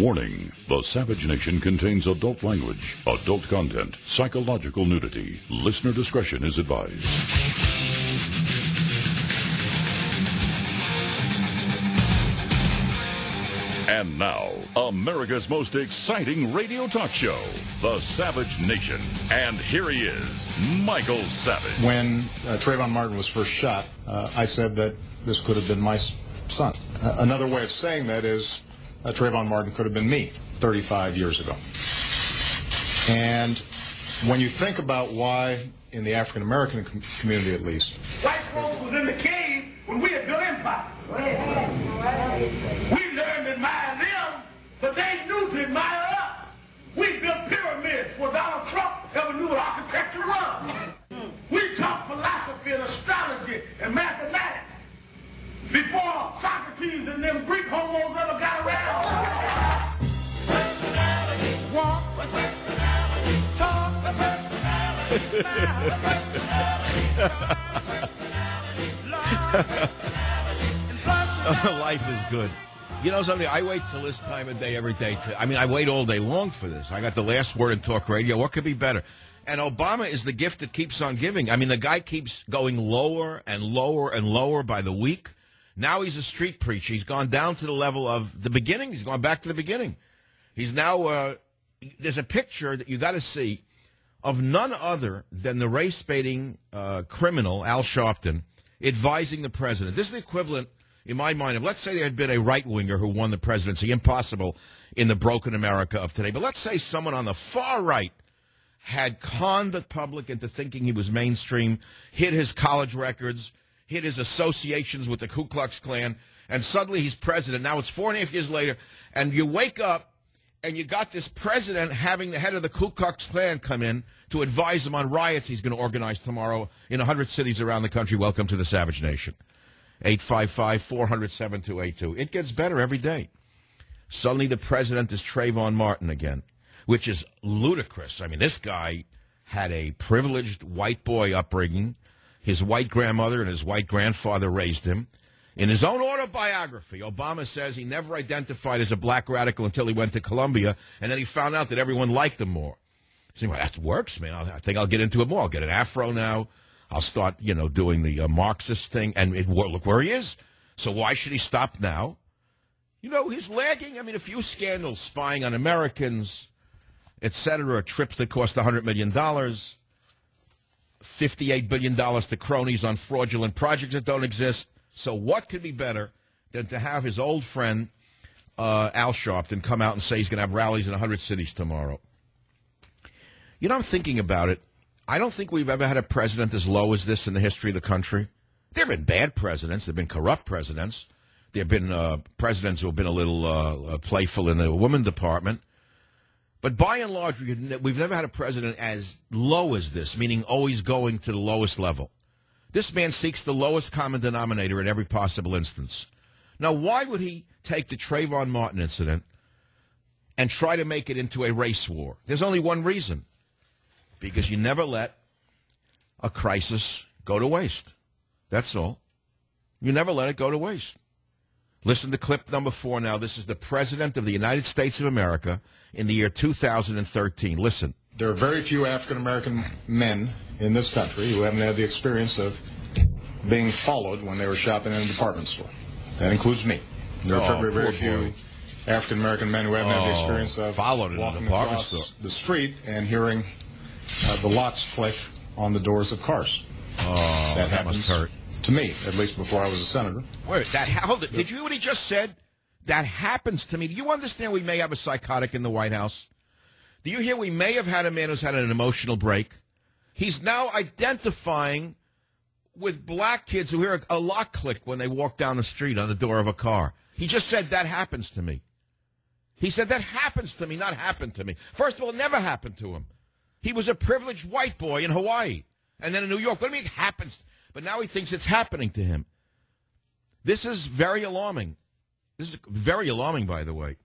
Warning, the Savage Nation contains adult language, adult content, psychological nudity. Listener discretion is advised. And now, America's most exciting radio talk show, The Savage Nation. And here he is, Michael Savage. When Trayvon Martin was first shot, I said that this could have been my son. Another way of saying that is Trayvon Martin could have been me 35 years ago. And when you think about why, in the African-American community at least, white folks was in the cave when we had built empires. We learned to admire them, but they knew to admire us. We built pyramids before Donald Trump ever knew what architecture was. We taught philosophy and astrology and mathematics before Socrates and them Greek homos ever got around. Personality, walk with personality, talk with personality, smile with personality, talk with personality, love with personality, and personality. Life is good. You know something? I wait till this time of day every day. I wait all day long for this. I got the last word in talk radio. What could be better? And Obama is the gift that keeps on giving. I mean, the guy keeps going lower and lower and lower by the week. Now he's a street preacher. He's gone down to the level of the beginning. He's gone back to the beginning. He's now, there's a picture that you got to see of none other than the race-baiting criminal, Al Sharpton, advising the president. This is the equivalent, in my mind, of, let's say there had been a right-winger who won the presidency. Impossible in the broken America of today. But let's say someone on the far right had conned the public into thinking he was mainstream, hid his college records, hid his associations with the Ku Klux Klan, and suddenly he's president. Now it's 4.5 years later, and you wake up, and you got this president having the head of the Ku Klux Klan come in to advise him on riots he's going to organize tomorrow in 100 cities around the country. Welcome to the Savage Nation. 855-400-7282. It gets better every day. Suddenly the president is Trayvon Martin again, which is ludicrous. I mean, this guy had a privileged white boy upbringing. His white grandmother and his white grandfather raised him. In his own autobiography, Obama says he never identified as a black radical until he went to Columbia, and then he found out that everyone liked him more. So, well, that works, man. I think I'll get into it more. I'll get an afro now. I'll start, doing the Marxist thing, and look where he is. So why should he stop now? He's lagging. I mean, a few scandals, spying on Americans, etc., trips that cost $100 million, $58 billion to cronies on fraudulent projects that don't exist. So what could be better than to have his old friend, Al Sharpton, come out and say he's going to have rallies in 100 cities tomorrow? I'm thinking about it. I don't think we've ever had a president as low as this in the history of the country. There have been bad presidents. There have been corrupt presidents. There have been presidents who have been a little playful in the woman department. But by and large, we've never had a president as low as this, meaning always going to the lowest level. This man seeks the lowest common denominator in every possible instance. Now, why would he take the Trayvon Martin incident and try to make it into a race war? There's only one reason. Because you never let a crisis go to waste. That's all. You never let it go to waste. Listen to clip number 4 now. This is the President of the United States of America in the year 2013. Listen. There are very few African-American men in this country who haven't had the experience of being followed when they were shopping in a department store. That includes me. There are very few African-American men who haven't had the experience of followed walking across the street and hearing the locks click on the doors of cars. Oh, that must hurt. To me, at least before I was a senator. Wait, hold it. Did you hear what he just said? That happens to me. Do you understand we may have a psychotic in the White House? Do you hear we may have had a man who's had an emotional break? He's now identifying with black kids who hear a lock click when they walk down the street on the door of a car. He just said, that happens to me. He said, that happens to me, not happened to me. First of all, it never happened to him. He was a privileged white boy in Hawaii and then in New York. What do you mean it happens? But now he thinks it's happening to him. This is very alarming. This is very alarming, by the way.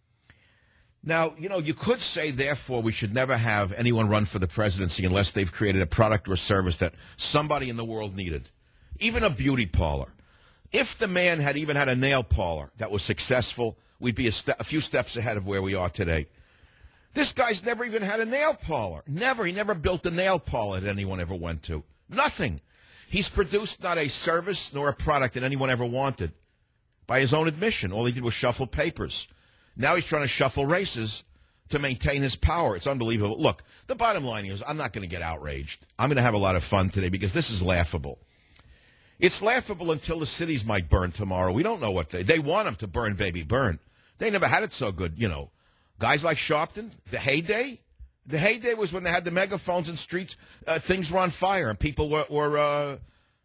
Now, you could say, therefore, we should never have anyone run for the presidency unless they've created a product or a service that somebody in the world needed. Even a beauty parlor. If the man had even had a nail parlor that was successful, we'd be a few steps ahead of where we are today. This guy's never even had a nail parlor. Never. He never built a nail parlor that anyone ever went to. Nothing. He's produced not a service nor a product that anyone ever wanted. By his own admission, all he did was shuffle papers. Now he's trying to shuffle races to maintain his power. It's unbelievable. Look, the bottom line is I'm not going to get outraged. I'm going to have a lot of fun today because this is laughable. It's laughable until the cities might burn tomorrow. We don't know what they want them to burn, baby, burn. They never had it so good, you know. Guys like Sharpton, the heyday was when they had the megaphones in streets, things were on fire and people were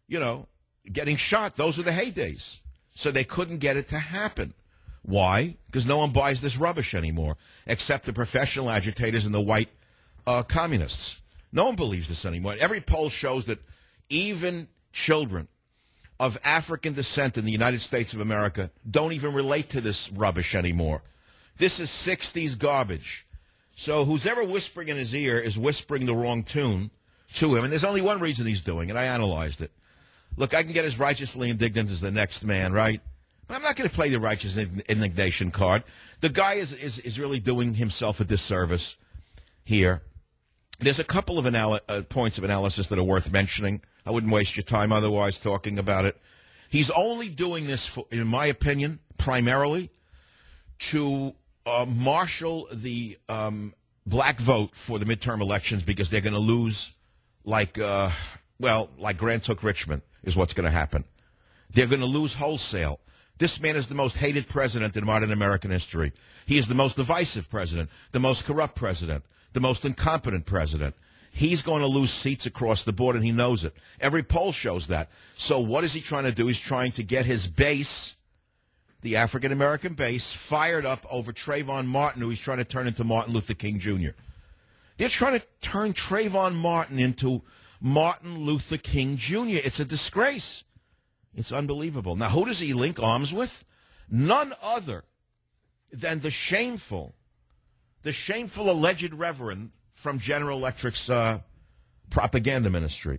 getting shot. Those were the heydays. So they couldn't get it to happen. Why? Because no one buys this rubbish anymore, except the professional agitators and the white communists. No one believes this anymore. Every poll shows that even children of African descent in the United States of America don't even relate to this rubbish anymore. This is 60s garbage. So who's ever whispering in his ear is whispering the wrong tune to him. And there's only one reason he's doing it. I analyzed it. Look, I can get as righteously indignant as the next man, right? But I'm not going to play the righteous indignation card. The guy is really doing himself a disservice here. There's a couple of points of analysis that are worth mentioning. I wouldn't waste your time otherwise talking about it. He's only doing this, in my opinion, primarily to marshal the black vote for the midterm elections because they're going to lose like Grant took Richmond is what's going to happen. They're going to lose wholesale. This man is the most hated president in modern American history. He is the most divisive president, the most corrupt president, the most incompetent president. He's going to lose seats across the board, and he knows it. Every poll shows that. So what is he trying to do? He's trying to get his base, the African-American base, fired up over Trayvon Martin, who he's trying to turn into Martin Luther King Jr. They're trying to turn Trayvon Martin into Martin Luther King Jr. It's a disgrace. It's unbelievable. Now, who does he link arms with? None other than the shameful alleged reverend from General Electric's propaganda ministry.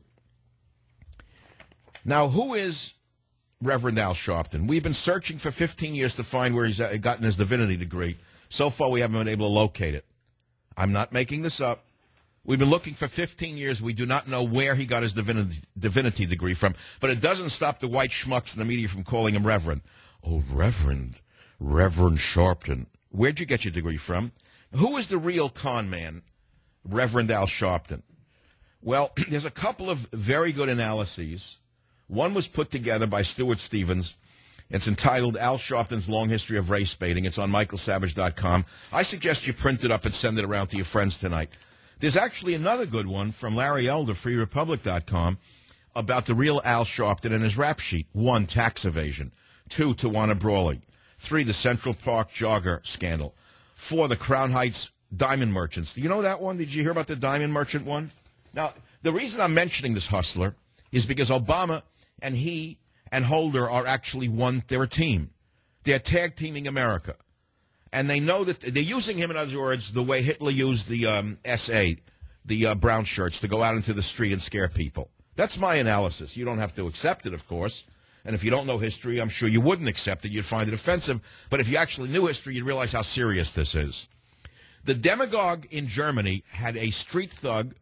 Now, who is Reverend Al Sharpton? We've been searching for 15 years to find where he's gotten his divinity degree. So far, we haven't been able to locate it. I'm not making this up. We've been looking for 15 years. We do not know where he got his divinity degree from. But it doesn't stop the white schmucks in the media from calling him Reverend. Oh, Reverend Sharpton. Where'd you get your degree from? Who is the real con man, Reverend Al Sharpton? Well, there's a couple of very good analyses. One was put together by Stuart Stevens. It's entitled Al Sharpton's Long History of Race Baiting. It's on michaelsavage.com. I suggest you print it up and send it around to your friends tonight. There's actually another good one from Larry Elder, freerepublic.com, about the real Al Sharpton and his rap sheet. 1, tax evasion. 2, Tawana Brawley. 3, the Central Park jogger scandal. 4, the Crown Heights diamond merchants. Do you know that one? Did you hear about the diamond merchant one? Now, the reason I'm mentioning this hustler is because Obama and he and Holder are actually they're a team. They're tag teaming America. And they know that they're using him, in other words, the way Hitler used the SA, the brown shirts, to go out into the street and scare people. That's my analysis. You don't have to accept it, of course. And if you don't know history, I'm sure you wouldn't accept it. You'd find it offensive. But if you actually knew history, you'd realize how serious this is. The demagogue in Germany had a street thug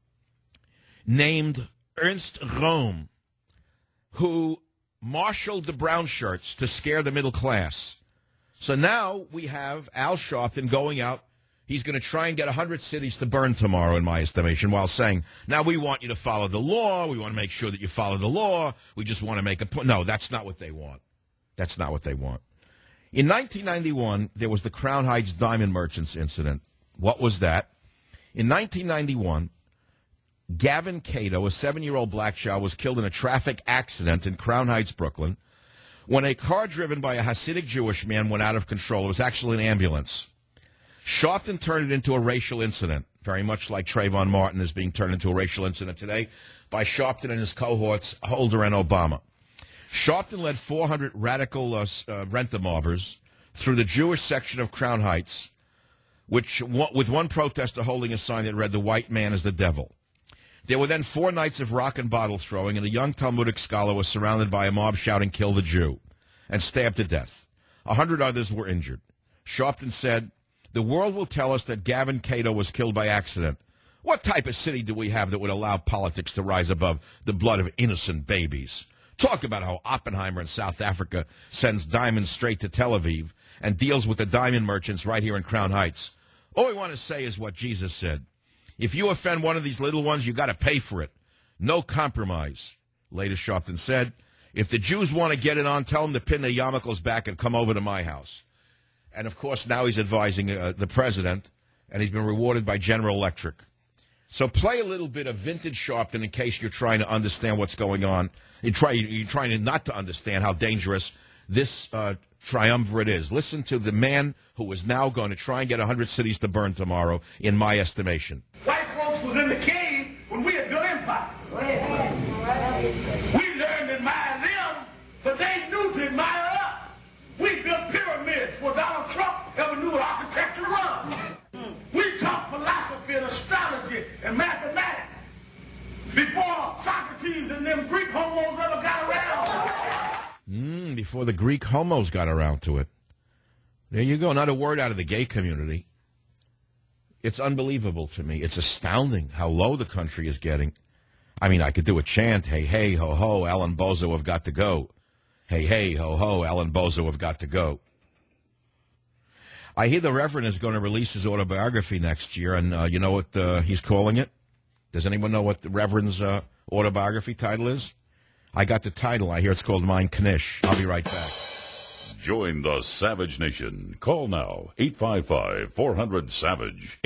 named Ernst Röhm, who marshaled the brown shirts to scare the middle class. So now we have Al Sharpton going out. He's going to try and get 100 cities to burn tomorrow, in my estimation, while saying, now we want you to follow the law. We want to make sure that you follow the law. We just want to make a point. No, that's not what they want. That's not what they want. In 1991, there was the Crown Heights diamond merchants incident. What was that? In 1991, Gavin Cato, a 7-year-old black child, was killed in a traffic accident in Crown Heights, Brooklyn, when a car driven by a Hasidic Jewish man went out of control. It was actually an ambulance. Sharpton turned it into a racial incident, very much like Trayvon Martin is being turned into a racial incident today by Sharpton and his cohorts, Holder and Obama. Sharpton led 400 radical rent-a-mobbers through the Jewish section of Crown Heights, with one protester holding a sign that read, "The white man is the devil." There were then 4 nights of rock and bottle throwing, and a young Talmudic scholar was surrounded by a mob shouting, "Kill the Jew," and stabbed to death. 100 others were injured. Sharpton said, "The world will tell us that Gavin Cato was killed by accident. What type of city do we have that would allow politics to rise above the blood of innocent babies? Talk about how Oppenheimer in South Africa sends diamonds straight to Tel Aviv and deals with the diamond merchants right here in Crown Heights. All we want to say is what Jesus said. If you offend one of these little ones, you got to pay for it. No compromise." Later, Sharpton said, "If the Jews want to get it on, tell them to pin their yarmulkes back and come over to my house." And, of course, now he's advising the president, and he's been rewarded by General Electric. So play a little bit of vintage Sharpton in case you're trying to understand what's going on. You're trying not to understand how dangerous this triumvirate is. Listen to the man who is now going to try and get 100 cities to burn tomorrow, in my estimation. White folks was in the cave when we had built empires. We learned to admire them, but they knew to admire us. We built pyramids before Donald Trump ever knew what architecture was. We taught philosophy and astrology and mathematics before Socrates and them Greek homos ever got around. Before the Greek homos got around to it. There you go. Not a word out of the gay community. It's unbelievable to me. It's astounding how low the country is getting. I mean, I could do a chant, hey, hey, ho, ho, Alan Bozo have got to go. Hey, hey, ho, ho, Alan Bozo have got to go. I hear the Reverend is going to release his autobiography next year, and you know what he's calling it? Does anyone know what the Reverend's autobiography title is? I got the title. I hear it's called Mein Knish. I'll be right back. Join the Savage Nation. Call now, 855-400-SAVAGE,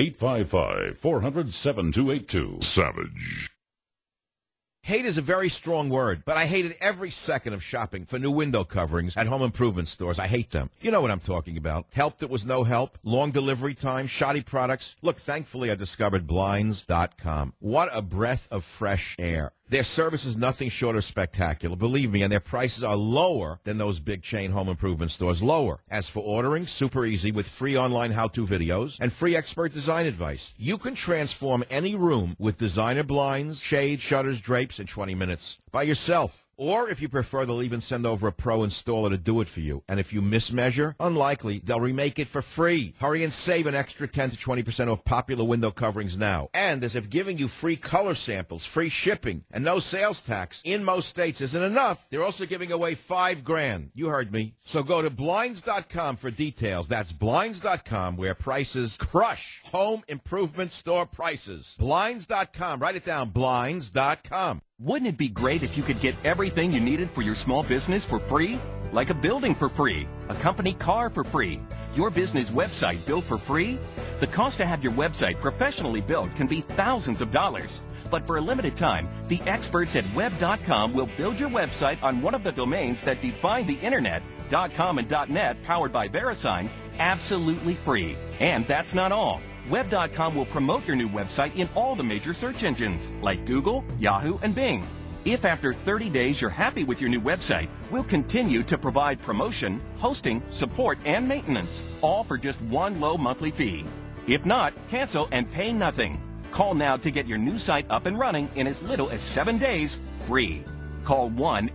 855-400-7282. Savage. Hate is a very strong word, but I hated every second of shopping for new window coverings at home improvement stores. I hate them. You know what I'm talking about. Help that was no help, long delivery time, shoddy products. Look, thankfully I discovered Blinds.com. What a breath of fresh air. Their service is nothing short of spectacular, believe me, and their prices are lower than those big chain home improvement stores. Lower. As for ordering, super easy with free online how-to videos and free expert design advice. You can transform any room with designer blinds, shades, shutters, drapes in 20 minutes by yourself. Or, if you prefer, they'll even send over a pro installer to do it for you. And if you mismeasure, unlikely, they'll remake it for free. Hurry and save an extra 10 to 20% off popular window coverings now. And as if giving you free color samples, free shipping, and no sales tax in most states isn't enough, they're also giving away $5,000. You heard me. So go to Blinds.com for details. That's Blinds.com, where prices crush home improvement store prices. Blinds.com. Write it down. Blinds.com. Wouldn't it be great if you could get everything you needed for your small business for free? Like a building for free, a company car for free, your business website built for free? The cost to have your website professionally built can be thousands of dollars. But for a limited time, the experts at Web.com will build your website on one of the domains that define the internet, .com and .net, powered by VeriSign, absolutely free. And that's not all. Web.com will promote your new website in all the major search engines, like Google, Yahoo, and Bing. If after 30 days you're happy with your new website, we'll continue to provide promotion, hosting, support, and maintenance, all for just one low monthly fee. If not, cancel and pay nothing. Call now to get your new site up and running in as little as 7 days, free. Call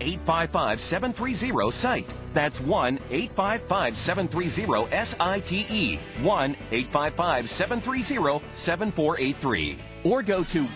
1-855-730-SITE. That's 1-855-730-SITE. 1-855-730-7483. Or go to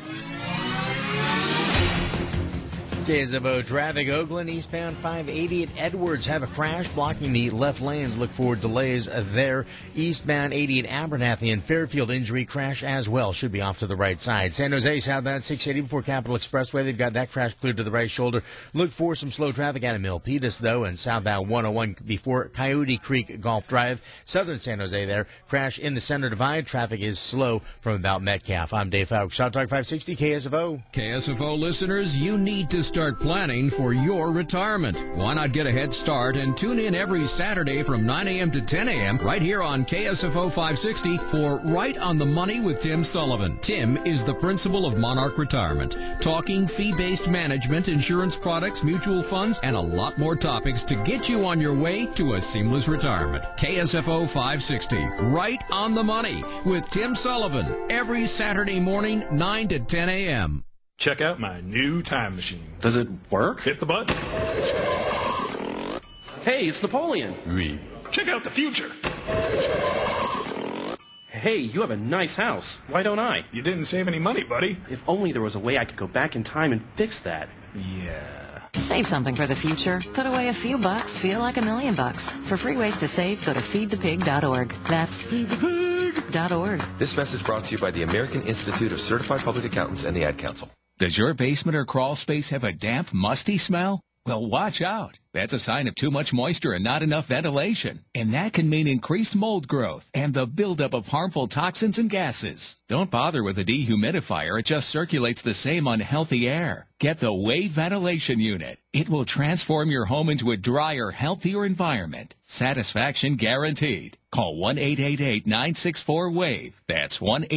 KSFO traffic. Oakland eastbound 580 at Edwards have a crash blocking the left lanes. Look for delays there. Eastbound 80 at Abernathy and Fairfield injury crash as well. Should be off to the right side. San Jose southbound 680 before Capitol Expressway. They've got that crash cleared to the right shoulder. Look for some slow traffic out of Milpitas though, and southbound 101 before Coyote Creek Golf Drive. Southern San Jose there. Crash in the center divide. Traffic is slow from about Metcalf. I'm Dave Fowler. Shot Talk 560 KSFO. KSFO listeners, you need to start planning for your retirement. Why not get a head start and tune in every Saturday from 9 a.m. to 10 a.m. right here on KSFO 560 for Right on the Money with Tim Sullivan. Tim is the principal of Monarch Retirement, talking fee-based management, insurance products, mutual funds, and a lot more topics to get you on your way to a seamless retirement. KSFO 560, Right on the Money with Tim Sullivan, every Saturday morning, 9 to 10 a.m. Check out my new time machine. Does it work? Hit the button. Hey, it's Napoleon. Oui. Check out the future. Hey, you have a nice house. Why don't I? You didn't save any money, buddy. If only there was a way I could go back in time and fix that. Yeah. Save something for the future. Put away a few bucks, feel like $1 million. For free ways to save, go to feedthepig.org. That's feedthepig.org. This message brought to you by the American Institute of Certified Public Accountants and the Ad Council. Does your basement or crawl space have a damp, musty smell? Well, watch out. That's a sign of too much moisture and not enough ventilation. And that can mean increased mold growth and the buildup of harmful toxins and gases. Don't bother with a dehumidifier. It just circulates the same unhealthy air. Get the Wave Ventilation Unit. It will transform your home into a drier, healthier environment. Satisfaction guaranteed. Call 1-888-964-WAVE. That's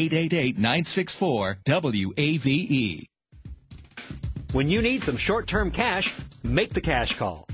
1-888-964-WAVE. When you need some short-term cash, make the cash call.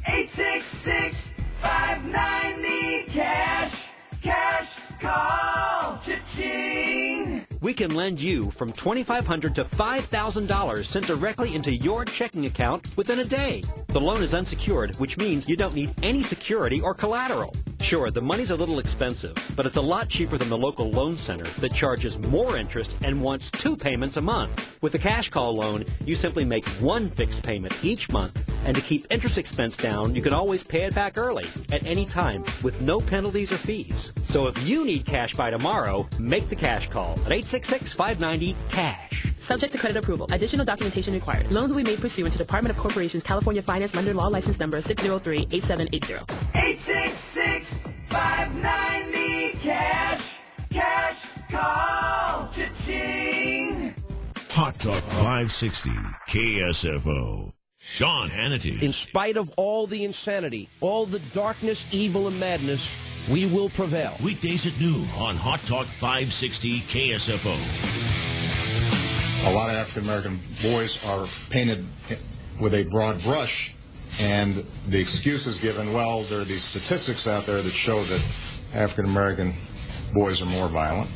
866-590-CASH. Cash call. Cha-ching. We can lend you from $2,500 to $5,000 sent directly into your checking account within a day. The loan is unsecured, which means you don't need any security or collateral. Sure, the money's a little expensive, but it's a lot cheaper than the local loan center that charges more interest and wants 2 payments a month. With the cash call loan, you simply make 1 fixed payment each month, and to keep interest expense down, you can always pay it back early at any time with no penalties or fees. So if you need cash by tomorrow, make the cash call at 866-590-CASH. Subject to credit approval. Additional documentation required. Loans will be made pursuant to Department of Corporations California Finance Lender Law License Number 603-8780. 866-590-CASH. Cash call. Cha-ching. Hot Talk 560 KSFO. Sean Hannity. In spite of all the insanity, all the darkness, evil, and madness, we will prevail. Weekdays at noon on Hot Talk 560 KSFO. A lot of African-American boys are painted with a broad brush, and the excuse is given, well, there are these statistics out there that show that African-American boys are more violent.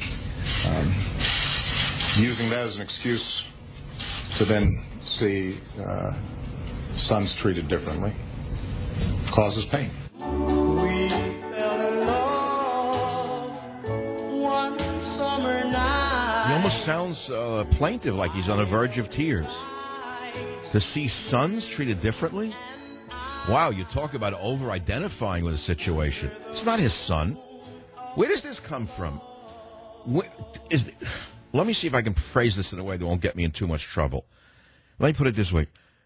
Using that as an excuse to then see sons treated differently causes pain. We fell in love one summer night. He almost sounds plaintive, like he's on the verge of tears. To see sons treated differently? Wow, you talk about over-identifying with a situation. It's not his son. Where does this come from? Let me see if I can phrase this in a way that won't get me in too much trouble. Let me put it this way.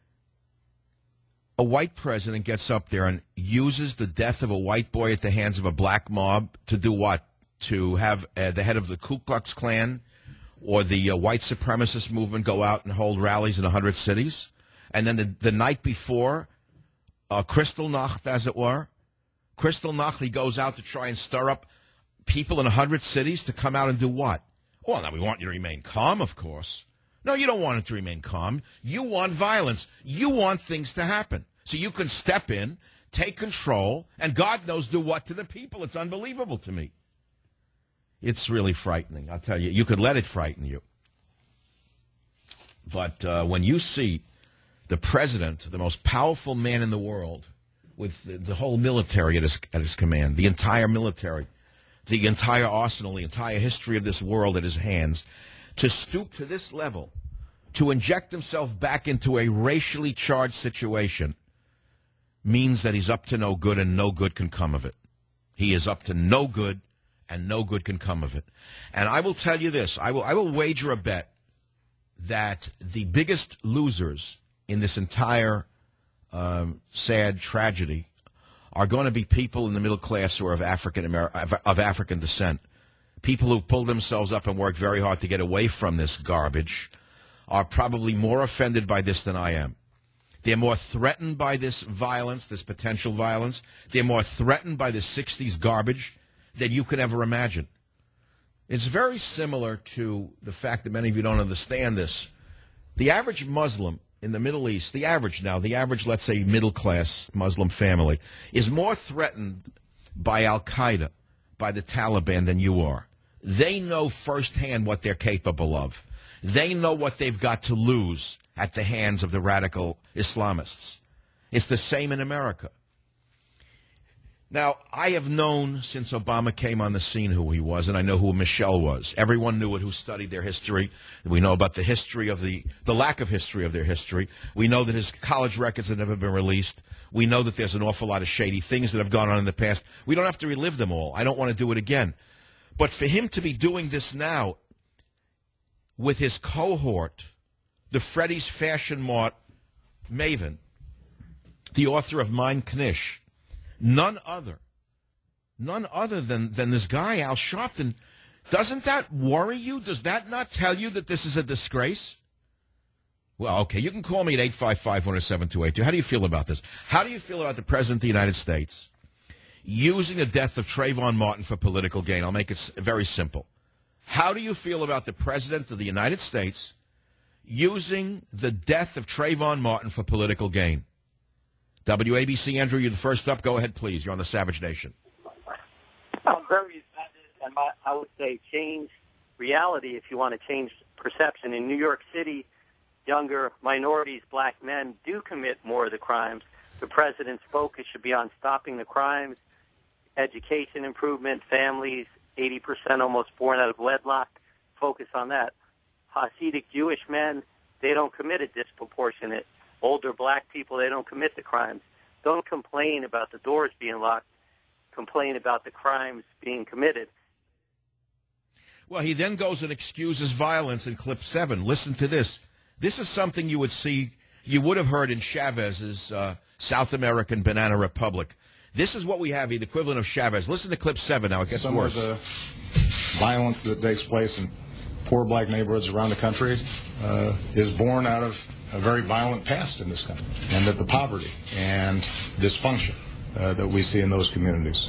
A white president gets up there and uses the death of a white boy at the hands of a black mob to do what? To have the head of the Ku Klux Klan or the white supremacist movement go out and hold rallies in 100 cities? And then the night before, Kristallnacht, as it were, Kristallnacht, he goes out to try and stir up people in 100 cities to come out and do what? Well, now we want you to remain calm, of course. No, you don't want it to remain calm. You want violence. You want things to happen. So you can step in, take control, and God knows do what to the people. It's unbelievable to me. It's really frightening, I'll tell you. You could let it frighten you. But when you see the president, the most powerful man in the world, with the whole military at his command, the entire military, the entire arsenal, the entire history of this world at his hands, to stoop to this level, to inject himself back into a racially charged situation, means that he's up to no good and no good can come of it. He is up to no good and no good can come of it. And I will tell you this, I will wager a bet that the biggest losers in this entire sad tragedy are going to be people in the middle class who are of African descent. People who've pulled themselves up and worked very hard to get away from this garbage are probably more offended by this than I am. They're more threatened by this violence, this potential violence. They're more threatened by the 60s garbage than you could ever imagine. It's very similar to the fact that many of you don't understand this. The average Muslim in the Middle East, the average, let's say, middle-class Muslim family, is more threatened by Al-Qaeda, by the Taliban, than you are. They know firsthand what they're capable of. They know what they've got to lose at the hands of the radical Islamists. It's the same in America. Now, I have known since Obama came on the scene who he was, and I know who Michelle was. Everyone knew it who studied their history. We know about the history of the lack of history of their history. We know that his college records have never been released. We know that there's an awful lot of shady things that have gone on in the past. We don't have to relive them all. I don't want to do it again. But for him to be doing this now with his cohort, the Freddy's Fashion Mart maven, the author of Mein Knish, none other than this guy, Al Sharpton, doesn't that worry you? Does that not tell you that this is a disgrace? Well, okay, you can call me at 855-107-282. How do you feel about this? How do you feel about the President of the United States using the death of Trayvon Martin for political gain? I'll make it very simple. How do you feel about the President of the United States using the death of Trayvon Martin for political gain? WABC, Andrew, you're the first up. Go ahead, please. You're on the Savage Nation. I'm very offended, and I would say change reality if you want to change perception. In New York City, younger minorities, black men, do commit more of the crimes. The president's focus should be on stopping the crimes, education improvement, families, 80% almost born out of wedlock, focus on that. Hasidic Jewish men, they don't commit a disproportionate. Older black people, they don't commit the crimes. Don't complain about the doors being locked. Complain about the crimes being committed. Well, he then goes and excuses violence in clip 7. Listen to this. This is something you would have heard in Chavez's South American Banana Republic. This is what we have, the equivalent of Chavez. Listen to clip 7 now. It gets worse. Some of the violence that takes place in poor black neighborhoods around the country is born out of a very violent past in this country, and that the poverty and dysfunction that we see in those communities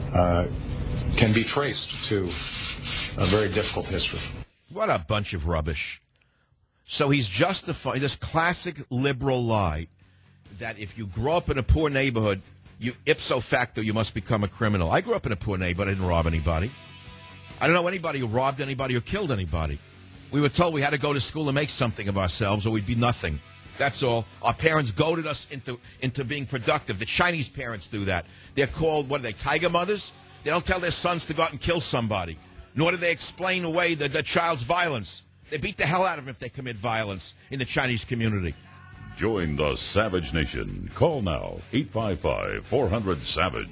can be traced to a very difficult history. What a bunch of rubbish. So he's justifying this classic liberal lie that if you grow up in a poor neighborhood, you ipso facto you must become a criminal. I grew up in a poor neighborhood. I didn't rob anybody. I don't know anybody who robbed anybody or killed anybody. We were told we had to go to school and make something of ourselves or we'd be nothing. That's all. Our parents goaded us into being productive. The Chinese parents do that. They're called, what are they, tiger mothers? They don't tell their sons to go out and kill somebody. Nor do they explain away the child's violence. They beat the hell out of them if they commit violence in the Chinese community. Join the Savage Nation. Call now, 855-400-SAVAGE,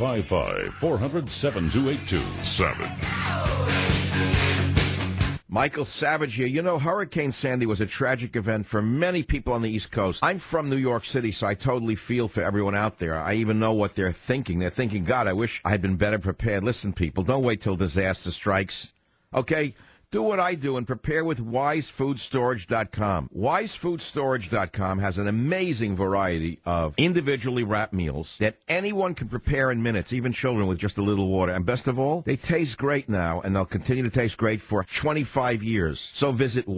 855-400-7282. Savage. Michael Savage here. You know, Hurricane Sandy was a tragic event for many people on the East Coast. I'm from New York City, so I totally feel for everyone out there. I even know what they're thinking. They're thinking, God, I wish I had been better prepared. Listen, people, don't wait till disaster strikes. Okay? Do what I do and prepare with WiseFoodStorage.com. WiseFoodStorage.com has an amazing variety of individually wrapped meals that anyone can prepare in minutes, even children with just a little water. And best of all, they taste great now, and they'll continue to taste great for 25 years. So visit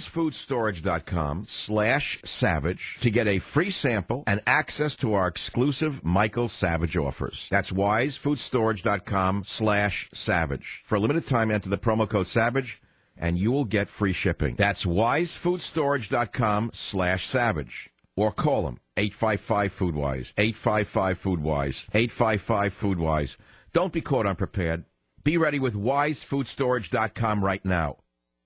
WiseFoodStorage.com/Savage to get a free sample and access to our exclusive Michael Savage offers. That's WiseFoodStorage.com/Savage. For a limited time, enter the promo code Savage, and you will get free shipping. That's WiseFoodStorage.com/Savage. Or call them, 855-FoodWise, 855-FoodWise, 855-FoodWise. Don't be caught unprepared. Be ready with WiseFoodStorage.com right now.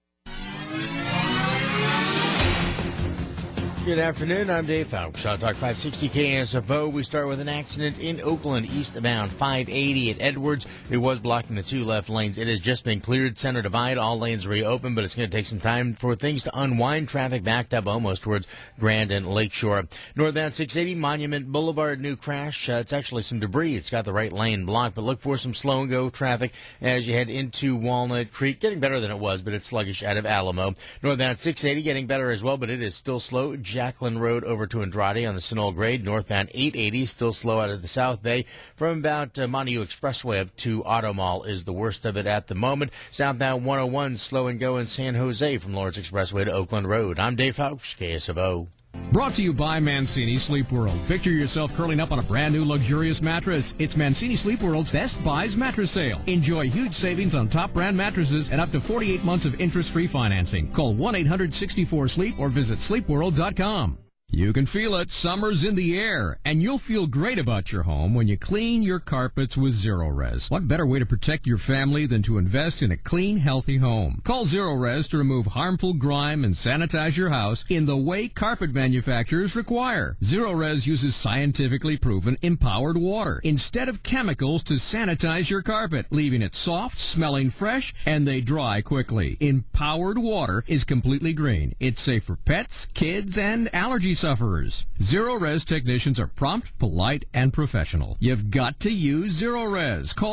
Good afternoon. I'm Dave Fowles. Shot Talk 560 KSFO. We start with an accident in Oakland, eastbound 580 at Edwards. It was blocking the two left lanes. It has just been cleared. Center divide, all lanes reopened, but it's going to take some time for things to unwind. Traffic backed up almost towards Grand and Lakeshore. Northbound 680 Monument Boulevard, new crash. It's actually some debris. It's got the right lane blocked, but look for some slow and go traffic as you head into Walnut Creek. Getting better than it was, but it's sluggish out of Alamo. Northbound 680 getting better as well, but it is still slow. Jacqueline Road over to Andrade on the Sunol grade. Northbound 880 still slow out of the South Bay. From about Montague Expressway up to Auto Mall is the worst of it at the moment. Southbound 101 slow and go in San Jose from Lawrence Expressway to Oakland Road. I'm Dave Fowles, KSFO. Brought to you by Mancini Sleep World. Picture yourself curling up on a brand new luxurious mattress. It's Mancini Sleep World's Best Buys mattress sale. Enjoy huge savings on top brand mattresses and up to 48 months of interest-free financing. Call 1-800-64-SLEEP or visit sleepworld.com. You can feel it. Summer's in the air, and you'll feel great about your home when you clean your carpets with Zero-Res. What better way to protect your family than to invest in a clean, healthy home? Call Zero-Res to remove harmful grime and sanitize your house in the way carpet manufacturers require. Zero-Res uses scientifically proven empowered water instead of chemicals to sanitize your carpet, leaving it soft, smelling fresh, and they dry quickly. Empowered water is completely green. It's safe for pets, kids, and allergy sufferers. Zero-Res technicians are prompt, polite, and professional. You've got to use Zero-Res. Call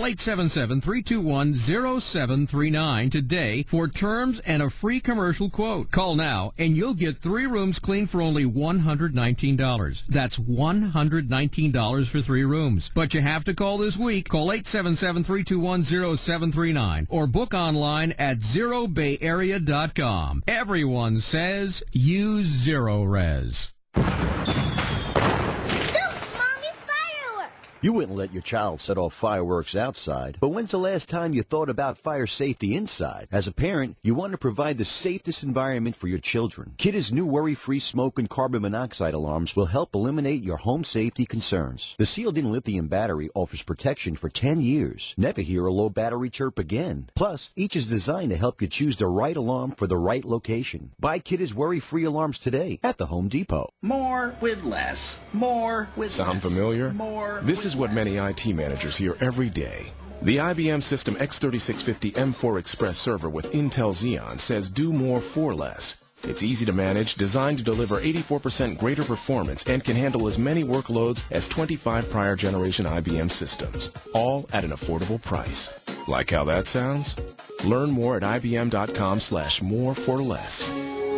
877-321-0739 today for terms and a free commercial quote. Call now, and you'll get 3 rooms cleaned for only $119. That's $119 for 3 rooms. But you have to call this week. Call 877-321-0739 or book online at ZeroBayArea.com. Everyone says use Zero-Res. You wouldn't let your child set off fireworks outside, but when's the last time you thought about fire safety inside? As a parent, you want to provide the safest environment for your children. Kidde's new worry-free smoke and carbon monoxide alarms will help eliminate your home safety concerns. The sealed-in lithium battery offers protection for 10 years. Never hear a low battery chirp again. Plus, each is designed to help you choose the right alarm for the right location. Buy Kidde's worry-free alarms today at the Home Depot. More with less. More with Sound less. familiar? More. This is what many IT managers hear every day. The IBM System X3650 M4 Express server with Intel Xeon says do more for less. It's easy to manage, designed to deliver 84% greater performance, and can handle as many workloads as 25 prior generation IBM systems, all at an affordable price. Like how that sounds? Learn more at ibm.com/more for less.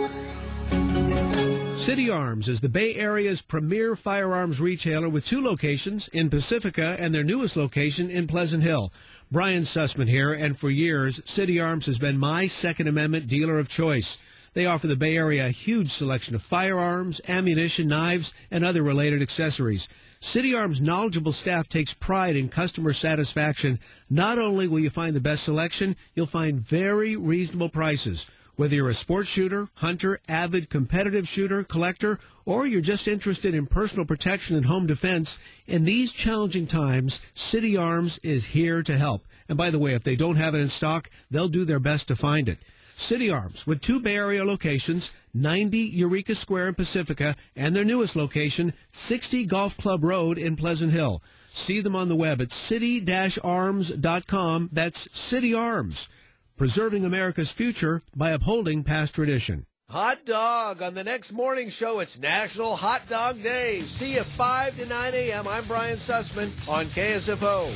City Arms is the Bay Area's premier firearms retailer with 2 locations in Pacifica and their newest location in Pleasant Hill. Brian Sussman here, and for years, City Arms has been my Second Amendment dealer of choice. They offer the Bay Area a huge selection of firearms, ammunition, knives, and other related accessories. City Arms' knowledgeable staff takes pride in customer satisfaction. Not only will you find the best selection, you'll find very reasonable prices. Whether you're a sports shooter, hunter, avid competitive shooter, collector, or you're just interested in personal protection and home defense, in these challenging times, City Arms is here to help. And by the way, if they don't have it in stock, they'll do their best to find it. City Arms, with 2 Bay Area locations, 90 Eureka Square in Pacifica, and their newest location, 60 Golf Club Road in Pleasant Hill. See them on the web at city-arms.com. That's City Arms, preserving America's future by upholding past tradition. Hot dog. On the next morning show, it's National Hot Dog Day. See you 5 to 9 a.m. I'm Brian Sussman on KSFO.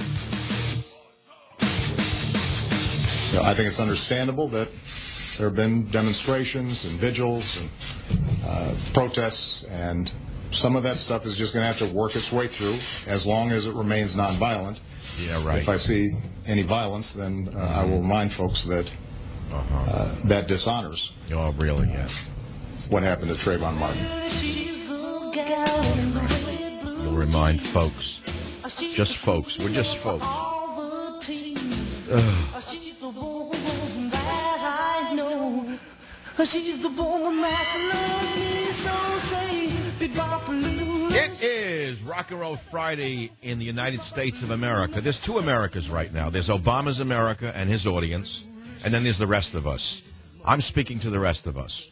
I think it's understandable that there have been demonstrations and vigils and protests, and some of that stuff is just going to have to work its way through as long as it remains nonviolent. Yeah, right. If I see any violence, then I will remind folks that that dishonors. Oh, really? Yeah. What happened to Trayvon Martin? You'll remind folks. Just folks. We're just folks. She's the woman that loves me, so say Big Papa Lou. It is Rock and Roll Friday in the United States of America. There's 2 Americas right now. There's Obama's America and his audience, and then there's the rest of us. I'm speaking to the rest of us.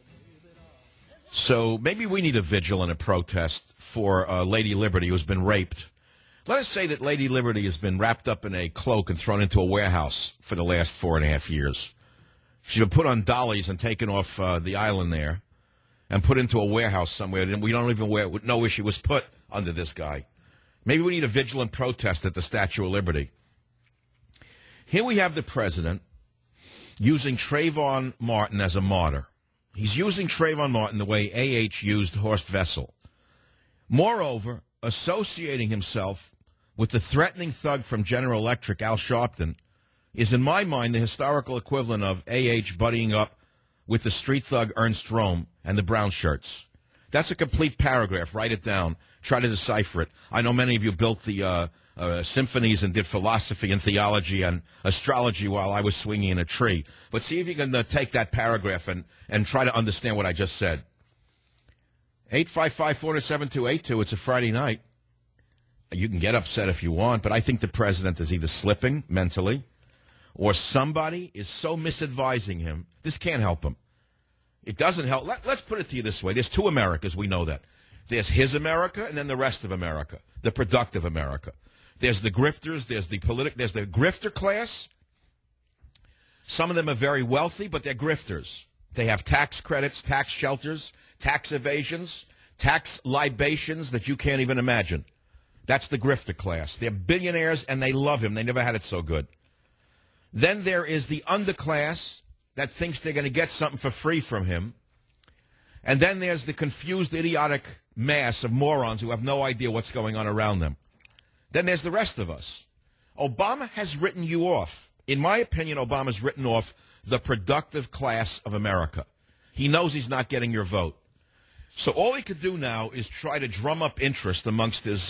So maybe we need a vigil and a protest for Lady Liberty, who's been raped. Let us say that Lady Liberty has been wrapped up in a cloak and thrown into a warehouse for the last 4.5 years. She's been put on dollies and taken off the island there and put into a warehouse somewhere. And we don't even know where she was put under this guy. Maybe we need a vigilant protest at the Statue of Liberty. Here we have the president using Trayvon Martin as a martyr. He's using Trayvon Martin the way A.H. used Horst Wessel. Moreover, associating himself with the threatening thug from General Electric, Al Sharpton, is in my mind the historical equivalent of A.H. buddying up with the street thug Ernst Röhm and the Brown Shirts. That's a complete paragraph. Write it down. Try to decipher it. I know many of you built the symphonies and did philosophy and theology and astrology while I was swinging in a tree. But see if you can take that paragraph and try to understand what I just said. 855-407-282. It's a Friday night. You can get upset if you want, but I think the president is either slipping mentally or somebody is so misadvising him. This can't help him. It doesn't help. Let's put it to you this way. There's two Americas. We know that. There's his America and then the rest of America, the productive America. There's the grifters. There's the grifter class. Some of them are very wealthy, but they're grifters. They have tax credits, tax shelters, tax evasions, tax libations that you can't even imagine. That's the grifter class. They're billionaires, and they love him. They never had it so good. Then there is the underclass that thinks they're going to get something for free from him. And then there's the confused, idiotic mass of morons who have no idea what's going on around them. Then there's the rest of us. Obama has written you off. In my opinion, Obama's written off the productive class of America. He knows he's not getting your vote. So all he could do now is try to drum up interest amongst his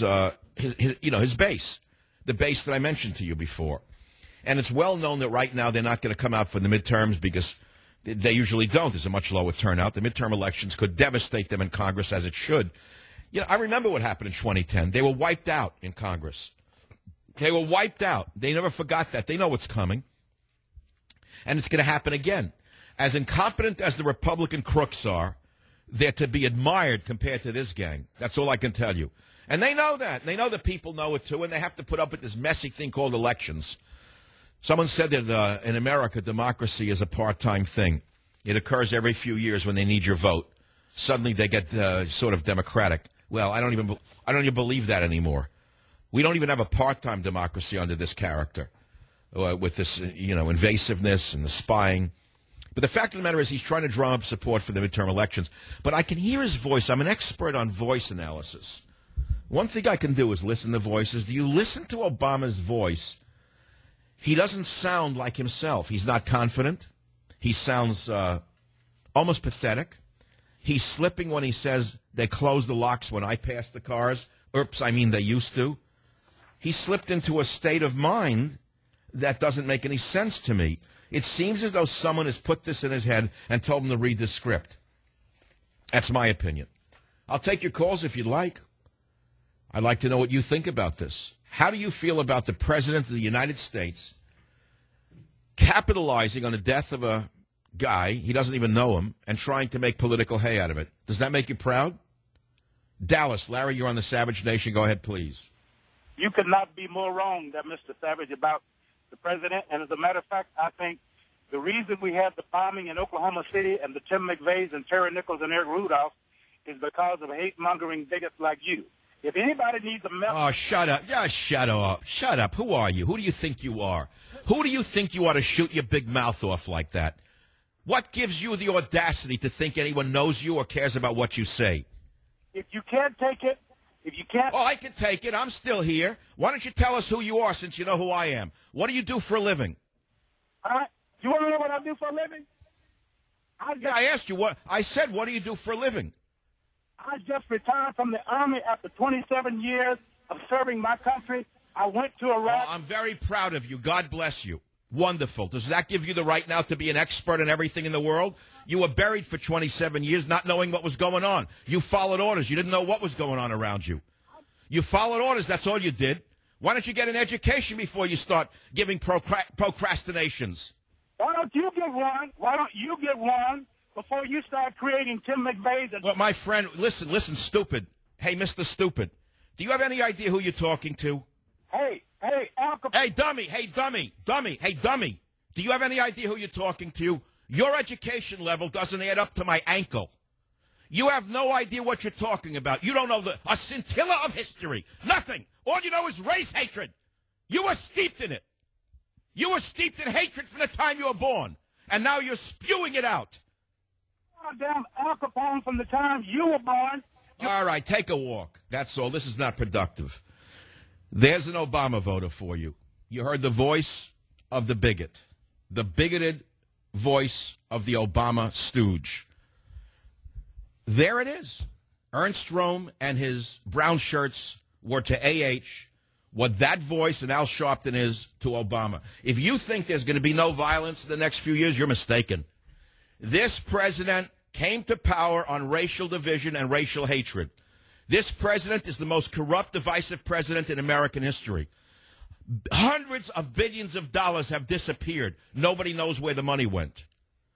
base, the base that I mentioned to you before. And it's well known that right now they're not going to come out for the midterms because they usually don't. There's a much lower turnout. The midterm elections could devastate them in Congress, as it should. I remember what happened in 2010. They were wiped out in Congress. They were wiped out. They never forgot that. They know what's coming. And it's going to happen again. As incompetent as the Republican crooks are, they're to be admired compared to this gang. That's all I can tell you. And they know that. They know that people know it, too, and they have to put up with this messy thing called elections. Someone said that in America, democracy is a part-time thing. It occurs every few years when they need your vote. Suddenly they get sort of democratic. Well, I don't even believe that anymore. We don't even have a part-time democracy under this character, with this, invasiveness and the spying. But the fact of the matter is he's trying to drum up support for the midterm elections. But I can hear his voice. I'm an expert on voice analysis. One thing I can do is listen to voices. Do you listen to Obama's voice? He doesn't sound like himself. He's not confident. He sounds almost pathetic. He's slipping when he says they close the locks when I pass the cars. Oops, I mean they used to. He slipped into a state of mind that doesn't make any sense to me. It seems as though someone has put this in his head and told him to read the script. That's my opinion. I'll take your calls if you'd like. I'd like to know what you think about this. How do you feel about the President of the United States capitalizing on the death of a guy, he doesn't even know him, and trying to make political hay out of it? Does that make you proud? Dallas, Larry, you're on the Savage Nation. Go ahead, please. You could not be more wrong, Mr. Savage, about the president. And as a matter of fact, I think the reason we had the bombing in Oklahoma City and the Tim McVeighs and Terry Nichols and Eric Rudolph is because of hate-mongering bigots like you. If anybody needs a message... Oh, shut up. Yeah, shut up. Shut up. Who are you? Who do you think you are? Who do you think you are to shoot your big mouth off like that? What gives you the audacity to think anyone knows you or cares about what you say? If you can't take it, if you can't... Oh, I can take it. I'm still here. Why don't you tell us who you are since you know who I am? What do you do for a living? You want to know what I do for a living? I asked you what. I said, what do you do for a living? I just retired from the Army after 27 years of serving my country. I went to Iraq. Oh, I'm very proud of you. God bless you. Wonderful. Does that give you the right now to be an expert in everything in the world? You were buried for 27 years not knowing what was going on. You followed orders. You didn't know what was going on around you. You followed orders. That's all you did. Why don't you get an education before you start giving procrastinations? Why don't you get one? Why don't you get one before you start creating Tim McVeigh's? Well, my friend, listen, stupid. Hey, Mr. Stupid, do you have any idea who you're talking to? Hey, Al Capone. Hey, dummy. Do you have any idea who you're talking to? Your education level doesn't add up to my ankle. You have no idea what you're talking about. You don't know a scintilla of history. Nothing. All you know is race hatred. You were steeped in it. You were steeped in hatred from the time you were born. And now you're spewing it out. Damn Al Capone from the time you were born. All right, take a walk. That's all. This is not productive. There's an Obama voter for you. You heard the voice of the bigot. The bigoted voice of the Obama stooge. There it is. Ernst Röhm and his brown shirts were to AH what that voice and Al Sharpton is to Obama. If you think there's going to be no violence in the next few years, you're mistaken. This president came to power on racial division and racial hatred. This president is the most corrupt, divisive president in American history. Hundreds of billions of dollars have disappeared. Nobody knows where the money went.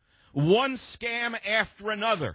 One scam after another.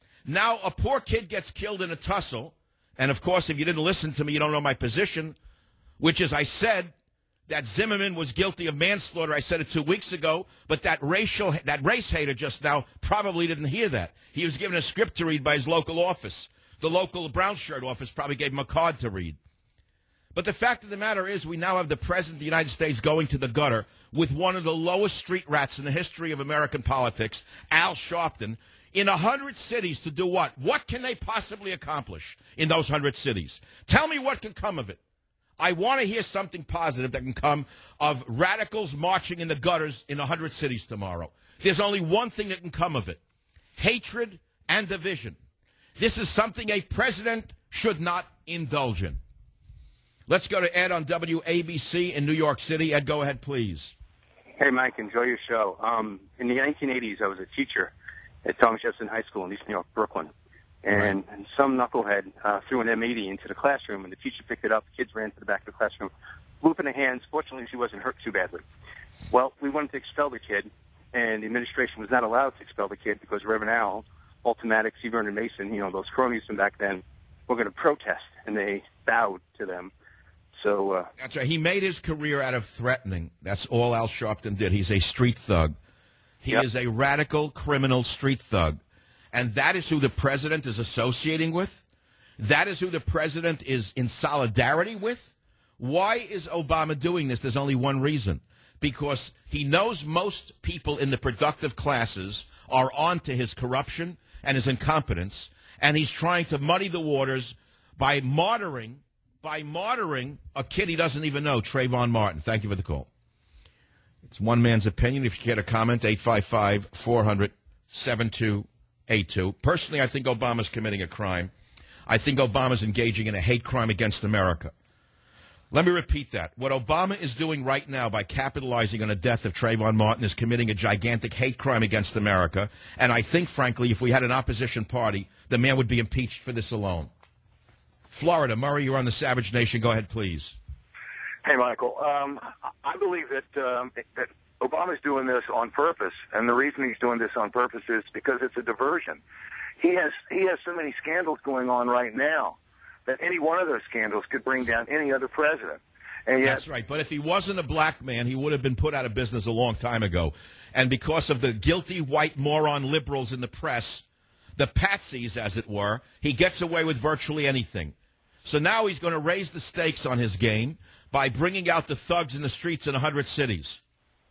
Now a poor kid gets killed in a tussle. And, of course, if you didn't listen to me, you don't know my position, which is I said that Zimmerman was guilty of manslaughter. I said it 2 weeks ago, but that race hater just now probably didn't hear that. He was given a script to read by his local office. The local brown shirt office probably gave him a card to read. But the fact of the matter is we now have the President of the United States going to the gutter with one of the lowest street rats in the history of American politics, Al Sharpton, in 100 cities to do what? What can they possibly accomplish in those 100 cities? Tell me what can come of it. I want to hear something positive that can come of radicals marching in the gutters in 100 cities tomorrow. There's only one thing that can come of it: hatred and division. This is something a president should not indulge in. Let's go to Ed on WABC in New York City. Ed, go ahead, please. Hey, Mike, enjoy your show. In the 1980s, I was a teacher at Thomas Jefferson High School in East New York, Brooklyn. And some knucklehead threw an M80 into the classroom, and the teacher picked it up. The kids ran to the back of the classroom, whooping their hands. Fortunately, she wasn't hurt too badly. Well, we wanted to expel the kid, and the administration was not allowed to expel the kid because Reverend Al, Ultimatic, C. Vernon Mason, you know, those cronies from back then, were going to protest, and they bowed to them. So that's right. He made his career out of threatening. That's all Al Sharpton did. He's a street thug. He is a radical criminal street thug. And that is who the president is associating with? That is who the president is in solidarity with? Why is Obama doing this? There's only one reason. Because he knows most people in the productive classes are onto his corruption and his incompetence, and he's trying to muddy the waters by martyring a kid he doesn't even know, Trayvon Martin. Thank you for the call. It's one man's opinion. If you care to comment, 855-400-7282. Personally, I think Obama's committing a crime. I think Obama's engaging in a hate crime against America. Let me repeat that. What Obama is doing right now by capitalizing on the death of Trayvon Martin is committing a gigantic hate crime against America. And I think, frankly, if we had an opposition party, the man would be impeached for this alone. Florida, Murray, you're on the Savage Nation. Go ahead, please. Hey, Michael. I believe that Obama's doing this on purpose, and the reason he's doing this on purpose is because it's a diversion. He has so many scandals going on right now that any one of those scandals could bring down any other president. And yet, that's right. But if he wasn't a black man, he would have been put out of business a long time ago. And because of the guilty white moron liberals in the press, the patsies, as it were, he gets away with virtually anything. So now he's going to raise the stakes on his game by bringing out the thugs in the streets in 100 cities.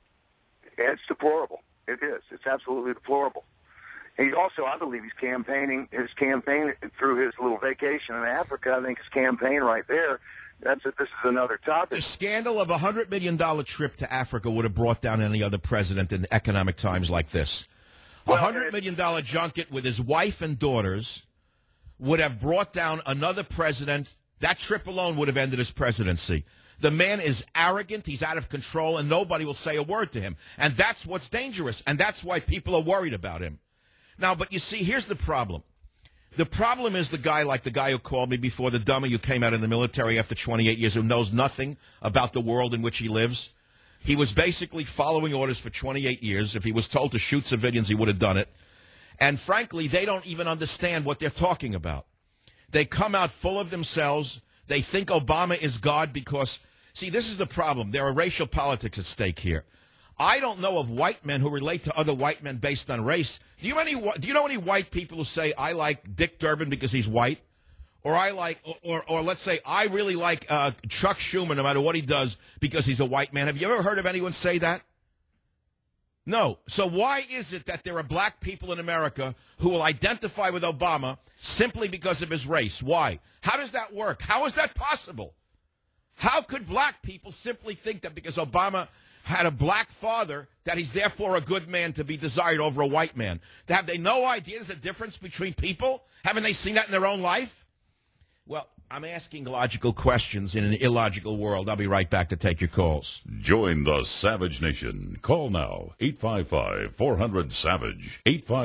It's deplorable. It is. It's absolutely deplorable. He's also, I believe, he's campaigning through his little vacation in Africa. I think his campaign right there, this is another topic. The scandal of a $100 million trip to Africa would have brought down any other president in economic times like this. A $100 million junket with his wife and daughters would have brought down another president. That trip alone would have ended his presidency. The man is arrogant, he's out of control, and nobody will say a word to him. And that's what's dangerous, and that's why people are worried about him. Now, but you see, here's the problem. The problem is the guy who called me before, the dummy who came out of the military after 28 years, who knows nothing about the world in which he lives. He was basically following orders for 28 years. If he was told to shoot civilians, he would have done it. And frankly, they don't even understand what they're talking about. They come out full of themselves. They think Obama is God because, see, this is the problem. There are racial politics at stake here. I don't know of white men who relate to other white men based on race. Do you know any white people who say, I like Dick Durbin because he's white? Or or let's say, I really like Chuck Schumer no matter what he does because he's a white man. Have you ever heard of anyone say that? No. So why is it that there are black people in America who will identify with Obama simply because of his race? Why? How does that work? How is that possible? How could black people simply think that because Obama had a black father that he's therefore a good man to be desired over a white man? Have they no idea there's a difference between people? Haven't they seen that in their own life? Well, I'm asking logical questions in an illogical world. I'll be right back to take your calls. Join the Savage Nation. Call now. 855-400-SAVAGE.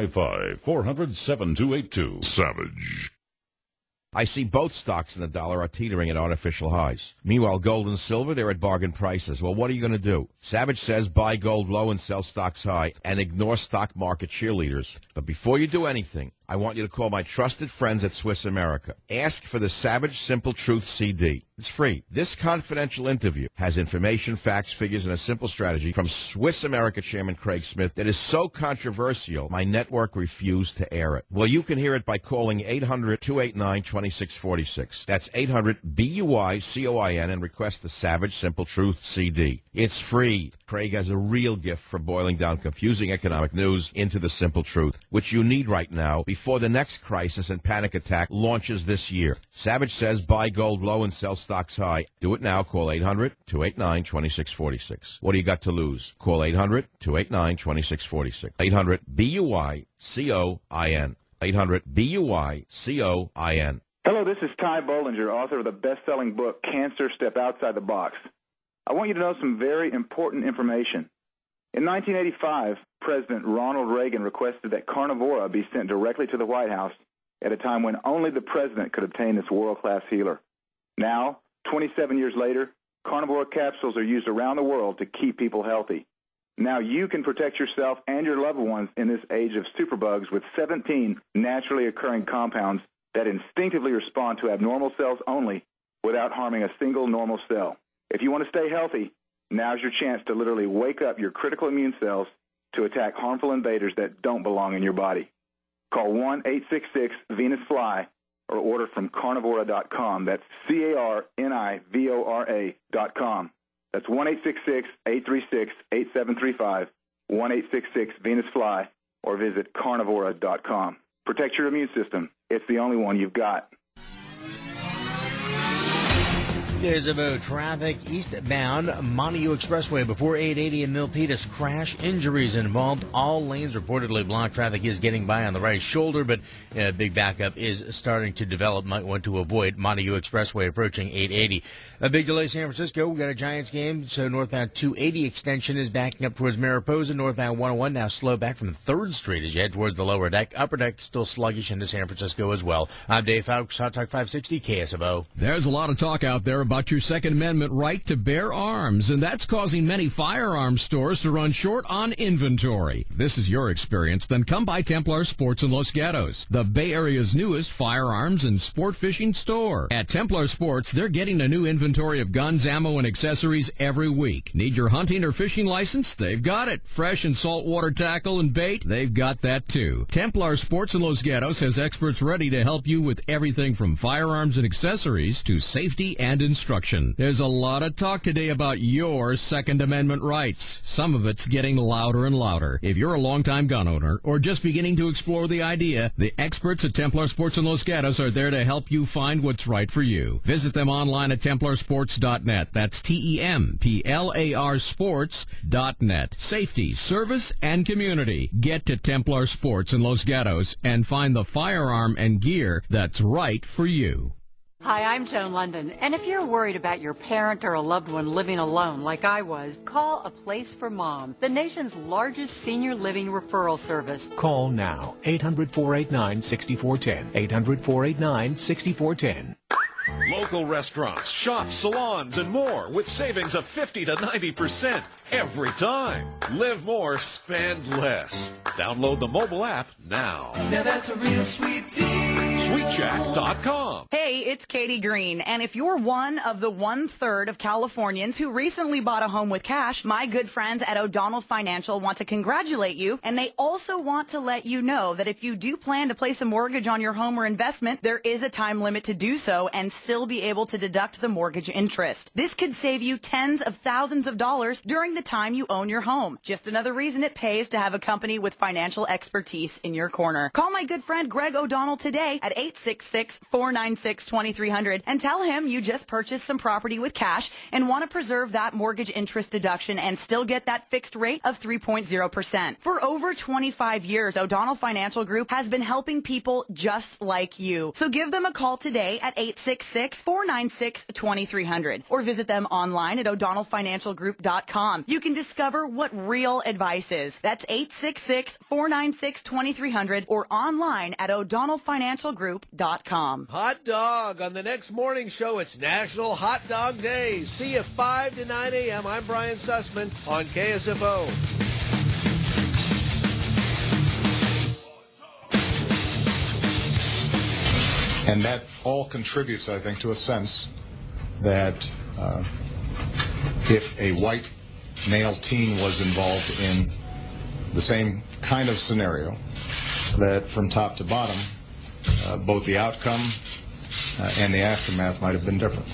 855-400-7282. Savage. I see both stocks in the dollar are teetering at artificial highs. Meanwhile, gold and silver, they're at bargain prices. Well, what are you going to do? Savage says buy gold low and sell stocks high and ignore stock market cheerleaders. But before you do anything, I want you to call my trusted friends at Swiss America. Ask for the Savage Simple Truth CD. It's free. This confidential interview has information, facts, figures, and a simple strategy from Swiss America Chairman Craig Smith that is so controversial, my network refused to air it. Well, you can hear it by calling 800-289-2646. That's 800-BUY-COIN and request the Savage Simple Truth CD. It's free. Craig has a real gift for boiling down confusing economic news into the simple truth, which you need right now before the next crisis and panic attack launches this year. Savage says buy gold low and sell stocks high. Do it now. Call 800-289-2646. What do you got to lose? Call 800-289-2646. 800-BUY-COIN. 800-BUY-COIN. Hello, this is Ty Bollinger, author of the best-selling book, Cancer, Step Outside the Box. I want you to know some very important information. In 1985, President Ronald Reagan requested that Carnivora be sent directly to the White House at a time when only the president could obtain this world-class healer. Now, 27 years later, Carnivora capsules are used around the world to keep people healthy. Now you can protect yourself and your loved ones in this age of superbugs with 17 naturally occurring compounds that instinctively respond to abnormal cells only without harming a single normal cell. If you want to stay healthy, now's your chance to literally wake up your critical immune cells to attack harmful invaders that don't belong in your body. Call 1-866-VENUS-FLY or order from Carnivora.com. That's Carnivora.com. That's 1-866-836-8735, 1-866-VENUS-FLY, or visit Carnivora.com. Protect your immune system. It's the only one you've got. There's about traffic eastbound Montague Expressway before 880 in Milpitas. Crash injuries involved. All lanes reportedly blocked. Traffic is getting by on the right shoulder, but a big backup is starting to develop. Might want to avoid Montague Expressway approaching 880. A big delay San Francisco. We got a Giants game, so northbound 280 extension is backing up towards Mariposa. Northbound 101 now slow back from 3rd Street as you head towards the lower deck. Upper deck still sluggish into San Francisco as well. I'm Dave Fowles, Hot Talk 560 KSFO. There's a lot of talk out there about your Second Amendment right to bear arms, and that's causing many firearms stores to run short on inventory. If this is your experience, then come by Templar Sports in Los Gatos, the Bay Area's newest firearms and sport fishing store. At Templar Sports, they're getting a new inventory of guns, ammo, and accessories every week. Need your hunting or fishing license? They've got it. Fresh and saltwater tackle and bait? They've got that too. Templar Sports in Los Gatos has experts ready to help you with everything from firearms and accessories to safety and instruction. There's a lot of talk today about your Second Amendment rights. Some of it's getting louder and louder. If you're a longtime gun owner or just beginning to explore the idea, the experts at Templar Sports in Los Gatos are there to help you find what's right for you. Visit them online at templarsports.net. That's TEMPLAR sports.net. Safety, service, and community. Get to Templar Sports in Los Gatos and find the firearm and gear that's right for you. Hi, I'm Joan London, and if you're worried about your parent or a loved one living alone like I was, call A Place for Mom, the nation's largest senior living referral service. Call now, 800-489-6410, 800-489-6410. Local restaurants, shops, salons, and more with savings of 50 to 90% every time. Live more, spend less. Download the mobile app now. Now that's a real sweet deal. SweetChat.com. Hey, it's Katie Green, and if you're one of the 1/3 of Californians who recently bought a home with cash, my good friends at O'Donnell Financial want to congratulate you, and they also want to let you know that if you do plan to place a mortgage on your home or investment, there is a time limit to do so and still be able to deduct the mortgage interest. This could save you tens of thousands of dollars during the time you own your home. Just another reason it pays to have a company with financial expertise in your corner. Call my good friend Greg O'Donnell today at 866 866-496-2300 and tell him you just purchased some property with cash and want to preserve that mortgage interest deduction and still get that fixed rate of 3.0%. For over 25 years, O'Donnell Financial Group has been helping people just like you. So give them a call today at 866-496-2300 or visit them online at o'donnellfinancialgroup.com. You can discover what real advice is. That's 866-496-2300 or online at o'donnellfinancialgroup.com. Hot dog. On the next morning show, it's National Hot Dog Day. See you 5 to 9 a.m. I'm Brian Sussman on KSFO. And that all contributes, I think, to a sense that if a white male teen was involved in the same kind of scenario, that from top to bottom, both the outcome and the aftermath might have been different.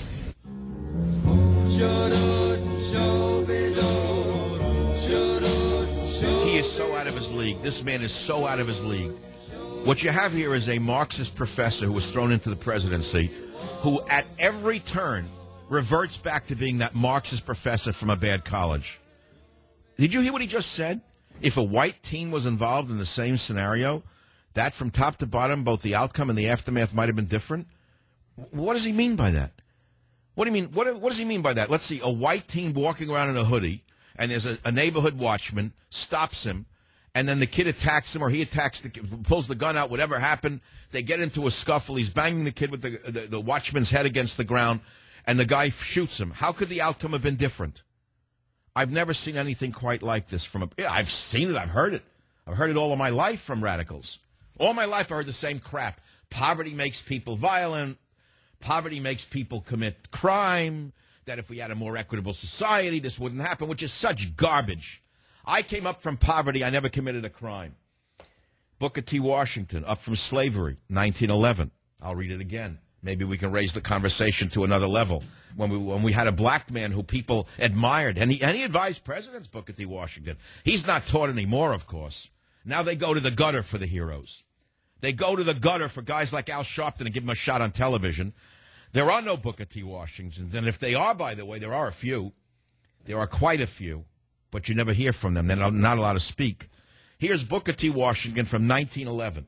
He is so out of his league. This man is so out of his league. What you have here is a Marxist professor who was thrown into the presidency, who at every turn reverts back to being that Marxist professor from a bad college. Did you hear what he just said? If a white teen was involved in the same scenario, that from top to bottom, both the outcome and the aftermath might have been different? What does he mean by that? What do you mean? What does he mean by that? Let's see, a white teen walking around in a hoodie, and there's a neighborhood watchman, stops him, and then the kid attacks him, or he attacks the kid, pulls the gun out, whatever happened. They get into a scuffle. He's banging the kid with the watchman's head against the ground, and the guy shoots him. How could the outcome have been different? I've never seen anything quite like this I've seen it, I've heard it. I've heard it all of my life from radicals. All my life I heard the same crap. Poverty makes people violent. Poverty makes people commit crime. That if we had a more equitable society, this wouldn't happen, which is such garbage. I came up from poverty. I never committed a crime. Booker T. Washington, up from slavery, 1911. I'll read it again. Maybe we can raise the conversation to another level. When we had a black man who people admired, and he advised presidents, Booker T. Washington. He's not taught anymore, of course. Now they go to the gutter for the heroes. They go to the gutter for guys like Al Sharpton and give them a shot on television. There are no Booker T. Washingtons, and if they are, by the way, there are a few. There are quite a few, but you never hear from them. They're not allowed to speak. Here's Booker T. Washington from 1911.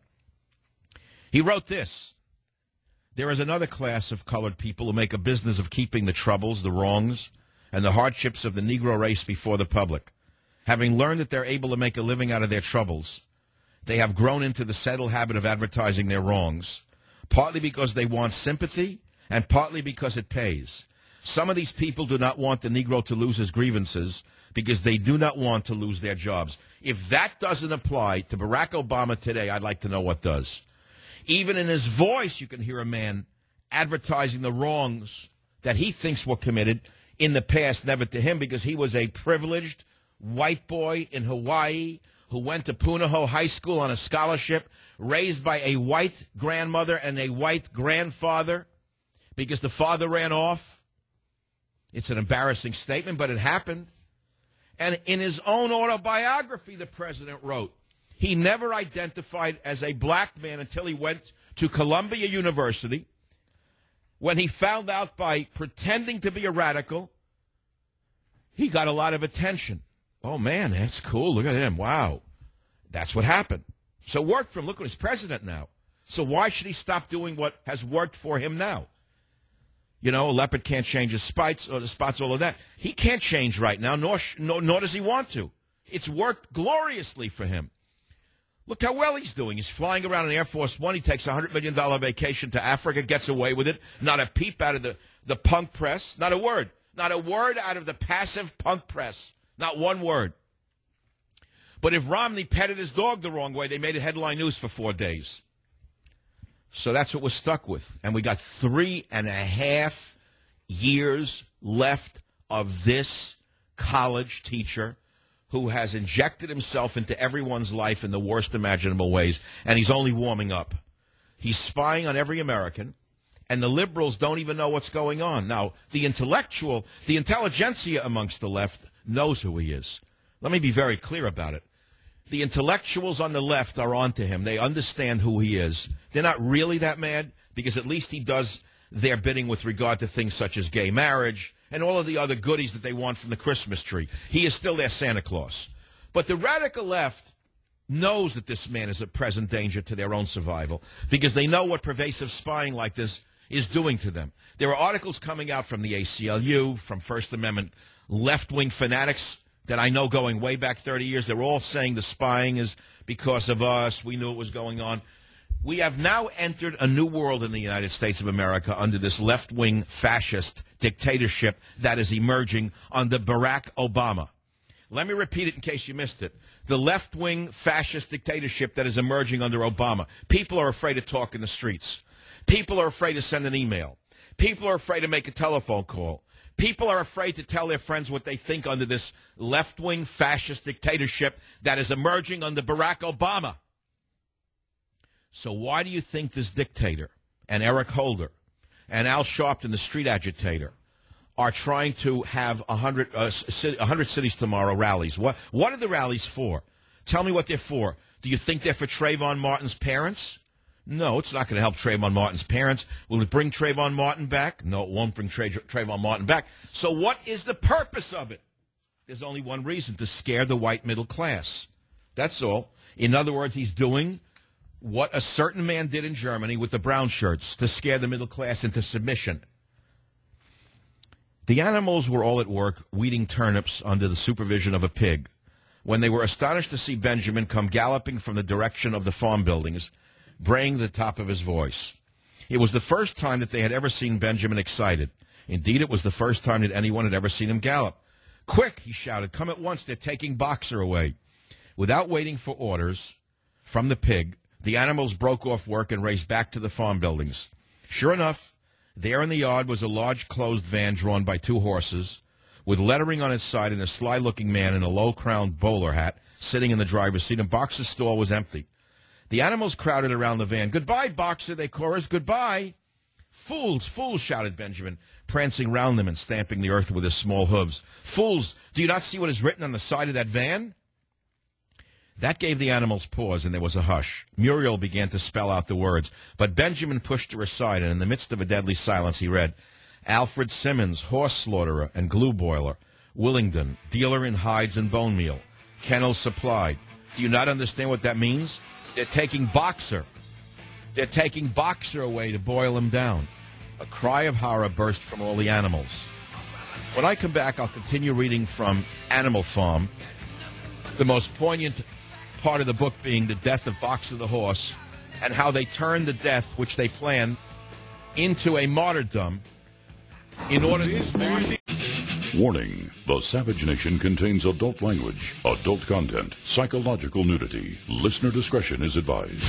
He wrote this. There is another class of colored people who make a business of keeping the troubles, the wrongs, and the hardships of the Negro race before the public. Having learned that they're able to make a living out of their troubles, they have grown into the settled habit of advertising their wrongs, partly because they want sympathy and partly because it pays. Some of these people do not want the Negro to lose his grievances because they do not want to lose their jobs. If that doesn't apply to Barack Obama today, I'd like to know what does. Even in his voice, you can hear a man advertising the wrongs that he thinks were committed in the past, never to him, because he was a privileged white boy in Hawaii who went to Punahou High School on a scholarship, raised by a white grandmother and a white grandfather because the father ran off. It's an embarrassing statement, but it happened. And in his own autobiography, the president wrote, he never identified as a black man until he went to Columbia University, when he found out by pretending to be a radical, he got a lot of attention. Oh, man, that's cool. Look at him. Wow. That's what happened. So worked for him. Look what he's president now. So why should he stop doing what has worked for him now? You know, a leopard can't change his spots, all of that. He can't change right now, nor does he want to. It's worked gloriously for him. Look how well he's doing. He's flying around in Air Force One. He takes a $100 million vacation to Africa, gets away with it. Not a peep out of the punk press. Not a word. Not a word out of the passive punk press. Not one word. But if Romney petted his dog the wrong way, they made it headline news for 4 days. So that's what we're stuck with. And we got 3.5 years left of this college teacher who has injected himself into everyone's life in the worst imaginable ways, and he's only warming up. He's spying on every American, and the liberals don't even know what's going on. Now, the intelligentsia amongst the left knows who he is. Let me be very clear about it. The intellectuals on the left are onto him. They understand who he is. They're not really that mad. because at least he does their bidding with regard to things such as gay marriage and all of the other goodies that they want from the Christmas tree. He is still their Santa Claus. But the radical left knows that this man is a present danger to their own survival because they know what pervasive spying like this is doing to them. There are articles coming out from the ACLU, from First Amendment left-wing fanatics that I know going way back 30 years. They're all saying the spying is because of us. We knew it was going on. We have now entered a new world in the United States of America under this left-wing fascist dictatorship that is emerging under Barack Obama. Let me repeat it in case you missed it. The left-wing fascist dictatorship that is emerging under Obama. People are afraid to talk in the streets. People are afraid to send an email. People are afraid to make a telephone call. People are afraid to tell their friends what they think under this left-wing fascist dictatorship that is emerging under Barack Obama. So why do you think this dictator and Eric Holder and Al Sharpton, the street agitator, are trying to have 100 cities tomorrow rallies? What are the rallies for? Tell me what they're for. Do you think they're for Trayvon Martin's parents? No, it's not going to help Trayvon Martin's parents. Will it bring Trayvon Martin back? No, it won't bring Trayvon Martin back. So what is the purpose of it? There's only one reason, to scare the white middle class. That's all. In other words, he's doing what a certain man did in Germany with the brown shirts, to scare the middle class into submission. The animals were all at work weeding turnips under the supervision of a pig when they were astonished to see Benjamin come galloping from the direction of the farm buildings, braying at the top of his voice. It was the first time that they had ever seen Benjamin excited. Indeed, it was the first time that anyone had ever seen him gallop. "Quick," he shouted, "come at once, they're taking Boxer away." Without waiting for orders from the pig, the animals broke off work and raced back to the farm buildings. Sure enough, there in the yard was a large closed van drawn by 2 horses, with lettering on its side and a sly-looking man in a low-crowned bowler hat sitting in the driver's seat, and Boxer's stall was empty. The animals crowded around the van. "Goodbye, Boxer," they chorused. "Goodbye." "Fools, fools," shouted Benjamin, prancing round them and stamping the earth with his small hooves. "Fools, do you not see what is written on the side of that van?" That gave the animals pause, and there was a hush. Muriel began to spell out the words, but Benjamin pushed her aside, and in the midst of a deadly silence he read, "Alfred Simmons, horse slaughterer and glue boiler. Willingdon, dealer in hides and bone meal. Kennels supplied." Do you not understand what that means? They're taking Boxer. They're taking Boxer away to boil him down. A cry of horror burst from all the animals. When I come back, I'll continue reading from Animal Farm, the most poignant part of the book being the death of Boxer the horse, and how they turned the death, which they planned, into a martyrdom in order to... Warning, the Savage Nation contains adult language, adult content, psychological nudity. Listener discretion is advised.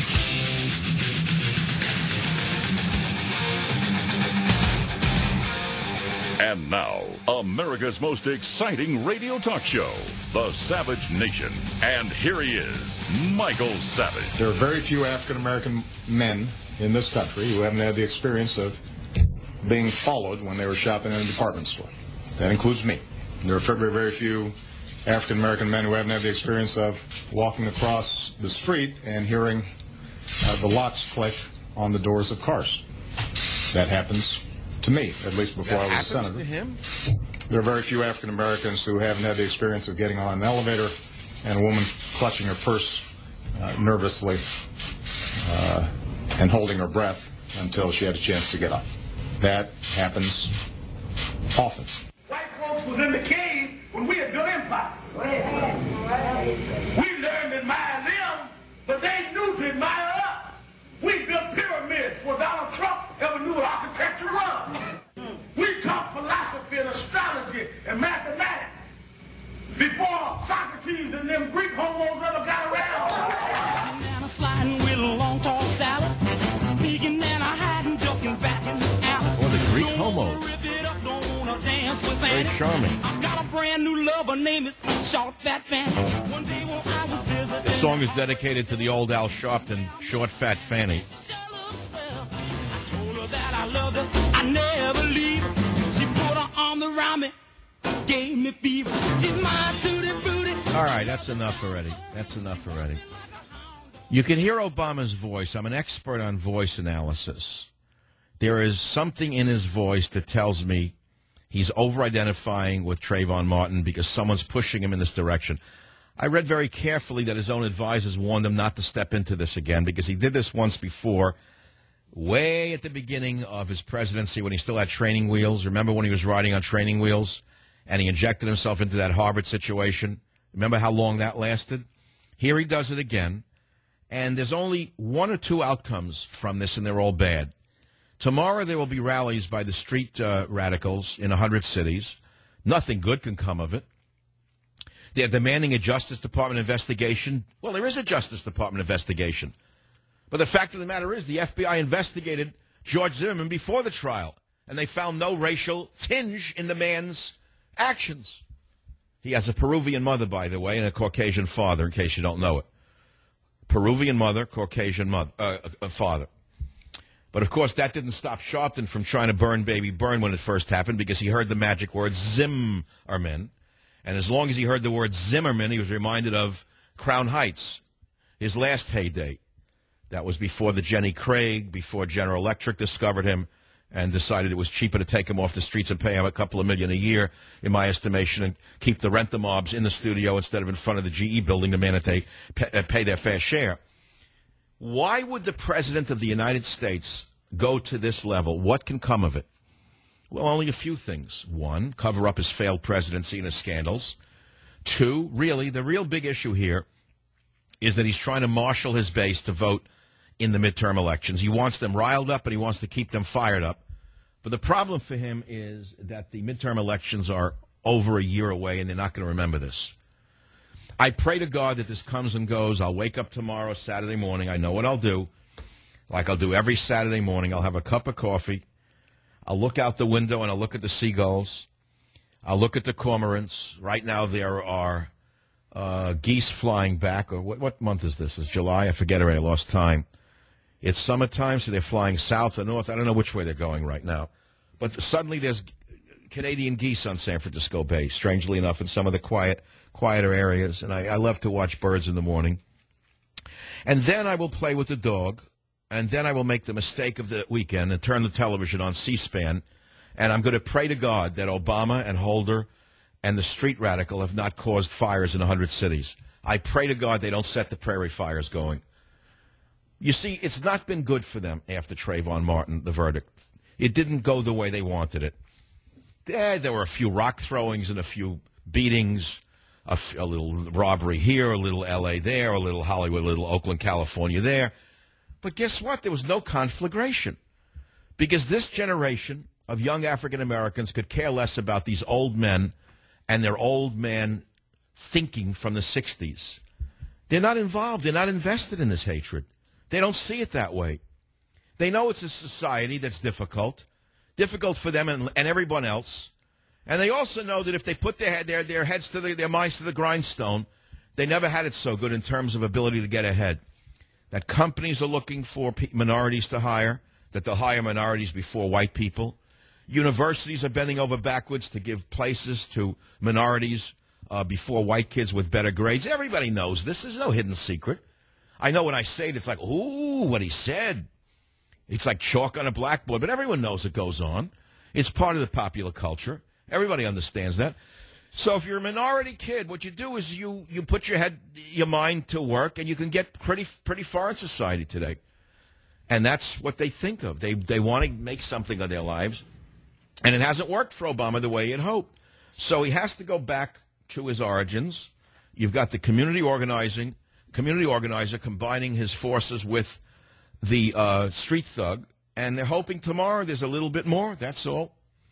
And now, America's most exciting radio talk show, The Savage Nation. And here he is, Michael Savage. There are very few African-American men in this country who haven't had the experience of being followed when they were shopping in a department store. That includes me. There are very, very few African-American men who haven't had the experience of walking across the street and hearing the locks click on the doors of cars. That happens to me, at least before I was a senator. To him? There are very few African Americans who haven't had the experience of getting on an elevator and a woman clutching her purse nervously and holding her breath until she had a chance to get off. That happens often. White folks was in the cave when we had built empires. We learned to admire them, but they knew to admire us. We built pyramids before Donald Trump ever knew what architecture was. We taught philosophy and astrology and mathematics before Socrates and them Greek homos ever got around. And a sliding with a long tall salad, vegan and a hiding, ducking back in the alley. Or the Greek homos. Very charming. I got a brand new lover, name is Short Fat Fanny. One day when I was visiting, This song is dedicated to the old Al Sharpton, Short Fat Fanny. that I loved her, I never leave her. She put her arm around me, gave me fever. She's my tutti frutti. All right, that's enough already. That's enough already. You can hear Obama's voice. I'm an expert on voice analysis. There is something in his voice that tells me he's over-identifying with Trayvon Martin because someone's pushing him in this direction. I read very carefully that his own advisors warned him not to step into this again because he did this once before, way at the beginning of his presidency when he still had training wheels. Remember when he was riding on training wheels and he injected himself into that Harvard situation? Remember how long that lasted? Here he does it again. And there's only one or two outcomes from this, and they're all bad. Tomorrow there will be rallies by the street radicals in 100 cities. Nothing good can come of it. They're demanding a Justice Department investigation. Well, there is a Justice Department investigation. But the fact of the matter is the FBI investigated George Zimmerman before the trial, and they found no racial tinge in the man's actions. He has a Peruvian mother, by the way, and a Caucasian father, in case you don't know it. Peruvian mother, Caucasian father. But, of course, that didn't stop Sharpton from trying to burn Baby Byrne when it first happened because he heard the magic word Zimmerman. And as long as he heard the word Zimmerman, he was reminded of Crown Heights, his last heyday. That was before the Jenny Craig, before General Electric discovered him and decided it was cheaper to take him off the streets and pay him a couple of million a year, in my estimation, and keep the rent-a-mobs in the studio instead of in front of the GE building demanding they pay their fair share. Why would the President of the United States go to this level? What can come of it? Well, only a few things. One, cover up his failed presidency and his scandals. Two, really, the real big issue here is that he's trying to marshal his base to vote in the midterm elections. He wants them riled up, and he wants to keep them fired up. But the problem for him is that the midterm elections are over a year away, and they're not going to remember this. I pray to God that this comes and goes. I'll wake up tomorrow, Saturday morning. I know what I'll do. Like I'll do every Saturday morning. I'll have a cup of coffee. I'll look out the window, and I'll look at the seagulls. I'll look at the cormorants. Right now there are geese flying back. Or what month is this? Is July? I forget already. I lost time. It's summertime, so they're flying south or north. I don't know which way they're going right now. But suddenly there's Canadian geese on San Francisco Bay, strangely enough, in some of the quieter areas. And I love to watch birds in the morning. And then I will play with the dog. And then I will make the mistake of the weekend and turn the television on C-SPAN. And I'm going to pray to God that Obama and Holder and the street radical have not caused fires in 100 cities. I pray to God they don't set the prairie fires going. You see, it's not been good for them after Trayvon Martin, the verdict. It didn't go the way they wanted it. There were a few rock throwings and a few beatings, a little robbery here, a little L.A. there, a little Hollywood, a little Oakland, California there. But guess what? There was no conflagration because this generation of young African Americans could care less about these old men and their old man thinking from the 60s. They're not involved. They're not invested in this hatred. They don't see it that way. They know it's a society that's difficult for them and everyone else. And they also know that if they put their heads to their minds to the grindstone, they never had it so good in terms of ability to get ahead. That companies are looking for minorities to hire, that they'll hire minorities before white people. Universities are bending over backwards to give places to minorities before white kids with better grades. Everybody knows this. There's no hidden secret. I know when I say it, it's like, ooh, what he said. It's like chalk on a blackboard, but everyone knows it goes on. It's part of the popular culture. Everybody understands that. So if you're a minority kid, what you do is you put your mind to work, and you can get pretty far in society today. And that's what they think of. They want to make something of their lives. And it hasn't worked for Obama the way he had hoped. So he has to go back to his origins. You've got the community organizer combining his forces with the street thug. And they're hoping tomorrow there's a little bit more. That's all.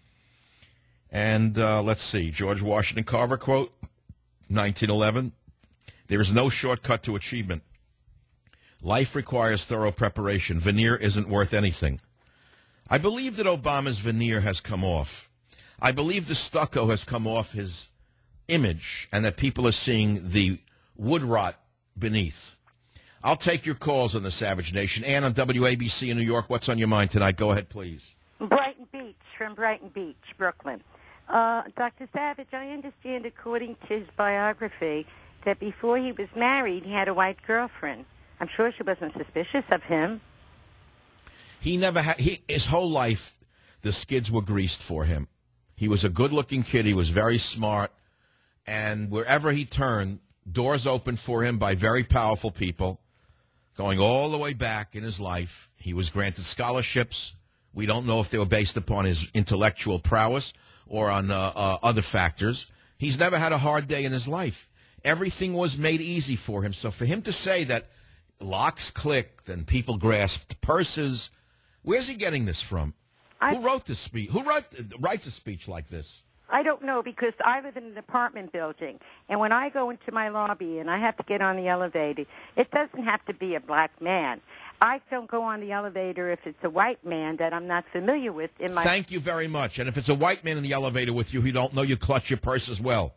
And let's see. George Washington Carver quote, 1911. There is no shortcut to achievement. Life requires thorough preparation. Veneer isn't worth anything. I believe that Obama's veneer has come off. I believe the stucco has come off his image and that people are seeing the wood rot beneath. I'll take your calls on the Savage Nation. Ann on WABC in New York, what's on your mind tonight? Go ahead, please. Brighton Beach, from Brighton Beach, Brooklyn. Dr. Savage, I understand, according to his biography, that before he was married, he had a white girlfriend. I'm sure she wasn't suspicious of him. He never had, his whole life, the skids were greased for him. He was a good-looking kid. He was very smart. And wherever he turned, doors opened for him by very powerful people, going all the way back in his life. He was granted scholarships. We don't know if they were based upon his intellectual prowess or on other factors. He's never had a hard day in his life. Everything was made easy for him. So for him to say that locks clicked and people grasped purses, where's he getting this from? Who wrote this speech? Who writes a speech like this? I don't know, because I live in an apartment building, and when I go into my lobby and I have to get on the elevator, it doesn't have to be a black man. I don't go on the elevator if it's a white man that I'm not familiar with. Thank you very much. And if it's a white man in the elevator with you who don't know, you clutch your purse as well.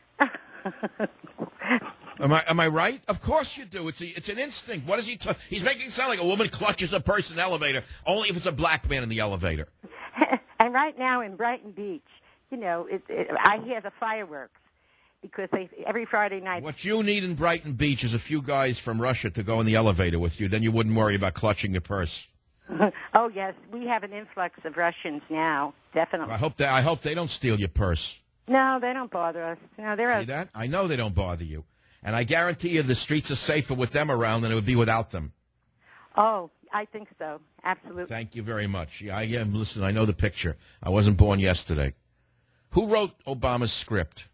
Am I right? Of course you do. It's an instinct. What is he? He's making it sound like a woman clutches a purse in an elevator only if it's a black man in the elevator. And right now in Brighton Beach, you know, I hear the fireworks because every Friday night. What you need in Brighton Beach is a few guys from Russia to go in the elevator with you. Then you wouldn't worry about clutching your purse. Oh yes, we have an influx of Russians now. Definitely. I hope they don't steal your purse. No, they don't bother us. No, they're See that? I know they don't bother you. And I guarantee you the streets are safer with them around than it would be without them. Oh, I think so. Absolutely. Thank you very much. Yeah, listen, I know the picture. I wasn't born yesterday. Who wrote Obama's script?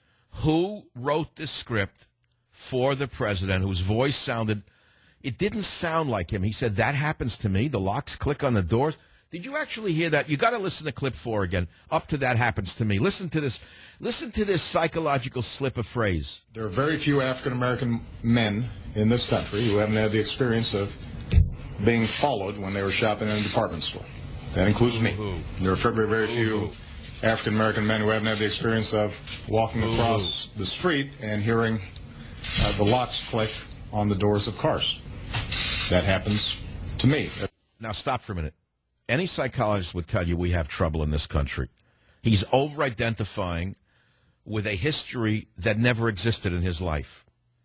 Who wrote this script for the president whose voice sounded, it didn't sound like him. He said, that happens to me. The locks click on the doors. Did you actually hear that? You got to listen to clip 4 again. Up to that happens to me. Listen to this. Listen to this psychological slip of phrase. There are very few African-American men in this country who haven't had the experience of being followed when they were shopping in a department store. That includes me. There are very few African-American men who haven't had the experience of walking across the street and hearing the locks click on the doors of cars. That happens to me. Now stop for a minute. Any psychologist would tell you we have trouble in this country. He's over-identifying with a history that never existed in his life.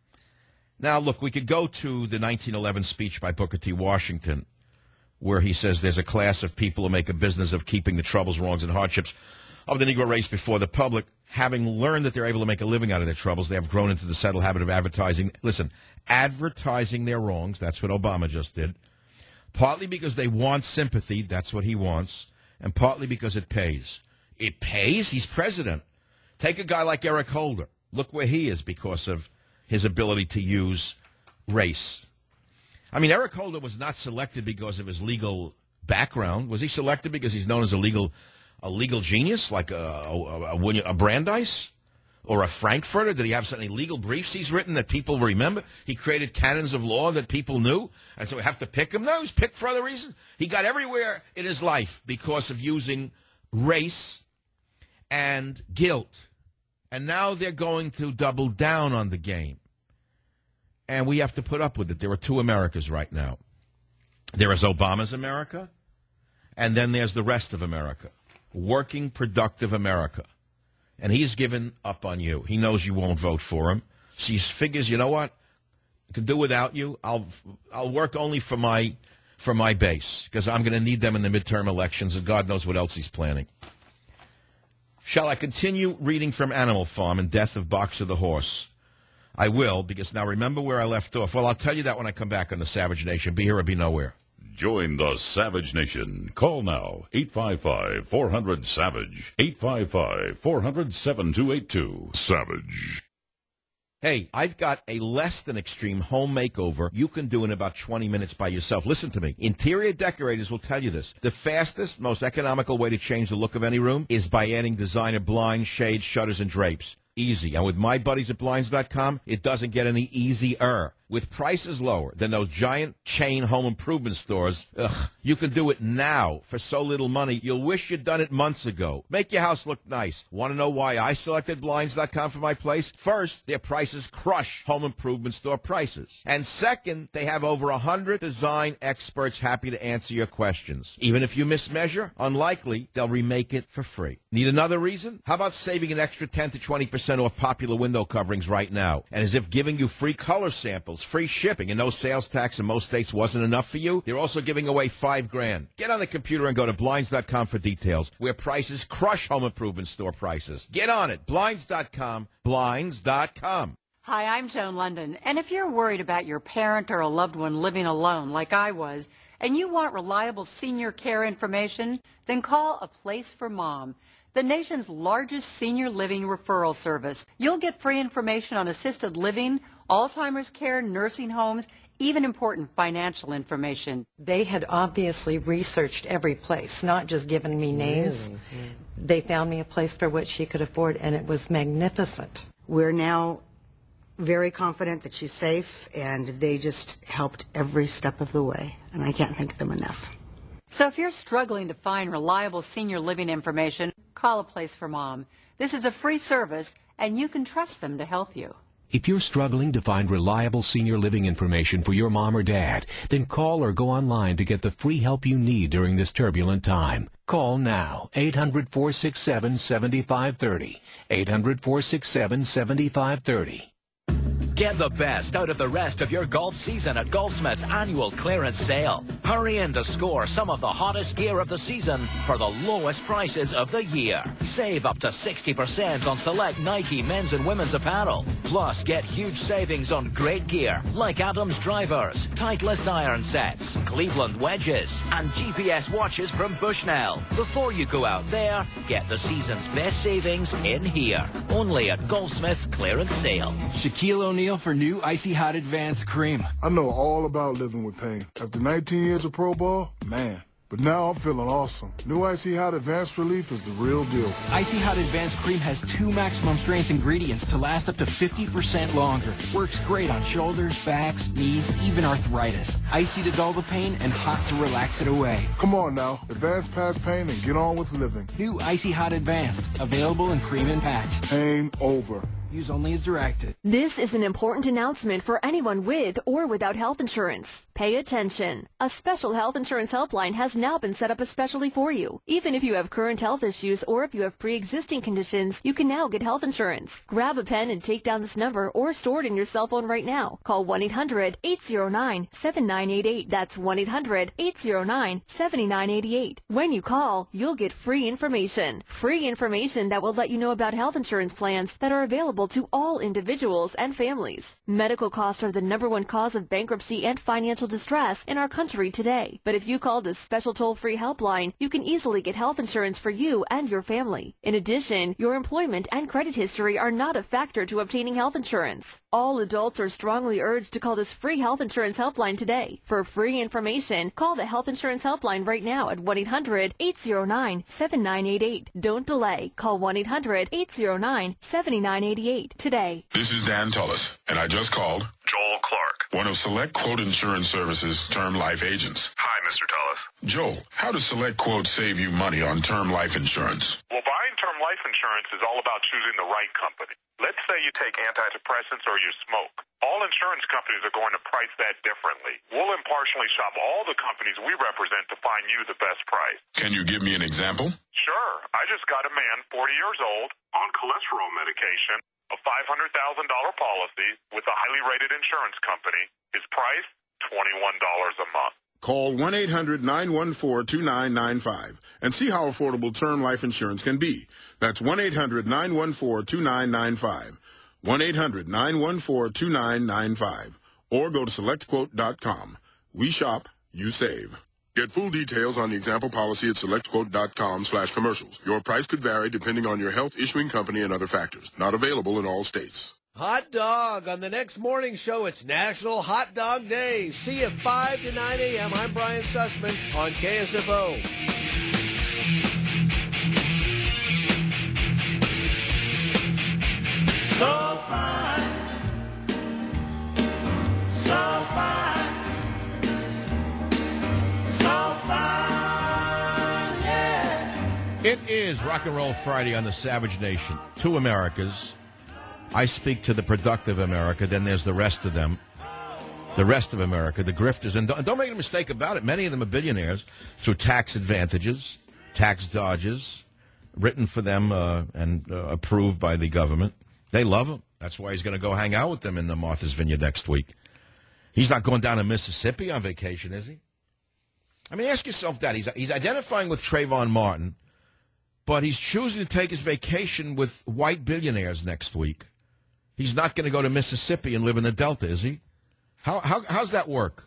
Now, look, we could go to the 1911 speech by Booker T. Washington, where he says there's a class of people who make a business of keeping the troubles, wrongs, and hardships of the Negro race before the public. Having learned that they're able to make a living out of their troubles, they have grown into the settled habit of advertising. Listen, advertising their wrongs. That's what Obama just did. Partly because they want sympathy, that's what he wants, and partly because it pays. It pays? He's president. Take a guy like Eric Holder. Look where he is because of his ability to use race. I mean, Eric Holder was not selected because of his legal background. Was he selected because he's known as a legal genius, like a Brandeis? Or a Frankfurter? Did he have any legal briefs he's written that people remember? He created canons of law that people knew, and so we have to pick him? No, he was picked for other reasons. He got everywhere in his life because of using race and guilt. And now they're going to double down on the game. And we have to put up with it. There are two Americas right now. There is Obama's America, and then there's the rest of America. Working, productive America. And he's given up on you. He knows you won't vote for him. So he figures, you know what? I can do without you. I'll work only for my base because I'm going to need them in the midterm elections, and God knows what else he's planning. Shall I continue reading from Animal Farm and Death of Boxer the Horse? I will, because now remember where I left off. Well, I'll tell you that when I come back on the Savage Nation. Be here or be nowhere. Join the Savage Nation. Call now, 855-400-SAVAGE, 855-400-7282. Savage. Hey, I've got a less than extreme home makeover you can do in about 20 minutes by yourself. Listen to me. Interior decorators will tell you this. The fastest, most economical way to change the look of any room is by adding designer blinds, shades, shutters, and drapes. Easy. And with my buddies at Blinds.com, it doesn't get any easier. With prices lower than those giant chain home improvement stores, you can do it now for so little money, you'll wish you'd done it months ago. Make your house look nice. Want to know why I selected Blinds.com for my place? First, their prices crush home improvement store prices. And second, they have over 100 design experts happy to answer your questions. Even if you mismeasure, unlikely, they'll remake it for free. Need another reason? How about saving an extra 10 to 20% off popular window coverings right now? And as if giving you free color samples, deals, free shipping, and no sales tax in most states wasn't enough for you? They're also giving away $5,000. Get on the computer and go to Blinds.com for details, where prices crush home improvement store prices. Get on it. Blinds.com. Blinds.com. Hi, I'm Joan London, and if you're worried about your parent or a loved one living alone like I was, and you want reliable senior care information, then call A Place for Mom, the nation's largest senior living referral service. You'll get free information on assisted living, Alzheimer's care, nursing homes, even important financial information. They had obviously researched every place, not just given me names. They found me a place for what she could afford, and it was magnificent. We're now very confident that she's safe, and they just helped every step of the way, and I can't thank them enough. So if you're struggling to find reliable senior living information, call A Place for Mom. This is a free service, and you can trust them to help you. If you're struggling to find reliable senior living information for your mom or dad, then call or go online to get the free help you need during this turbulent time. Call now, 800-467-7530, 800-467-7530. Get the best out of the rest of your golf season at Golfsmith's annual clearance sale. Hurry in to score some of the hottest gear of the season for the lowest prices of the year. Save up to 60% on select Nike men's and women's apparel. Plus, get huge savings on great gear like Adams drivers, Titleist iron sets, Cleveland wedges, and GPS watches from Bushnell. Before you go out there, get the season's best savings in here. Only at Golfsmith's clearance sale. Shaquille O'Neal for new Icy Hot Advanced Cream. I know all about living with pain. After 19 years of pro ball, man. But now I'm feeling awesome. New Icy Hot Advanced Relief is the real deal. Icy Hot Advanced Cream has 2 maximum strength ingredients to last up to 50% longer. Works great on shoulders, backs, knees, even arthritis. Icy to dull the pain and hot to relax it away. Come on now. Advance past pain and get on with living. New Icy Hot Advanced. Available in cream and patch. Pain over. Use only as directed. This is an important announcement for anyone with or without health insurance. Pay attention. A special health insurance helpline has now been set up especially for you. Even if you have current health issues or if you have pre-existing conditions, you can now get health insurance. Grab a pen and take down this number or store it in your cell phone right now. Call 1-800-809-7988. That's 1-800-809-7988. When you call, you'll get free information. Free information that will let you know about health insurance plans that are available to all individuals and families. Medical costs are the #1 cause of bankruptcy and financial distress in our country today. But if you call this special toll-free helpline, you can easily get health insurance for you and your family. In addition, your employment and credit history are not a factor to obtaining health insurance. All adults are strongly urged to call this free health insurance helpline today. For free information, call the health insurance helpline right now at 1-800-809-7988. Don't delay. Call 1-800-809-7988 today. This is Dan Tullis, and I just called Joel Clark, one of Select Quote Insurance Services' term life agents. Hi, Mr. Tullis. Joel, how does Select Quote save you money on term life insurance? Well, buying term life insurance is all about choosing the right company. Let's say you take antidepressants or you smoke. All insurance companies are going to price that differently. We'll impartially shop all the companies we represent to find you the best price. Can you give me an example? Sure. I just got a man, 40 years old, on cholesterol medication, a $500,000 policy with a highly rated insurance company. His price, $21 a month. Call 1-800-914-2995 and see how affordable term life insurance can be. That's 1-800-914-2995. 1-800-914-2995. Or go to SelectQuote.com. We shop, you save. Get full details on the example policy at SelectQuote.com/commercials. Your price could vary depending on your health issuing company and other factors. Not available in all states. Hot dog. On the next morning show, it's National Hot Dog Day. See you 5 to 9 a.m. I'm Brian Sussman on KSFO. So fine, so fine, so fine, yeah. It is Rock and Roll Friday on the Savage Nation. 2 Americas. I speak to the productive America, then there's the rest of them. The rest of America, the grifters. And don't make a mistake about it. Many of them are billionaires through tax advantages, tax dodges, written for them and approved by the government. They love him. That's why he's going to go hang out with them in the Martha's Vineyard next week. He's not going down to Mississippi on vacation, is he? I mean, ask yourself that. He's identifying with Trayvon Martin, but he's choosing to take his vacation with white billionaires next week. He's not going to go to Mississippi and live in the Delta, is he? How's that work?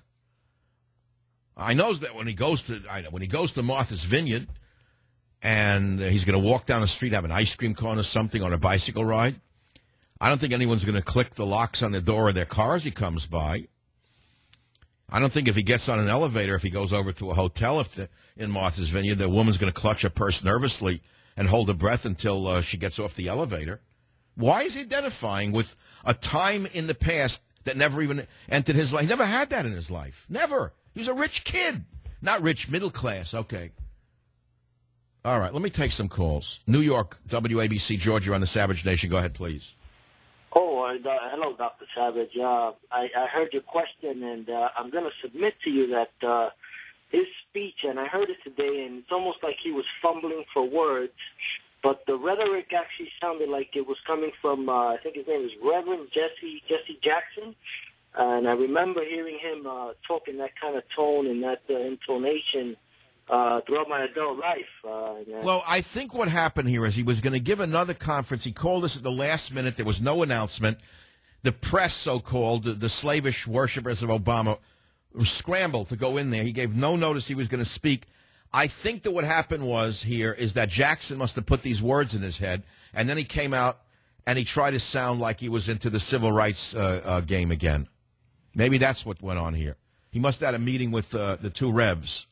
I know that when he goes to Martha's Vineyard, and he's going to walk down the street, have an ice cream cone or something on a bicycle ride. I don't think anyone's going to click the locks on the door of their car as he comes by. I don't think if he gets on an elevator, if he goes over to a hotel in Martha's Vineyard, the woman's going to clutch her purse nervously and hold her breath until she gets off the elevator. Why is he identifying with a time in the past that never even entered his life? He never had that in his life. Never. He was a rich kid. Not rich, middle class. Okay. All right, let me take some calls. New York, WABC, Georgia on the Savage Nation. Go ahead, please. Oh, hello, Dr. Savage. I heard your question, and I'm going to submit to you that his speech, and I heard it today, and it's almost like he was fumbling for words, but the rhetoric actually sounded like it was coming from, I think his name is Reverend Jesse Jackson, and I remember hearing him talk in that kind of tone and that intonation throughout my adult life. Well, I think what happened here is he was going to give another conference. He called us at the last minute. There was no announcement. The press, so-called, the slavish worshippers of Obama, scrambled to go in there. He gave no notice he was going to speak. I think that what happened is that Jackson must have put these words in his head, and then he came out and he tried to sound like he was into the civil rights game again. Maybe that's what went on here. He must have had a meeting with the two Revs.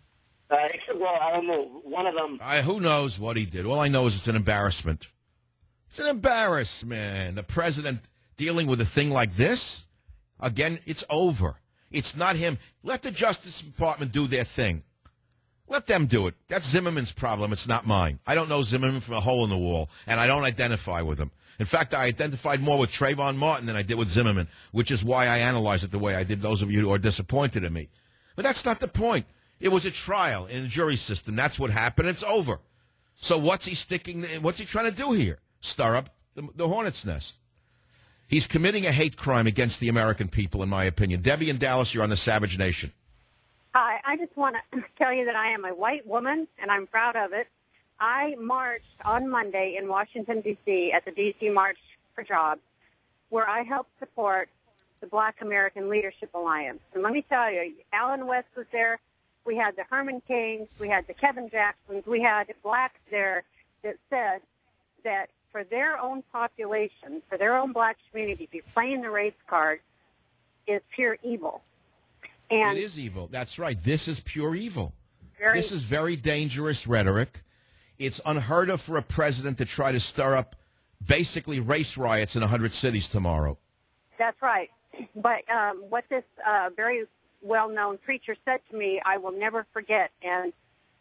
Well, I don't know. One of them. Who knows what he did? All I know is it's an embarrassment. It's an embarrassment. The president dealing with a thing like this? Again, it's over. It's not him. Let the Justice Department do their thing. Let them do it. That's Zimmerman's problem. It's not mine. I don't know Zimmerman from a hole in the wall, and I don't identify with him. In fact, I identified more with Trayvon Martin than I did with Zimmerman, which is why I analyzed it the way I did, those of you who are disappointed in me. But that's not the point. It was a trial in a jury system. That's what happened. It's over. So what's he trying to do here? Stir up the hornet's nest. He's committing a hate crime against the American people, in my opinion. Debbie in Dallas, you're on the Savage Nation. Hi, I just want to tell you that I am a white woman, and I'm proud of it. I marched on Monday in Washington, D.C. at the D.C. March for Jobs, where I helped support the Black American Leadership Alliance. And let me tell you, Alan West was there. We had the Herman Kings. We had the Kevin Jacksons. We had blacks there that said that for their own population, for their own black community, to be playing the race card is pure evil. And it is evil. That's right. This is pure evil. Very, this is very dangerous rhetoric. It's unheard of for a president to try to stir up basically race riots in 100 cities tomorrow. That's right. But what this very well-known preacher said to me, I will never forget, and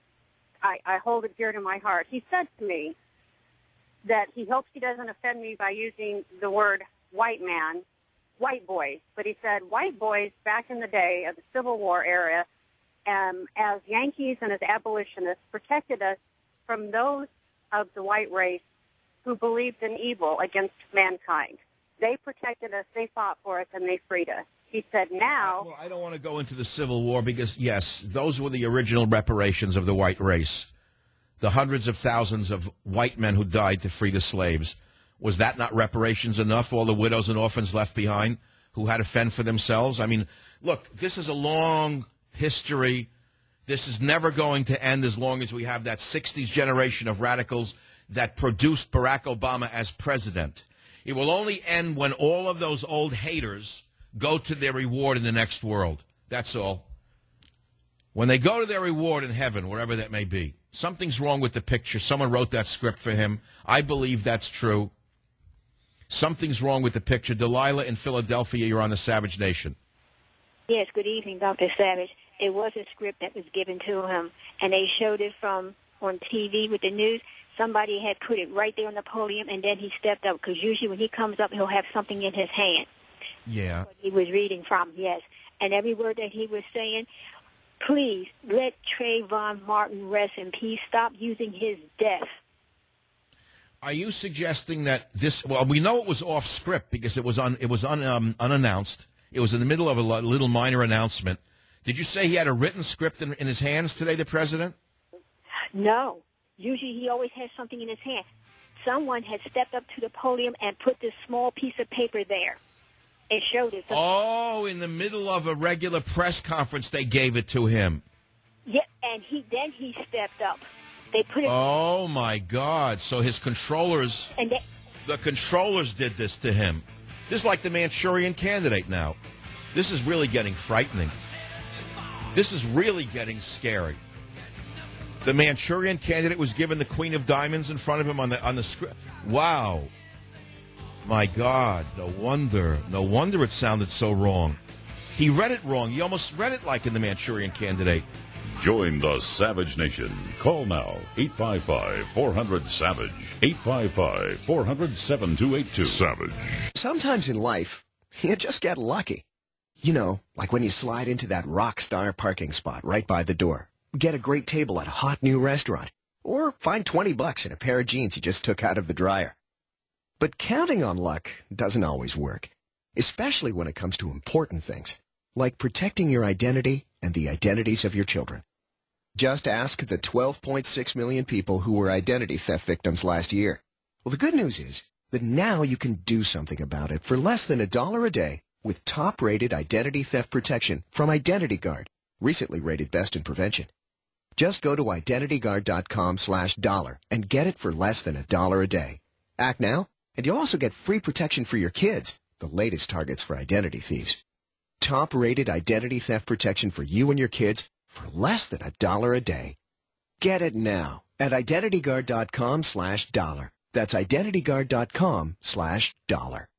I hold it dear to my heart. He said to me that he hopes he doesn't offend me by using the word white man, white boys. But he said white boys back in the day of the Civil War era, as Yankees and as abolitionists, protected us from those of the white race who believed in evil against mankind. They protected us, they fought for us, and they freed us. He said now... Well, I don't want to go into the Civil War because, yes, those were the original reparations of the white race. The hundreds of thousands of white men who died to free the slaves. Was that not reparations enough? All the widows and orphans left behind who had to fend for themselves? I mean, look, this is a long history. This is never going to end as long as we have that 60s generation of radicals that produced Barack Obama as president. It will only end when all of those old haters go to their reward in the next world. That's all. When they go to their reward in heaven, wherever that may be, something's wrong with the picture. Someone wrote that script for him. I believe that's true. Something's wrong with the picture. Delilah in Philadelphia, you're on the Savage Nation. Yes, good evening, Dr. Savage. It was a script that was given to him, and they showed it on TV with the news. Somebody had put it right there on the podium, and then he stepped up, because usually when he comes up, he'll have something in his hand. Yeah. What he was reading from, yes. And every word that he was saying, please let Trayvon Martin rest in peace. Stop using his death. Are you suggesting that this? Well, we know it was off script because it was unannounced, It was in the middle of a little minor announcement. Did you say he had a written script in his hands today, the president? No. Usually he always has something in his hand. Someone had stepped up to the podium and put this small piece of paper there. It showed it. Oh, in the middle of a regular press conference, they gave it to him. Yeah, and then he stepped up. They put it. Oh my God! So his controllers, the controllers did this to him. This is like the Manchurian Candidate now. This is really getting frightening. This is really getting scary. The Manchurian Candidate was given the Queen of Diamonds in front of him on the script. Wow. My God, no wonder it sounded so wrong. He read it wrong. He almost read it like in the Manchurian Candidate. Join the Savage Nation. Call now, 855-400-SAVAGE, 855-400-7282. Savage. Sometimes in life, you just get lucky. You know, like when you slide into that rock star parking spot right by the door, get a great table at a hot new restaurant, or find $20 in a pair of jeans you just took out of the dryer. But counting on luck doesn't always work, especially when it comes to important things, like protecting your identity and the identities of your children. Just ask the 12.6 million people who were identity theft victims last year. Well, the good news is that now you can do something about it for less than $1 a day with top-rated identity theft protection from Identity Guard, recently rated best in prevention. Just go to IdentityGuard.com/dollar and get it for less than $1 a day. Act now, and you'll also get free protection for your kids, the latest targets for identity thieves. Top-rated identity theft protection for you and your kids for less than $1 a day. Get it now at IdentityGuard.com/dollar. That's IdentityGuard.com/dollar.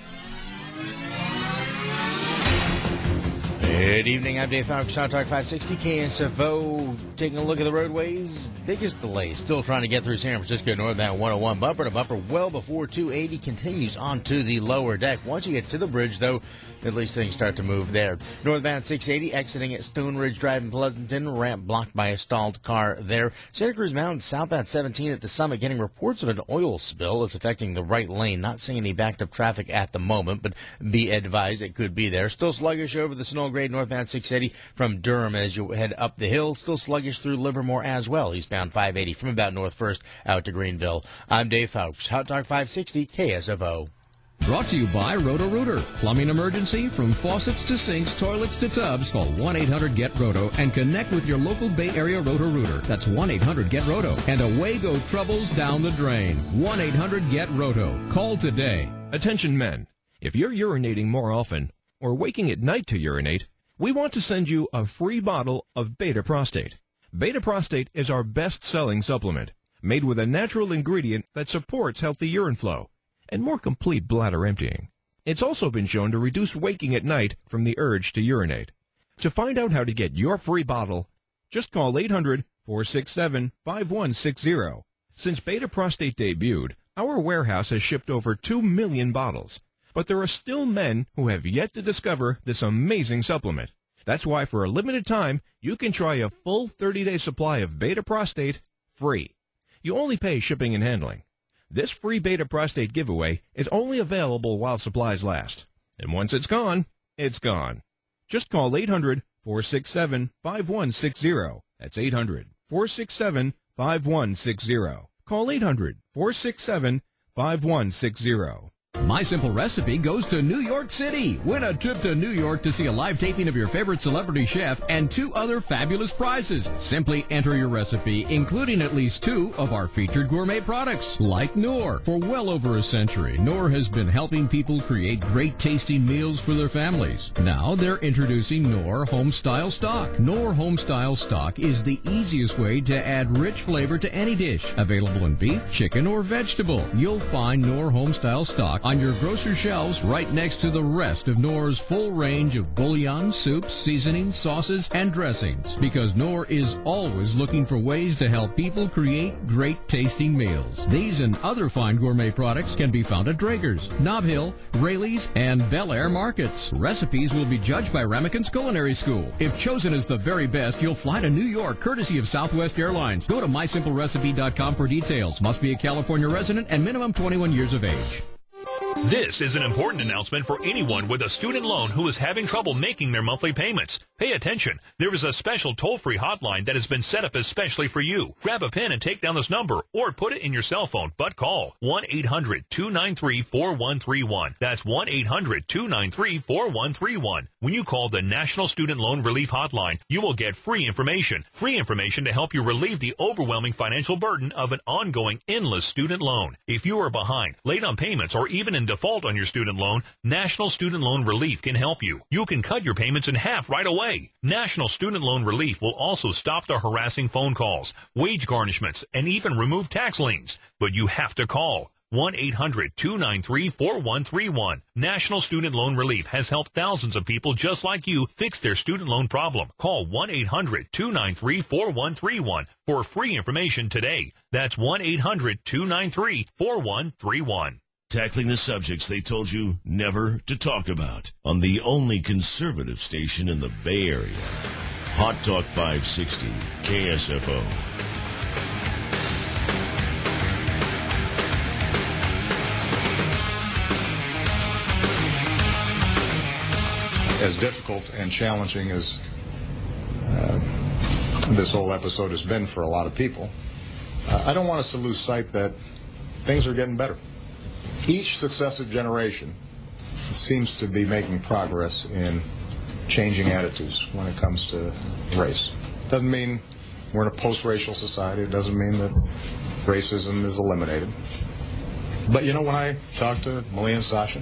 Good evening, I'm Dave Fowler, Talk 560 KSFO. Taking a look at the roadways. Biggest delay still trying to get through San Francisco northbound 101. Bumper to bumper well before 280 continues onto the lower deck. Once you get to the bridge, though, at least things start to move there. Northbound 680 exiting at Stone Ridge Drive in Pleasanton. Ramp blocked by a stalled car there. Santa Cruz Mountain southbound 17 at the summit getting reports of an oil spill. It's affecting the right lane. Not seeing any backed up traffic at the moment, but be advised it could be there. Still sluggish over the Snow Grade northbound 680 from Durham as you head up the hill. Still sluggish through Livermore as well. Eastbound 580 from about North First out to Greenville. I'm Dave Fowles, Hot Talk 560 KSFO. Brought to you by Roto-Rooter. Plumbing emergency from faucets to sinks, toilets to tubs. Call 1-800-GET-ROTO and connect with your local Bay Area Roto-Rooter. That's 1-800-GET-ROTO. And away go troubles down the drain. 1-800-GET-ROTO. Call today. Attention men. If you're urinating more often or waking at night to urinate, we want to send you a free bottle of Beta Prostate. Beta Prostate is our best-selling supplement, made with a natural ingredient that supports healthy urine flow and more complete bladder emptying. It's also been shown to reduce waking at night from the urge to urinate. To find out how to get your free bottle, just call 800-467-5160. Since Beta Prostate debuted, our warehouse has shipped over 2 million bottles. But there are still men who have yet to discover this amazing supplement. That's why for a limited time, you can try a full 30-day supply of Beta Prostate free. You only pay shipping and handling. This free Beta Prostate giveaway is only available while supplies last. And once it's gone, it's gone. Just call 800-467-5160. That's 800-467-5160. Call 800-467-5160. My Simple Recipe goes to New York City. Win a trip to New York to see a live taping of your favorite celebrity chef and 2 other fabulous prizes. Simply enter your recipe, including at least 2 of our featured gourmet products, like Knorr. For well over a century, Knorr has been helping people create great tasting meals for their families. Now they're introducing Knorr Homestyle Stock. Knorr Homestyle Stock is the easiest way to add rich flavor to any dish. Available in beef, chicken, or vegetable. You'll find Knorr Homestyle Stock on your grocery shelves right next to the rest of Knorr's full range of bouillon, soups, seasonings, sauces, and dressings. Because Knorr is always looking for ways to help people create great tasting meals. These and other fine gourmet products can be found at Draeger's, Nob Hill, Rayleigh's, and Bel Air markets. Recipes will be judged by Ramekins Culinary School. If chosen as the very best, you'll fly to New York courtesy of Southwest Airlines. Go to mysimplerecipe.com for details. Must be a California resident and minimum 21 years of age. This is an important announcement for anyone with a student loan who is having trouble making their monthly payments. Pay attention. There is a special toll-free hotline that has been set up especially for you. Grab a pen and take down this number or put it in your cell phone, but call 1-800-293-4131. That's 1-800-293-4131. When you call the National Student Loan Relief Hotline, you will get free information to help you relieve the overwhelming financial burden of an ongoing endless student loan. If you are behind, late on payments, or even in default on your student loan, National Student Loan Relief can help you. You can cut your payments in half right away. National Student Loan Relief will also stop the harassing phone calls, wage garnishments, and even remove tax liens. But you have to call 1-800-293-4131. National Student Loan Relief has helped thousands of people just like you fix their student loan problem. Call 1-800-293-4131 for free information today. That's 1-800-293-4131. Tackling the subjects they told you never to talk about on the only conservative station in the Bay Area. Hot Talk 560, KSFO. As difficult and challenging as this whole episode has been for a lot of people, I don't want us to lose sight that things are getting better. Each successive generation seems to be making progress in changing attitudes when it comes to race. Doesn't mean we're in a post-racial society. It doesn't mean that racism is eliminated. But you know, when I talk to Malia and Sasha,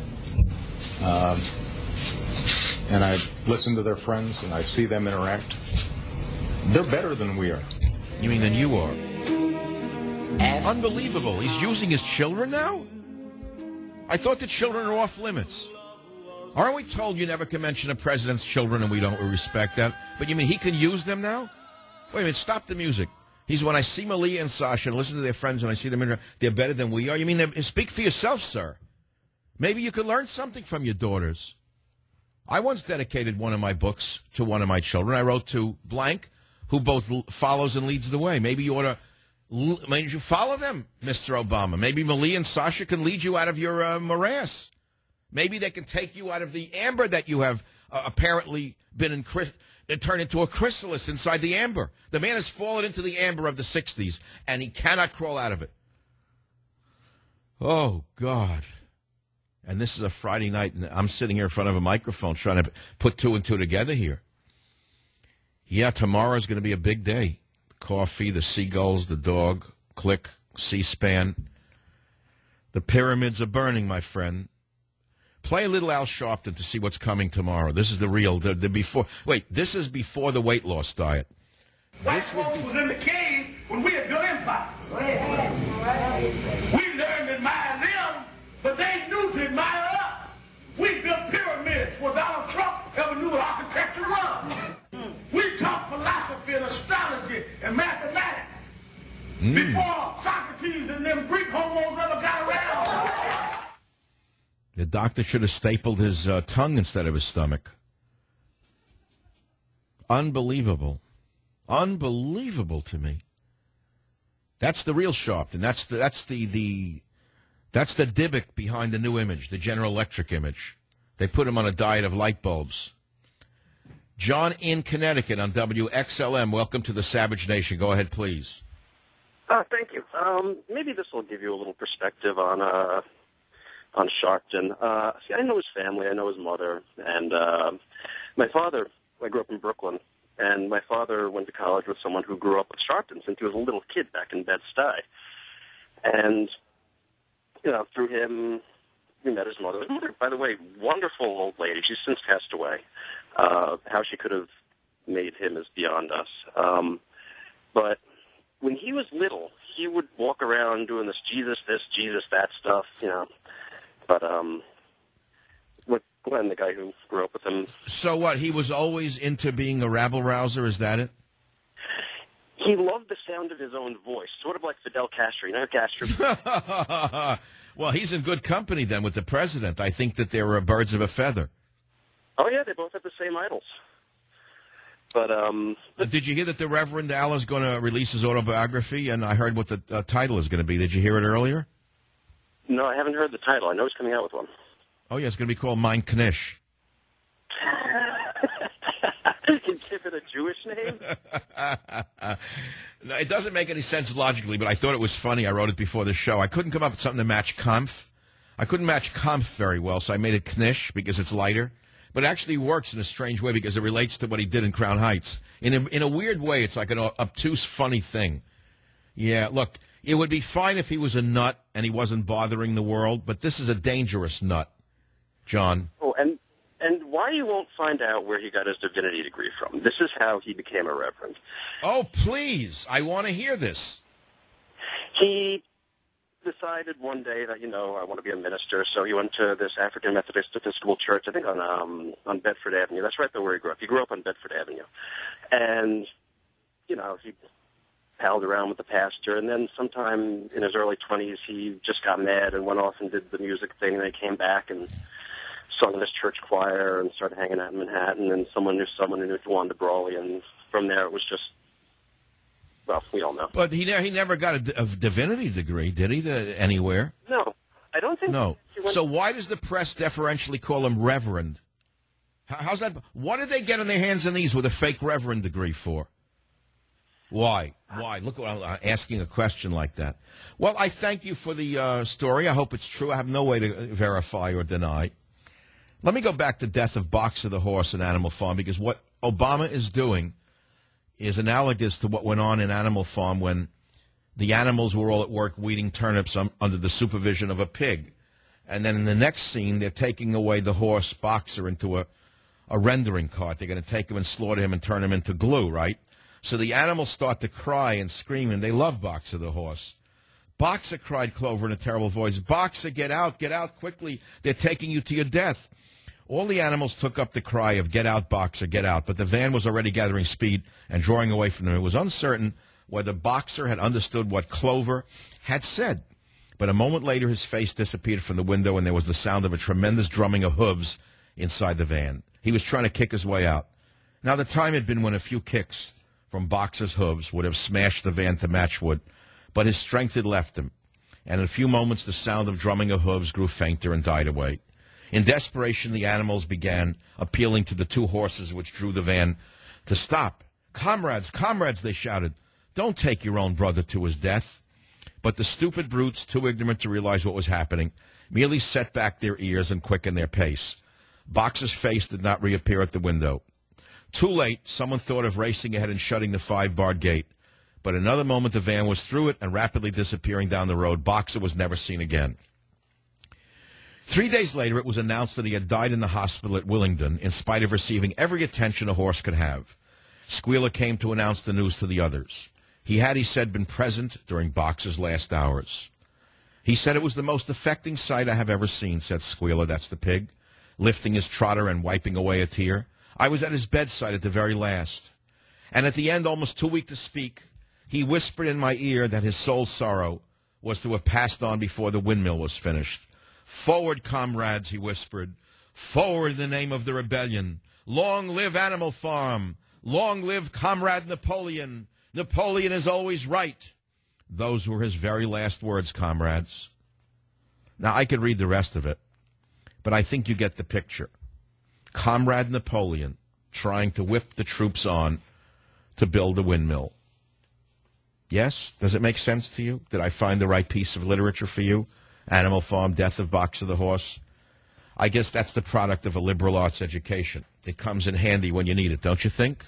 and I listen to their friends and I see them interact, they're better than we are. You mean than you are? Unbelievable. He's using his children now? I thought the children are off limits. Aren't we told you never can mention a president's children and we don't respect that? But you mean he can use them now? Wait a minute, stop the music. When I see Malia and Sasha and listen to their friends and I see them interact, they're better than we are? You mean, speak for yourself, sir. Maybe you could learn something from your daughters. I once dedicated one of my books to one of my children. I wrote to blank, who both follows and leads the way. Maybe you ought to follow them, Mr. Obama. Maybe Malia and Sasha can lead you out of your morass. Maybe they can take you out of the amber that you have apparently been turned into a chrysalis inside the amber. The man has fallen into the amber of the 60s, and he cannot crawl out of it. Oh, God. And this is a Friday night, and I'm sitting here in front of a microphone trying to put two and two together here. Yeah, tomorrow's going to be a big day. The coffee, the seagulls, the dog, click, C-SPAN. The pyramids are burning, my friend. Play a little Al Sharpton to see what's coming tomorrow. This is the real, the before. Wait, this is before the weight loss diet. White folks was in the cave when we had built empires. We learned to admire them, but they knew to admire us. We built pyramids before Donald Trump ever knew what architecture was. We taught philosophy and astrology and mathematics before Socrates and them Greek homos ever got around. The doctor should have stapled his tongue instead of his stomach. Unbelievable. Unbelievable to me. That's the real Sharpton. That's the Dybbuk behind the new image, the General Electric image. They put him on a diet of light bulbs. John in Connecticut on WXLM. Welcome to the Savage Nation. Go ahead, please. Thank you. Maybe this will give you a little perspective on Sharpton. See, I know his family. I know his mother. And my father, I grew up in Brooklyn, and my father went to college with someone who grew up with Sharpton since he was a little kid back in Bed-Stuy. And, you know, through him, we met his mother. His mother, by the way, wonderful old lady. She's since passed away. How she could have made him is beyond us. But when he was little, he would walk around doing this, Jesus that stuff, you know. But with Glenn, the guy who grew up with him. So what? He was always into being a rabble-rouser, is that it? He loved the sound of his own voice, sort of like Fidel Castro. You know Castro? Well, he's in good company then with the president. I think that they're birds of a feather. Oh, yeah, they both have the same idols. But did you hear that the Reverend Al is going to release his autobiography? And I heard what the title is going to be. Did you hear it earlier? No, I haven't heard the title. I know he's coming out with one. Oh, yeah, it's going to be called Mein Knish. You can give it a Jewish name? No, it doesn't make any sense logically, but I thought it was funny. I wrote it before the show. I couldn't come up with something to match Kampf. I couldn't match Kampf very well, so I made it Knish because it's lighter. But it actually works in a strange way because it relates to what he did in Crown Heights. In a weird way, it's like an obtuse, funny thing. Yeah, look, it would be fine if he was a nut and he wasn't bothering the world, but this is a dangerous nut, John. Oh, and why you won't find out where he got his divinity degree from. This is how he became a reverend. Oh, please. I want to hear this. He decided one day that, I want to be a minister, so he went to this African Methodist Episcopal church, I think on Bedford Avenue. That's right there where he grew up. He grew up on Bedford Avenue. And, he palled around with the pastor, and then sometime in his early 20s, he just got mad and went off and did the music thing, and then he came back and sung in this church choir and started hanging out in Manhattan, and someone who knew Wanda Brawley, and from there it was just, well, we all know. But he never got a divinity degree, did he, anywhere? No, I don't think no. So why does the press deferentially call him reverend? How's that? What did they get on their hands and knees with a fake reverend degree for? Why? Look, I'm asking a question like that. Well, I thank you for the story. I hope it's true. I have no way to verify or deny. Let me go back to death of Boxer the horse in Animal Farm, because what Obama is doing is analogous to what went on in Animal Farm when the animals were all at work weeding turnips under the supervision of a pig. And then in the next scene, they're taking away the horse Boxer into a rendering cart. They're going to take him and slaughter him and turn him into glue, right? So the animals start to cry and scream, and they love Boxer the horse. Boxer, cried Clover in a terrible voice. Boxer, get out quickly. They're taking you to your death. All the animals took up the cry of get out, Boxer, get out. But the van was already gathering speed and drawing away from them. It was uncertain whether Boxer had understood what Clover had said. But a moment later, his face disappeared from the window, and there was the sound of a tremendous drumming of hooves inside the van. He was trying to kick his way out. Now, the time had been when a few kicks from Boxer's hooves would have smashed the van to matchwood, but his strength had left him. And in a few moments, the sound of drumming of hooves grew fainter and died away. In desperation, the animals began appealing to the two horses which drew the van to stop. Comrades, comrades, they shouted, don't take your own brother to his death. But the stupid brutes, too ignorant to realize what was happening, merely set back their ears and quickened their pace. Boxer's face did not reappear at the window. Too late, someone thought of racing ahead and shutting the 5-barred gate. But another moment, the van was through it and rapidly disappearing down the road. Boxer was never seen again. 3 days later, it was announced that he had died in the hospital at Willingdon, in spite of receiving every attention a horse could have. Squealer came to announce the news to the others. He had, he said, been present during Boxer's last hours. He said it was the most affecting sight I have ever seen, said Squealer, that's the pig, lifting his trotter and wiping away a tear. I was at his bedside at the very last. And at the end, almost too weak to speak, he whispered in my ear that his soul's sorrow was to have passed on before the windmill was finished. Forward, comrades, he whispered. Forward in the name of the rebellion. Long live Animal Farm. Long live Comrade Napoleon. Napoleon is always right. Those were his very last words, comrades. Now, I could read the rest of it, but I think you get the picture. Comrade Napoleon trying to whip the troops on to build a windmill. Yes? Does it make sense to you? Did I find the right piece of literature for you? Animal Farm, Death of Boxer the horse. I guess that's the product of a liberal arts education. It comes in handy when you need it, don't you think?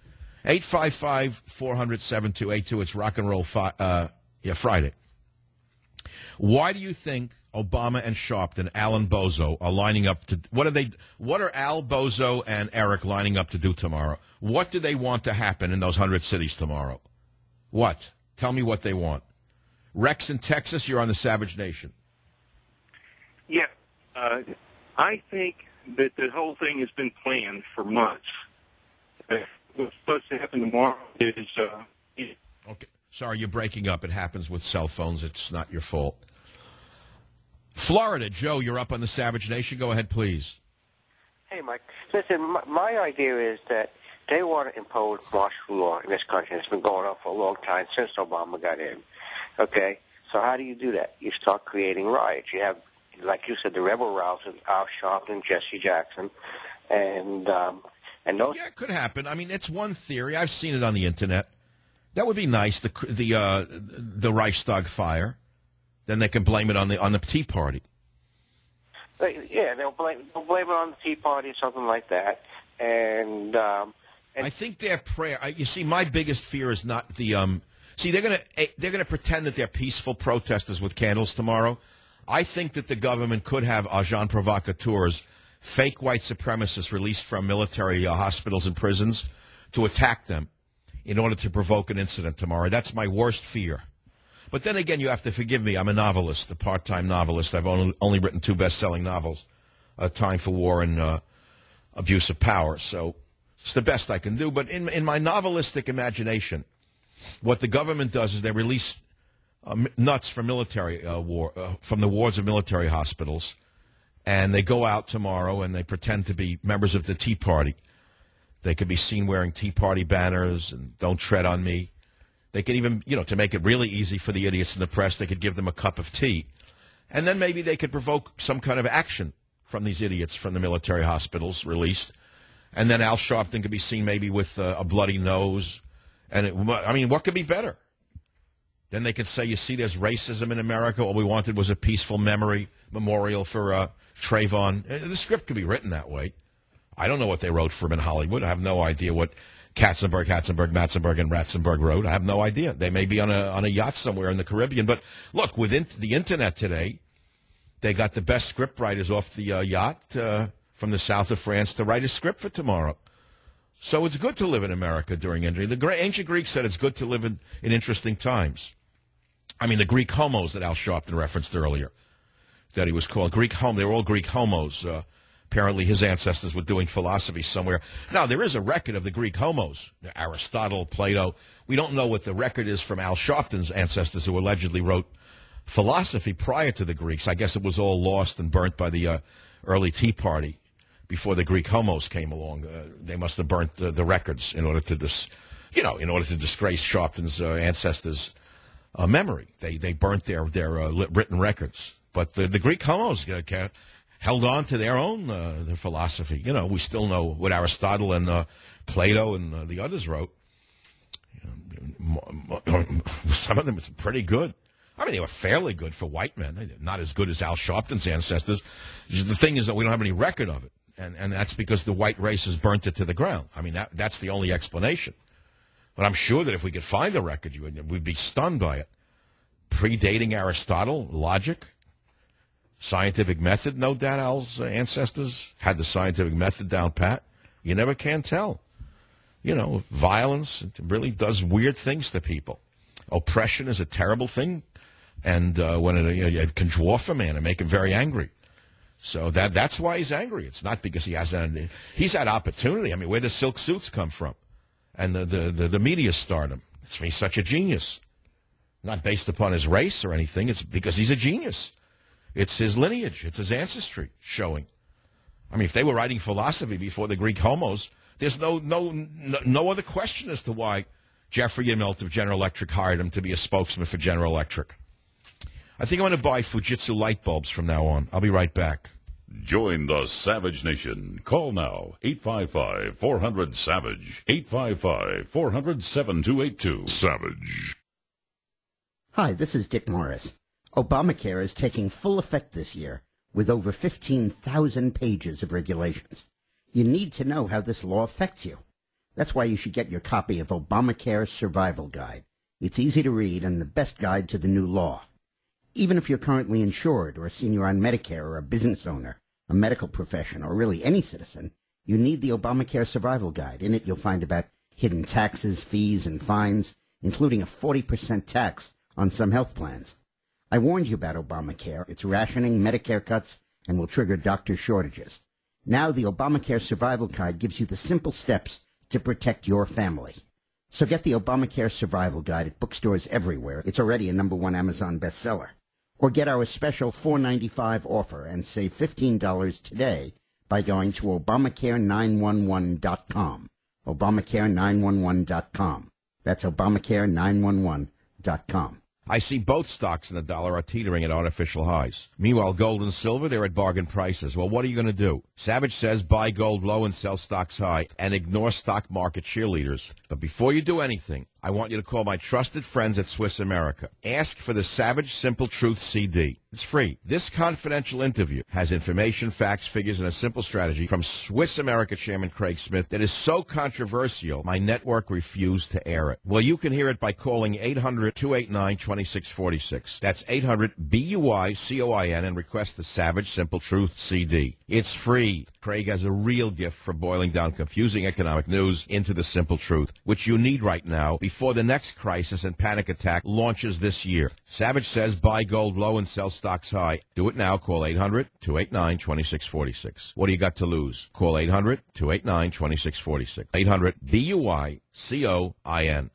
855-400-7282. It's Rock and Roll Friday. Why do you think Obama and Sharpton, Alan Bozo, are lining up to... What are Al, Bozo, and Eric lining up to do tomorrow? What do they want to happen in those 100 cities tomorrow? What? Tell me what they want. Rex in Texas, you're on the Savage Nation. Yeah. I think that the whole thing has been planned for months. What's supposed to happen tomorrow is... Okay. Sorry, you're breaking up. It happens with cell phones. It's not your fault. Florida, Joe, you're up on the Savage Nation. Go ahead, please. Hey, Mike. Listen, my idea is that they want to impose martial law in this country. It's been going on for a long time since Obama got in. Okay? So how do you do that? You start creating riots. You have, like you said, the rebel rousers, Al Sharpton, Jesse Jackson, and those. Yeah, it could happen. I mean, it's one theory. I've seen it on the internet. That would be nice. The Reichstag fire. Then they can blame it on the Tea Party. Yeah, they'll blame it on the Tea Party or something like that. And I think their prayer. You see, my biggest fear is not the. See, they're gonna pretend that they're peaceful protesters with candles tomorrow. I think that the government could have agents provocateurs, fake white supremacists released from military hospitals and prisons to attack them in order to provoke an incident tomorrow. That's my worst fear. But then again, you have to forgive me. I'm a novelist, a part-time novelist. I've only written 2 best-selling novels, Time for War and Abuse of Power. So it's the best I can do. But in my novelistic imagination, what the government does is they release nuts from military from the wards of military hospitals, and they go out tomorrow and they pretend to be members of the Tea Party. They could be seen wearing Tea Party banners and "Don't Tread on Me." They could even, to make it really easy for the idiots in the press, they could give them a cup of tea. And then maybe they could provoke some kind of action from these idiots from the military hospitals released. And then Al Sharpton could be seen maybe with a bloody nose. And, what could be better? Then they could say, you see, there's racism in America. All we wanted was a peaceful memorial for Trayvon. The script could be written that way. I don't know what they wrote for him in Hollywood. I have no idea what Katzenberg, Matzenberg, and Ratzenberg wrote. I have no idea. They may be on a yacht somewhere in the Caribbean. But look, within the internet today, they got the best script writers off the yacht from the south of France to write a script for tomorrow. So it's good to live in America during entry. The ancient Greeks said it's good to live in interesting times. I mean, the Greek homos that Al Sharpton referenced earlier, that he was called Greek homo. They were all Greek homos. Apparently his ancestors were doing philosophy somewhere. Now, there is a record of the Greek homos, Aristotle, Plato. We don't know what the record is from Al Sharpton's ancestors who allegedly wrote philosophy prior to the Greeks. I guess it was all lost and burnt by the early Tea Party before the Greek homos came along. They must have burnt the records in order to disgrace Sharpton's ancestors' memory. They burnt their written records. But the Greek homos held on to their own their philosophy. We still know what Aristotle and Plato and the others wrote. Some of them it's pretty good. I mean, they were fairly good for white men. Not as good as Al Sharpton's ancestors. The thing is that we don't have any record of it, and that's because the white race has burnt it to the ground. I mean, that's the only explanation. But I'm sure that if we could find a record, we'd be stunned by it. Predating Aristotle, logic. Scientific method, no doubt Al's ancestors had the scientific method down pat. You never can tell. Violence really does weird things to people. Oppression is a terrible thing, and when it can dwarf a man and make him very angry. So that's why he's angry. It's not because he's had opportunity. I mean, where the silk suits come from, and the media stardom. He's such a genius, not based upon his race or anything. It's because he's a genius. It's his lineage. It's his ancestry showing. I mean, if they were writing philosophy before the Greek homos, there's no other question as to why Jeffrey Immelt of General Electric hired him to be a spokesman for General Electric. I think I'm going to buy Fujitsu light bulbs from now on. I'll be right back. Join the Savage Nation. Call now, 855-400-SAVAGE, 855-400-7282. Savage. Hi, this is Dick Morris. Obamacare is taking full effect this year with over 15,000 pages of regulations. You need to know how this law affects you. That's why you should get your copy of Obamacare Survival Guide. It's easy to read and the best guide to the new law. Even if you're currently insured or a senior on Medicare or a business owner, a medical professional, or really any citizen, you need the Obamacare Survival Guide. In it, you'll find about hidden taxes, fees, and fines, including a 40% tax on some health plans. I warned you about Obamacare. It's rationing, Medicare cuts, and will trigger doctor shortages. Now the Obamacare Survival Guide gives you the simple steps to protect your family. So get the Obamacare Survival Guide at bookstores everywhere. It's already a #1 Amazon bestseller. Or get our special $4.95 offer and save $15 today by going to Obamacare911.com. Obamacare911.com. That's Obamacare911.com. I see both stocks in the dollar are teetering at artificial highs. Meanwhile, gold and silver, they're at bargain prices. Well, what are you going to do? Savage says buy gold low and sell stocks high and ignore stock market cheerleaders. But before you do anything, I want you to call my trusted friends at Swiss America. Ask for the Savage Simple Truth CD. It's free. This confidential interview has information, facts, figures, and a simple strategy from Swiss America Chairman Craig Smith that is so controversial, my network refused to air it. Well, you can hear it by calling 800-289-2646. That's 800-BUY-COIN and request the Savage Simple Truth CD. It's free. Craig has a real gift for boiling down confusing economic news into the simple truth, which you need right now before the next crisis and panic attack launches this year. Savage says buy gold low and sell stocks high. Do it now. Call 800-289-2646. What do you got to lose? Call 800-289-2646. 800-BUY-COIN.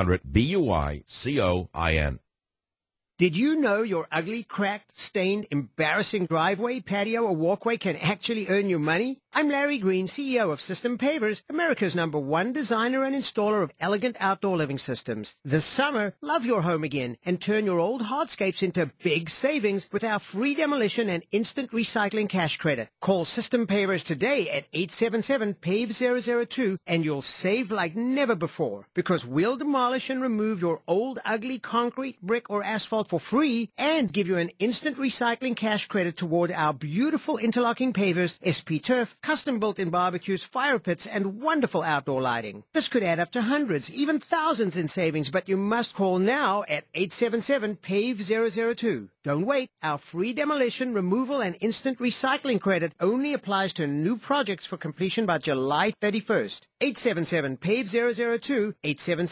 800-BUY-COIN. Did you know your ugly, cracked, stained, embarrassing driveway, patio, or walkway can actually earn you money? I'm Larry Green, CEO of System Pavers, America's #1 designer and installer of elegant outdoor living systems. This summer, love your home again and turn your old hardscapes into big savings with our free demolition and instant recycling cash credit. Call System Pavers today at 877-PAVE-002 and you'll save like never before, because we'll demolish and remove your old, ugly concrete, brick, or asphalt for free and give you an instant recycling cash credit toward our beautiful interlocking pavers, SP Turf, custom built-in barbecues, fire pits, and wonderful outdoor lighting. This could add up to hundreds, even thousands in savings, but you must call now at 877-PAVE-002. Don't wait. Our free demolition, removal, and instant recycling credit only applies to new projects for completion by July 31st. 877-PAVE-002,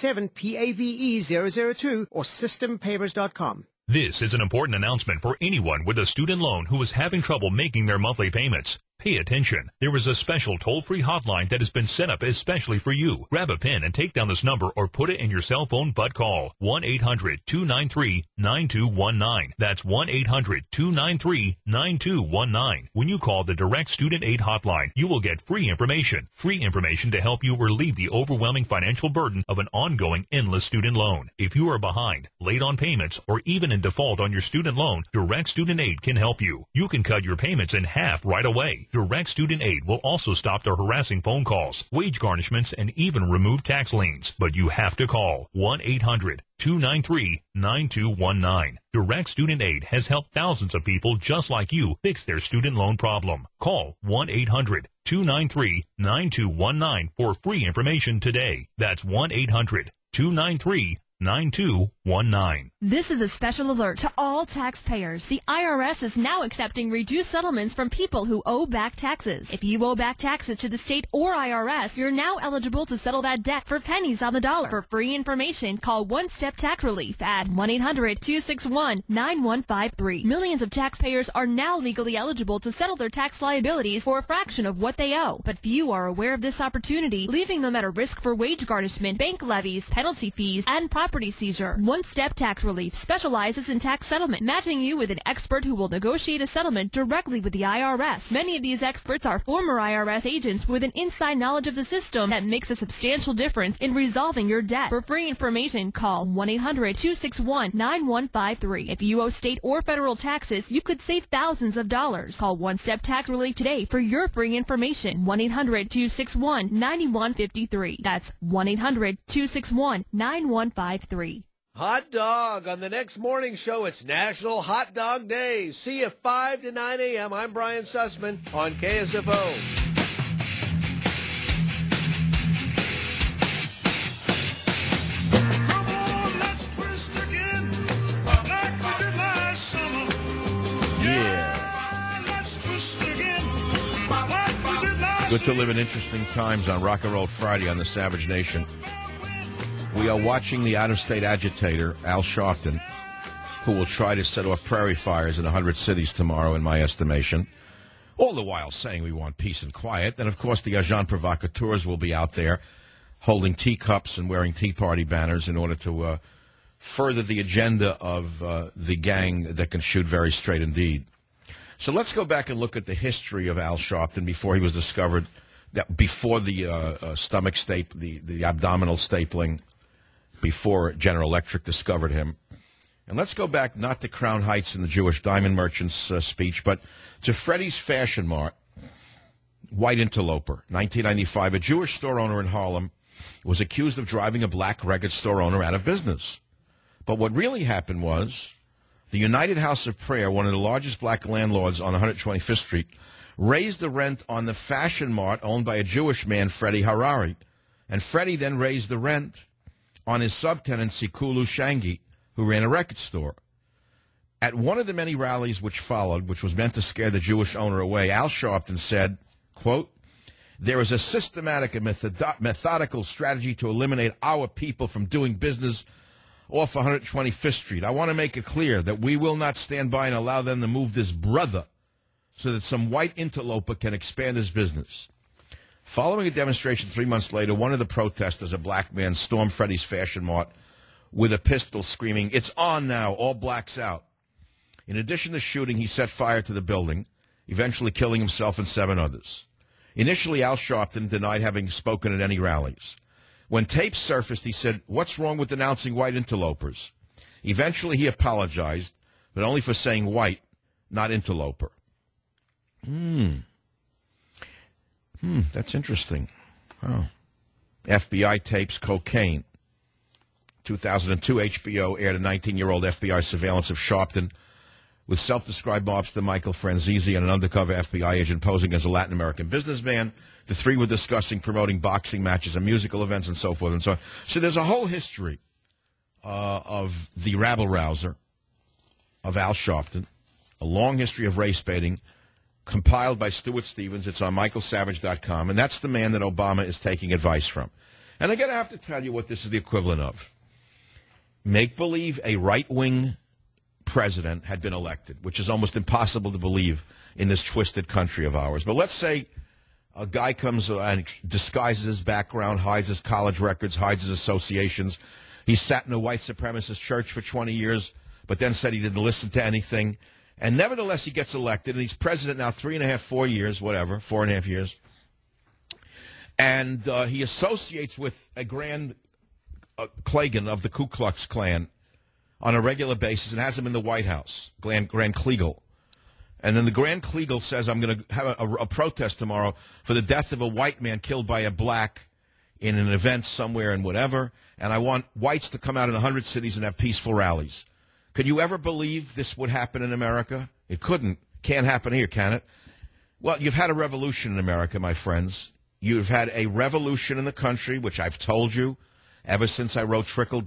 877-PAVE-002, or systempavers.com. This is an important announcement for anyone with a student loan who is having trouble making their monthly payments. Pay attention. There is a special toll-free hotline that has been set up especially for you. Grab a pen and take down this number or put it in your cell phone, but call 1-800-293-9219. That's 1-800-293-9219. When you call the Direct Student Aid Hotline, you will get free information to help you relieve the overwhelming financial burden of an ongoing endless student loan. If you are behind, late on payments, or even in default on your student loan, Direct Student Aid can help you. You can cut your payments in half right away. Direct Student Aid will also stop the harassing phone calls, wage garnishments, and even remove tax liens. But you have to call 1-800-293-9219. Direct Student Aid has helped thousands of people just like you fix their student loan problem. Call 1-800-293-9219 for free information today. That's 1-800-293-9219. This is a special alert to all taxpayers. The IRS is now accepting reduced settlements from people who owe back taxes. If you owe back taxes to the state or IRS, you're now eligible to settle that debt for pennies on the dollar. For free information, call One Step Tax Relief at 1-800-261-9153. Millions of taxpayers are now legally eligible to settle their tax liabilities for a fraction of what they owe. But few are aware of this opportunity, leaving them at a risk for wage garnishment, bank levies, penalty fees, and property seizure. One Step Tax Relief specializes in tax settlement, matching you with an expert who will negotiate a settlement directly with the IRS. Many of these experts are former IRS agents with an inside knowledge of the system that makes a substantial difference in resolving your debt. For free information, call 1-800-261-9153. If you owe state or federal taxes, you could save thousands of dollars. Call One Step Tax Relief today for your free information. 1-800-261-9153. That's 1-800-261-9153. Hot dog. On the next morning show, it's National Hot Dog Day. See you 5 to 9 a.m. I'm Brian Sussman on KSFO. Good to live in interesting times on Rock and Roll Friday on the Savage Nation. We are watching the out-of-state agitator, Al Sharpton, who will try to set off prairie fires in 100 cities tomorrow, in my estimation, all the while saying we want peace and quiet. And, of course, the agent provocateurs will be out there holding teacups and wearing Tea Party banners in order to further the agenda of the gang that can shoot very straight indeed. So let's go back and look at the history of Al Sharpton before he was discovered, before the stomach the abdominal stapling, before General Electric discovered him. And let's go back not to Crown Heights and the Jewish diamond merchant's speech, but to Freddie's Fashion Mart, white interloper, 1995. A Jewish store owner in Harlem was accused of driving a black record store owner out of business. But what really happened was the United House of Prayer, one of the largest black landlords on 125th Street, raised the rent on the Fashion Mart owned by a Jewish man, Freddie Harari. And Freddie then raised the rent on his subtenant, Sikulu Shangi, who ran a record store. At one of the many rallies which followed, which was meant to scare the Jewish owner away, Al Sharpton said, quote, "There is a systematic and methodical strategy to eliminate our people from doing business off 125th Street. I want to make it clear that we will not stand by and allow them to move this brother so that some white interloper can expand his business." Following a demonstration 3 months later, one of the protesters, a black man, stormed Freddie's Fashion Mart with a pistol, screaming, "It's on now, all blacks out." In addition to shooting, he set fire to the building, eventually killing himself and 7 others. Initially, Al Sharpton denied having spoken at any rallies. When tapes surfaced, he said, "What's wrong with denouncing white interlopers?" Eventually, he apologized, but only for saying white, not interloper. That's interesting. Oh. FBI tapes cocaine. 2002, HBO aired a 19-year-old FBI surveillance of Sharpton with self-described mobster Michael Franzese and an undercover FBI agent posing as a Latin American businessman. The three were discussing promoting boxing matches and musical events and so forth and so on. So there's a whole history of the rabble-rouser of Al Sharpton, a long history of race baiting, compiled by Stuart Stevens. It's on michaelsavage.com, and that's the man that Obama is taking advice from. And again, I have to tell you what this is the equivalent of. Make believe a right-wing president had been elected, which is almost impossible to believe in this twisted country of ours. But let's say a guy comes and disguises his background, hides his college records, hides his associations. He sat in a white supremacist church for 20 years, but then said he didn't listen to anything. And nevertheless, he gets elected, and he's president now 3.5, 4 years, whatever, 4.5 years. And he associates with a Grand Klagan of the Ku Klux Klan on a regular basis and has him in the White House, Grand Kleagle. And then the Grand Kleagle says, "I'm going to have a protest tomorrow for the death of a white man killed by a black in an event somewhere and whatever, and I want whites to come out in 100 cities and have peaceful rallies." Could you ever believe this would happen in America? It couldn't. Can't happen here, can it? Well, you've had a revolution in America, my friends. You've had a revolution in the country, which I've told you ever since I wrote Trickle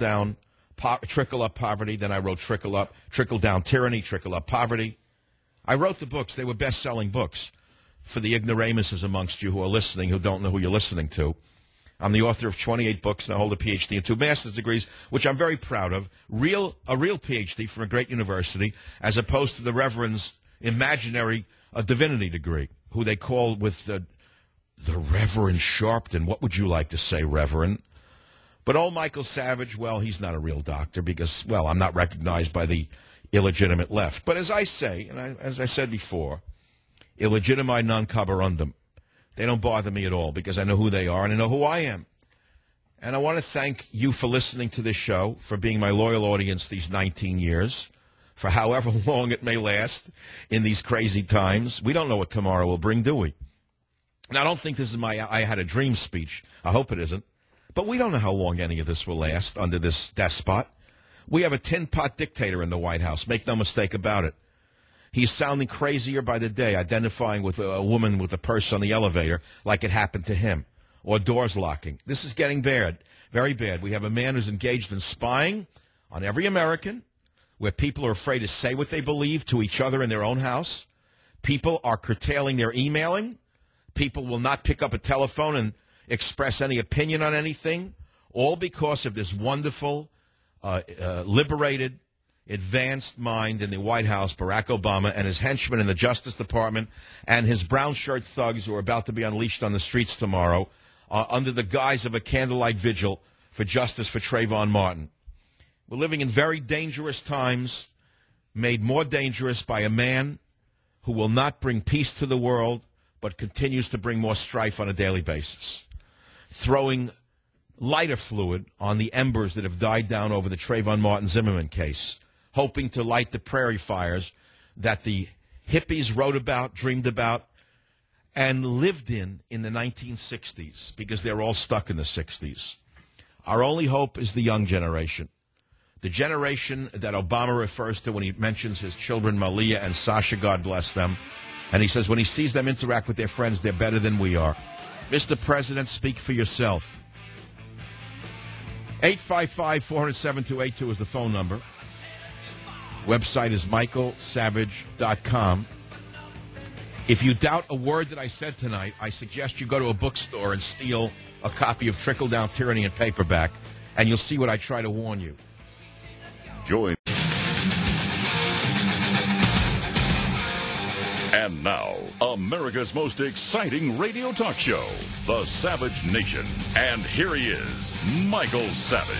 Up Poverty, then I wrote Trickle Down Tyranny, Trickle Up Poverty. I wrote the books. They were best-selling books for the ignoramuses amongst you who are listening, who don't know who you're listening to. I'm the author of 28 books, and I hold a Ph.D. and 2 master's degrees, which I'm very proud of. A real Ph.D. from a great university, as opposed to the Reverend's imaginary divinity degree, who they call with the Reverend Sharpton. What would you like to say, Reverend? But old Michael Savage, well, he's not a real doctor because, well, I'm not recognized by the illegitimate left. But as I say, and as I said before, illegitimi non caberundum. They don't bother me at all because I know who they are and I know who I am. And I want to thank you for listening to this show, for being my loyal audience these 19 years, for however long it may last in these crazy times. We don't know what tomorrow will bring, do we? And I don't think this is my I had a dream speech. I hope it isn't. But we don't know how long any of this will last under this despot. We have a tin pot dictator in the White House. Make no mistake about it. He's sounding crazier by the day, identifying with a woman with a purse on the elevator like it happened to him, or doors locking. This is getting bad, very bad. We have a man who's engaged in spying on every American, where people are afraid to say what they believe to each other in their own house. People are curtailing their emailing. People will not pick up a telephone and express any opinion on anything, all because of this wonderful, liberated, advanced mind in the White House, Barack Obama, and his henchmen in the Justice Department, and his brown shirt thugs who are about to be unleashed on the streets tomorrow under the guise of a candlelight vigil for justice for Trayvon Martin. We're living in very dangerous times, made more dangerous by a man who will not bring peace to the world, but continues to bring more strife on a daily basis, throwing lighter fluid on the embers that have died down over the Trayvon Martin Zimmerman case. hoping to light the prairie fires that the hippies wrote about, dreamed about, and lived in the 1960s, because they're all stuck in the 60s. Our only hope is the young generation, the generation that Obama refers to when he mentions his children, Malia and Sasha, God bless them. And he says when he sees them interact with their friends, they're better than we are. Mr. President, speak for yourself. 855-400-7282 is the phone number. Website is michaelsavage.com. If you doubt a word that I said tonight, I suggest you go to a bookstore and steal a copy of Trickle Down Tyranny in paperback, and you'll see what I try to warn you. Join. And now, America's most exciting radio talk show, The Savage Nation. And here he is, Michael Savage.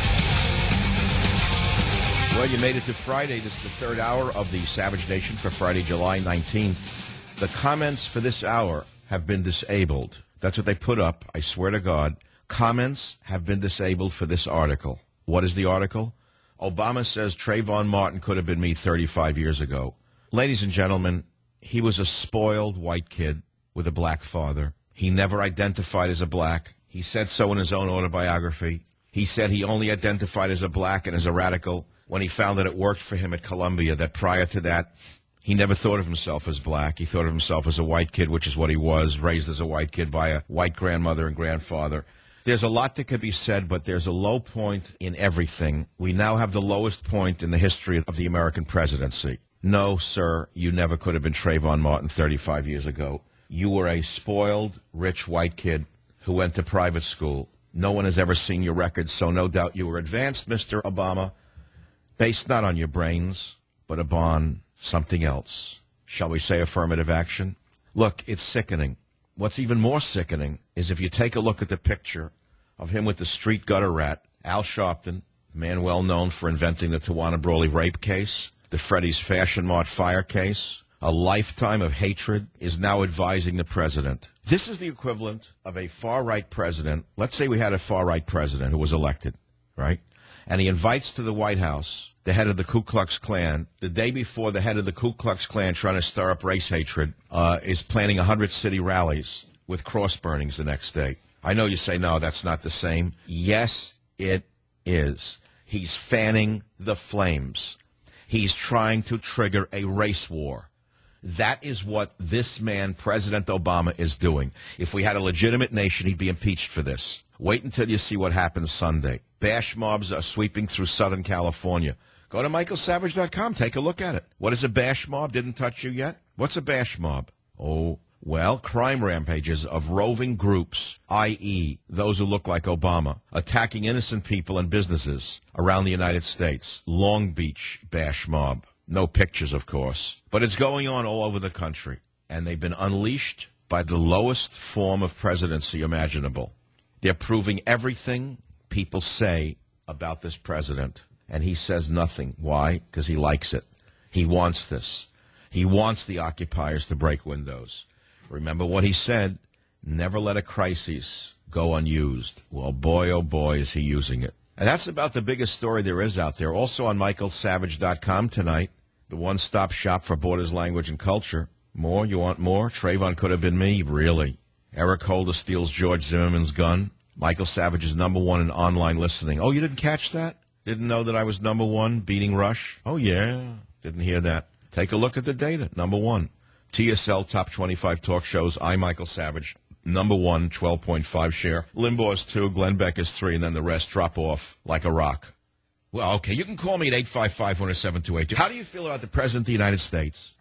Well, you made it to Friday. This is the third hour of the Savage Nation for Friday, July 19th. The comments for this hour have been disabled. That's what they put up, I swear to God. Comments have been disabled for this article. What is the article? Obama says Trayvon Martin could have been me 35 years ago. Ladies and gentlemen, he was a spoiled white kid with a black father. He never identified as a black. He said so in his own autobiography. He said he only identified as a black and as a radical when he found that it worked for him at Columbia, that prior to that, he never thought of himself as black. He thought of himself as a white kid, which is what he was, raised as a white kid by a white grandmother and grandfather. There's a lot that could be said, but there's a low point in everything. We now have the lowest point in the history of the American presidency. No, sir, you never could have been Trayvon Martin 35 years ago. You were a spoiled, rich white kid who went to private school. No one has ever seen your records, so no doubt you were advanced, Mr. Obama, based not on your brains, but upon something else. Shall we say affirmative action? Look, it's sickening. What's even more sickening is if you take a look at the picture of him with the street gutter rat, Al Sharpton, man well known for inventing the Tawana Brawley rape case, the Freddy's Fashion Mart fire case, a lifetime of hatred, is now advising the president. This is the equivalent of a far-right president. Let's say we had a far-right president who was elected, right? And he invites to the White House the head of the Ku Klux Klan. The day before, the head of the Ku Klux Klan, trying to stir up race hatred, is planning 100 city rallies with cross burnings the next day. I know you say, no, that's not the same. Yes, it is. He's fanning the flames. He's trying to trigger a race war. That is what this man, President Obama, is doing. If we had a legitimate nation, he'd be impeached for this. Wait until you see what happens Sunday. Bash mobs are sweeping through Southern California. Go to michaelsavage.com. Take a look at it. What is a bash mob? Didn't touch you yet? What's a bash mob? Oh, well, crime rampages of roving groups, i.e., those who look like Obama, attacking innocent people and businesses around the United States. Long Beach bash mob. No pictures, of course. But it's going on all over the country. And they've been unleashed by the lowest form of presidency imaginable. They're proving everything people say about this president. And he says nothing. Why? Because he likes it. He wants this. He wants the occupiers to break windows. Remember what he said, never let a crisis go unused. Well, boy, oh boy, is he using it. And that's about the biggest story there is out there. Also on michaelsavage.com tonight, the one-stop shop for Borders, language, and culture. More? You want more? Trayvon could have been me? Really? Eric Holder steals George Zimmerman's gun. Michael Savage is #1 in online listening. Oh, you didn't catch that? Didn't know that I was #1 beating Rush? Oh, yeah. Didn't hear that. Take a look at the data. #1. TSL Top 25 Talk Shows. I, Michael Savage. #1, 12.5 share. Limbaugh's 2, Glenn Beck is 3, and then the rest drop off like a rock. Well, okay, you can call me at 855-107-282. How do you feel about the President of the United States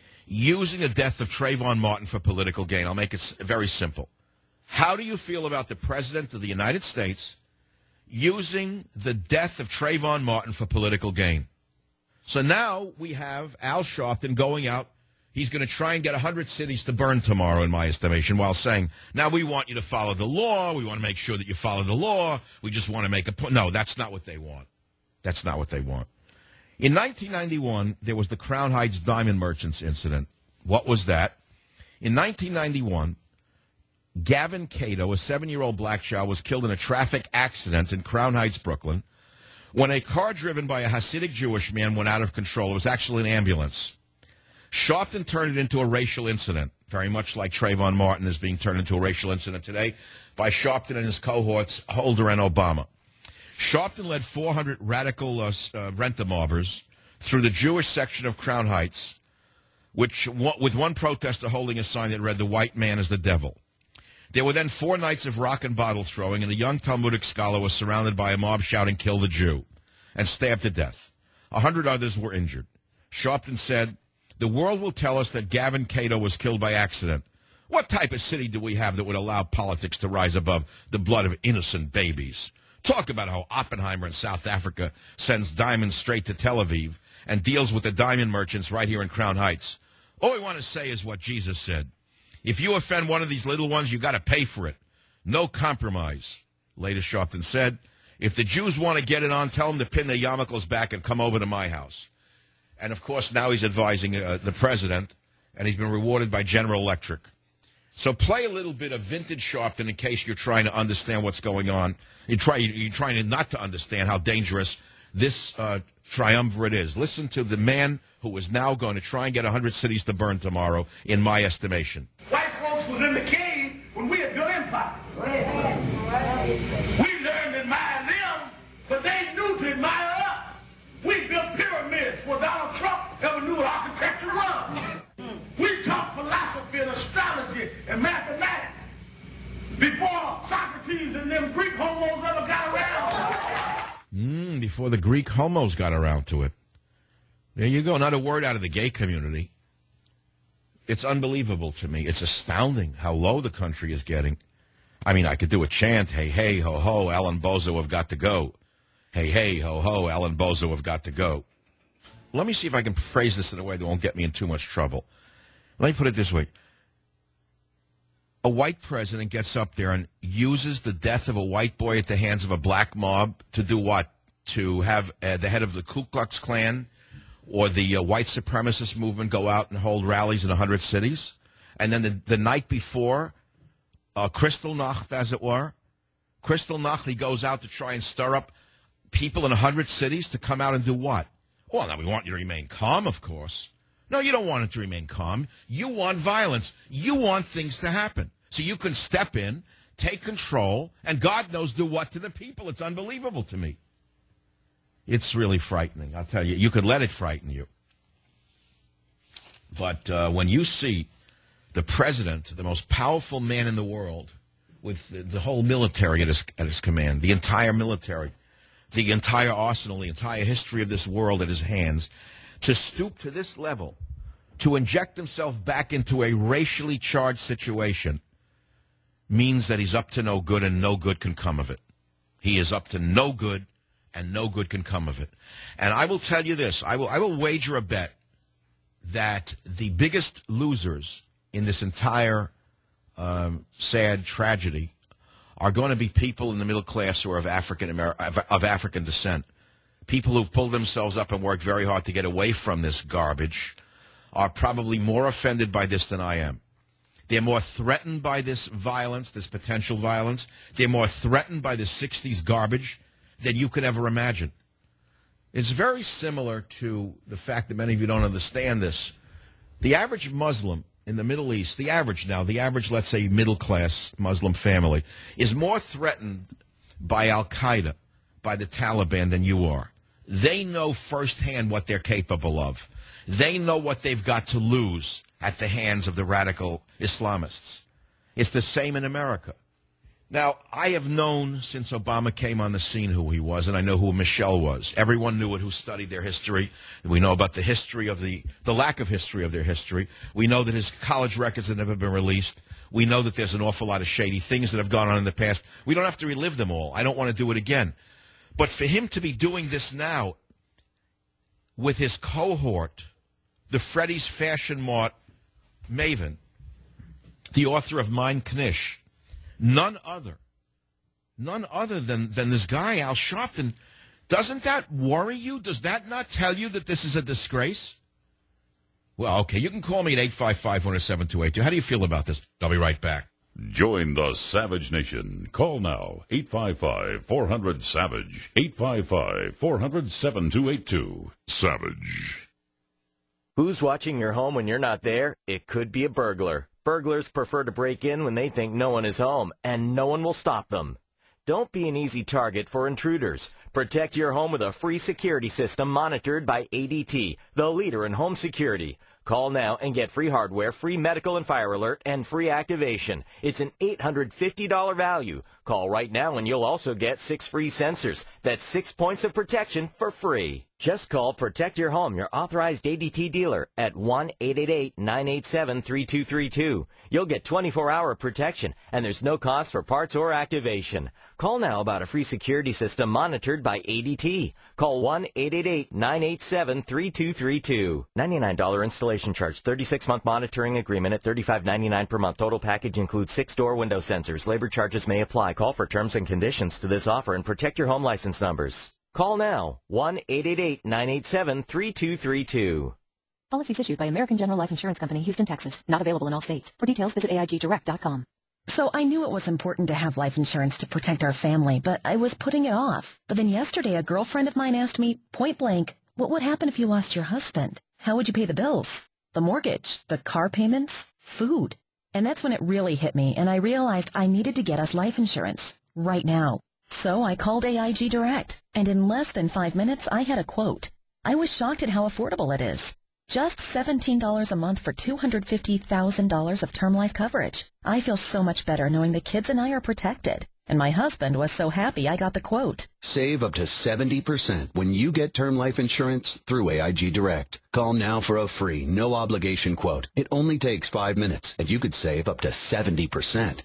using the death of Trayvon Martin for political gain? I'll make it very simple. How do you feel about the President of the United States using the death of Trayvon Martin for political gain? So now we have Al Sharpton going out. He's going to try and get 100 cities to burn tomorrow, in my estimation, while saying, now we want you to follow the law. We want to make sure that you follow the law. We just want to make a point. No, that's not what they want. That's not what they want. In 1991, there was the Crown Heights Diamond Merchants incident. What was that? In 1991, Gavin Cato, a 7-year-old black child, was killed in a traffic accident in Crown Heights, Brooklyn, when a car driven by a Hasidic Jewish man went out of control. It was actually an ambulance. Sharpton turned it into a racial incident, very much like Trayvon Martin is being turned into a racial incident today by Sharpton and his cohorts, Holder and Obama. Sharpton led 400 radical rent-a-mobbers through the Jewish section of Crown Heights, with one protester holding a sign that read, "The white man is the devil." There were then 4 nights of rock and bottle throwing, and a young Talmudic scholar was surrounded by a mob shouting, "Kill the Jew," and stabbed to death. 100 others were injured. Sharpton said, "The world will tell us that Gavin Cato was killed by accident. What type of city do we have that would allow politics to rise above the blood of innocent babies? Talk about how Oppenheimer in South Africa sends diamonds straight to Tel Aviv and deals with the diamond merchants right here in Crown Heights. All we want to say is what Jesus said. If you offend one of these little ones, you got to pay for it. No compromise." Later, Sharpton said, "If the Jews want to get it on, tell them to pin their yarmulkes back and come over to my house." And, of course, now he's advising the president, and he's been rewarded by General Electric. So play a little bit of vintage Sharpton in case you're trying to understand what's going on. You're trying not to understand how dangerous this triumvirate is. Listen to the man who is now going to try and get 100 cities to burn tomorrow, in my estimation. White folks was in the cave when we had built empires. We learned to admire them, but they knew to admire us. We built pyramids before Donald Trump ever knew what architecture was. We taught philosophy and astrology and mathematics before Socrates and them Greek homos ever got around. Before the Greek homos got around to it. There you go. Not a word out of the gay community. It's unbelievable to me. It's astounding how low the country is getting. I mean, I could do a chant, "Hey, hey, ho, ho, Alan Bozo have got to go. Hey, hey, ho, ho, Alan Bozo have got to go." Let me see if I can phrase this in a way that won't get me in too much trouble. Let me put it this way. A white president gets up there and uses the death of a white boy at the hands of a black mob to do what? To have the head of the Ku Klux Klan or the white supremacist movement go out and hold rallies in 100 cities? And then the night before, Kristallnacht, as it were, Kristallnacht, he goes out to try and stir up people in 100 cities to come out and do what? Well, now we want you to remain calm, of course. No, you don't want it to remain calm. You want violence. You want things to happen. So you can step in, take control, and God knows do what to the people. It's unbelievable to me. It's really frightening, I'll tell you. You could let it frighten you. But when you see the president, the most powerful man in the world, with the whole military at his command, the entire military, the entire arsenal, the entire history of this world at his hands, to stoop to this level, to inject himself back into a racially charged situation, means that he's up to no good and no good can come of it. He is up to no good and no good can come of it. And I will tell you this, I will wager a bet that the biggest losers in this entire sad tragedy are going to be people in the middle class who are of African descent. People who've pulled themselves up and worked very hard to get away from this garbage are probably more offended by this than I am. They're more threatened by this violence, this potential violence. They're more threatened by the 60s garbage than you could ever imagine. It's very similar to the fact that many of you don't understand this. The average Muslim in the Middle East, the average, let's say, middle-class Muslim family, is more threatened by Al-Qaeda, by the Taliban than you are. They know firsthand what they're capable of. They know what they've got to lose at the hands of the radical Islamists. It's the same in America. Now, I have known since Obama came on the scene who he was, and I know who Michelle was. Everyone knew it who studied their history. We know about the history of the lack of history of their history. We know that his college records have never been released. We know that there's an awful lot of shady things that have gone on in the past. We don't have to relive them all. I don't want to do it again. But for him to be doing this now with his cohort, the Freddy's Fashion Mart maven, the author of Mein Knish, none other than this guy, Al Sharpton, doesn't that worry you? Does that not tell you that this is a disgrace? Well, okay, you can call me at 855-107-282. How do you feel about this? I'll be right back. Join the Savage Nation. Call now, 855-400-SAVAGE, 855-400-7282. Savage. Who's watching your home when you're not there? It could be a burglar. Burglars prefer to break in when they think no one is home, and no one will stop them. Don't be an easy target for intruders. Protect your home with a free security system monitored by ADT, the leader in home security. Call now and get free hardware, free medical and fire alert, and free activation. It's an $850 value. Call right now and you'll also get 6 free sensors. That's 6 points of protection for free. Just call Protect Your Home, your authorized ADT dealer, at 1-888-987-3232. You'll get 24-hour protection, and there's no cost for parts or activation. Call now about a free security system monitored by ADT. Call 1-888-987-3232. $99 installation charge, 36-month monitoring agreement at $35.99 per month. Total package includes 6 door window sensors. Labor charges may apply. Call for terms and conditions to this offer and protect your home license numbers. Call now, 1-888-987-3232. Policies issued by American General Life Insurance Company, Houston, Texas. Not available in all states. For details, visit AIGdirect.com. So I knew it was important to have life insurance to protect our family, but I was putting it off. But then yesterday, a girlfriend of mine asked me, point blank, what would happen if you lost your husband? How would you pay the bills? The mortgage, the car payments, food. And that's when it really hit me, and I realized I needed to get us life insurance right now. So I called AIG Direct, and in less than 5 minutes, I had a quote. I was shocked at how affordable it is. Just $17 a month for $250,000 of term life coverage. I feel so much better knowing the kids and I are protected. And my husband was so happy I got the quote. Save up to 70% when you get term life insurance through AIG Direct. Call now for a free, no-obligation quote. It only takes 5 minutes, and you could save up to 70%.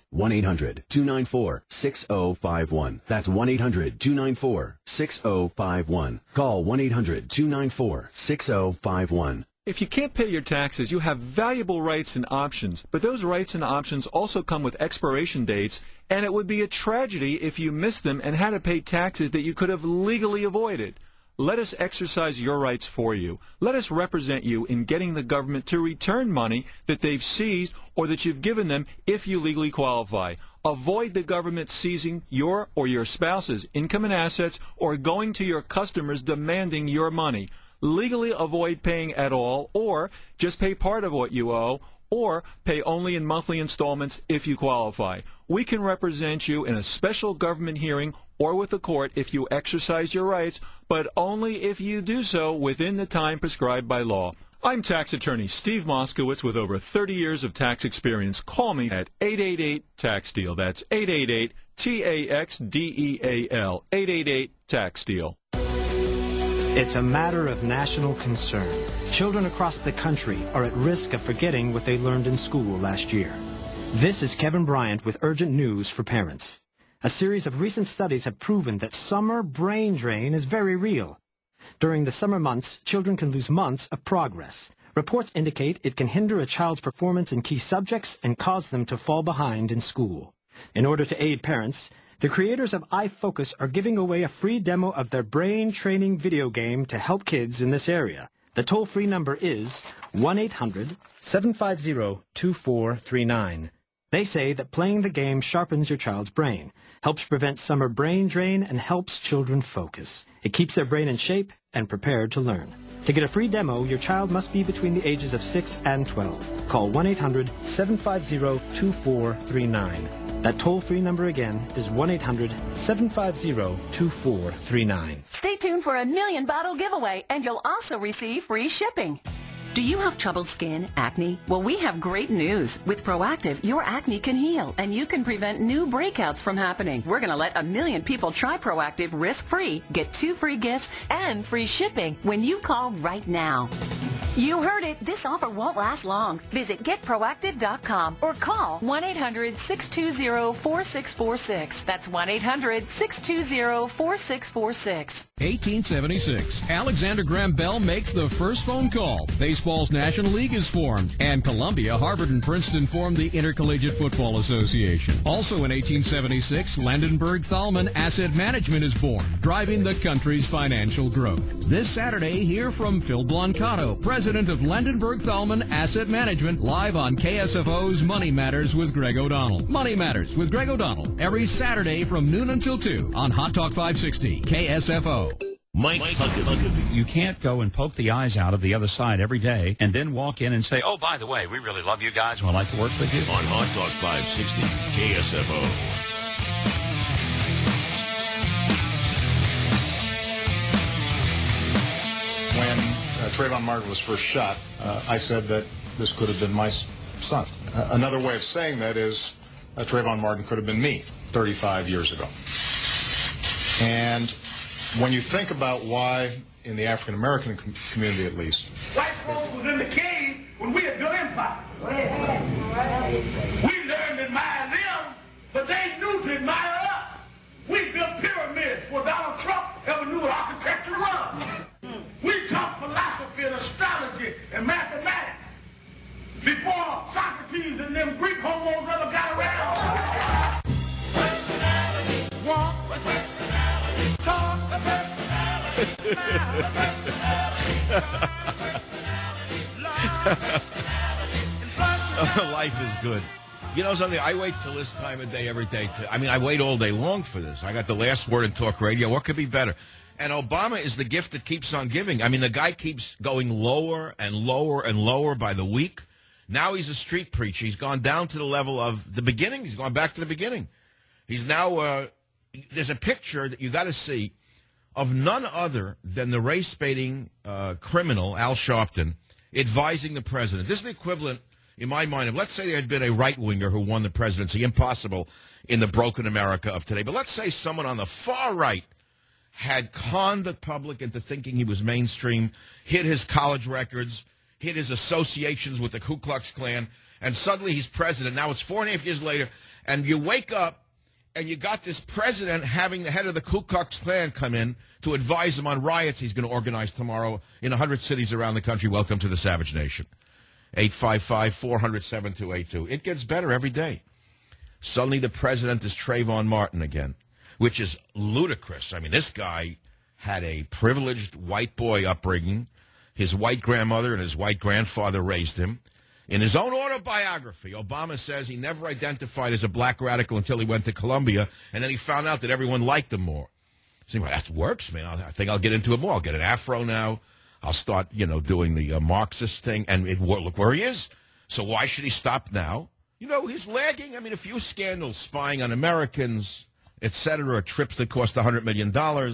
1-800-294-6051. That's 1-800-294-6051. Call 1-800-294-6051. If you can't pay your taxes, you have valuable rights and options, but those rights and options also come with expiration dates, and it would be a tragedy if you missed them and had to pay taxes that you could have legally avoided. Let us exercise your rights for you. Let us represent you in getting the government to return money that they've seized or that you've given them if you legally qualify. Avoid the government seizing your or your spouse's income and assets or going to your customers demanding your money. Legally avoid paying at all, or just pay part of what you owe, or pay only in monthly installments if you qualify. We can represent you in a special government hearing or with the court if you exercise your rights, but only if you do so within the time prescribed by law. I'm tax attorney Steve Moskowitz with over 30 years of tax experience. Call me at 888-TAX-DEAL. That's 888-TAXDEAL. 888-TAX-DEAL. It's a matter of national concern. Children across the country are at risk of forgetting what they learned in school last year. This is Kevin Bryant with urgent news for parents. A series of recent studies have proven that summer brain drain is very real. During the summer months, children can lose months of progress. Reports indicate it can hinder a child's performance in key subjects and cause them to fall behind in school. In order to aid parents, the creators of iFocus are giving away a free demo of their brain training video game to help kids in this area. The toll-free number is 1-800-750-2439. They say that playing the game sharpens your child's brain, helps prevent summer brain drain, and helps children focus. It keeps their brain in shape and prepared to learn. To get a free demo, your child must be between the ages of 6 and 12. Call 1-800-750-2439. That toll-free number again is 1-800-750-2439. Stay tuned for a 1,000,000 bottle giveaway, and you'll also receive free shipping. Do you have troubled skin, acne? Well, we have great news. With Proactive, your acne can heal, and you can prevent new breakouts from happening. We're going to let 1,000,000 people try Proactive risk-free, get 2 free gifts, and free shipping when you call right now. You heard it. This offer won't last long. Visit getproactive.com or call 1-800-620-4646. That's 1-800-620-4646. 1876, Alexander Graham Bell makes the first phone call. Baseball's National League is formed, and Columbia, Harvard, and Princeton formed the Intercollegiate Football Association. Also in 1876, Landenberg Thalman Asset Management is born, driving the country's financial growth. This Saturday, hear from Phil Blancato, president president of Landenberg Thalman Asset Management, live on KSFO's Money Matters with Greg O'Donnell. Money Matters with Greg O'Donnell, every Saturday from noon until 2 on Hot Talk 560, KSFO. Mike Huckabee. You can't go and poke the eyes out of the other side every day and then walk in and say, oh, by the way, we really love you guys and we'd like to work with you. On Hot Talk 560, KSFO. When Trayvon Martin was first shot, I said that this could have been my son. Another way of saying that is Trayvon Martin could have been me 35 years ago. And when you think about why, in the African-American community at least, white folks was in the cave when we had built empires. We learned to admire them, but they knew to admire us. We built pyramids before Donald Trump ever knew what architecture was. We taught philosophy and astrology and mathematics before Socrates and them Greek homos ever got around. Personality, walk with personality, talk with personality, smile with personality, Life is good. You know something? I wait till this time of day every day. I wait all day long for this. I got the last word in talk radio. What could be better? And Obama is the gift that keeps on giving. I mean, the guy keeps going lower and lower and lower by the week. Now he's a street preacher. He's gone down to the level of the beginning. He's gone back to the beginning. He's now, there's a picture that you got to see of none other than the race-baiting criminal, Al Sharpton, advising the president. This is the equivalent, in my mind, of, let's say there had been a right-winger who won the presidency. Impossible in the broken America of today. But let's say someone on the far right had conned the public into thinking he was mainstream, hid his college records, hid his associations with the Ku Klux Klan, and suddenly he's president. Now it's 4.5 years later, and you wake up, and you got this president having the head of the Ku Klux Klan come in to advise him on riots he's going to organize tomorrow in 100 cities around the country. Welcome to the Savage Nation. 855-400-7282. It gets better every day. Suddenly the president is Trayvon Martin again, which is ludicrous. I mean, this guy had a privileged white boy upbringing. His white grandmother and his white grandfather raised him. In his own autobiography, Obama says he never identified as a black radical until he went to Columbia, and then he found out that everyone liked him more. See, well, that works, man. I think I'll get into it more. I'll get an afro now. I'll start, doing the Marxist thing, and look where he is. So why should he stop now? He's lagging. I mean, a few scandals, spying on Americans, etc., trips that cost $100 million,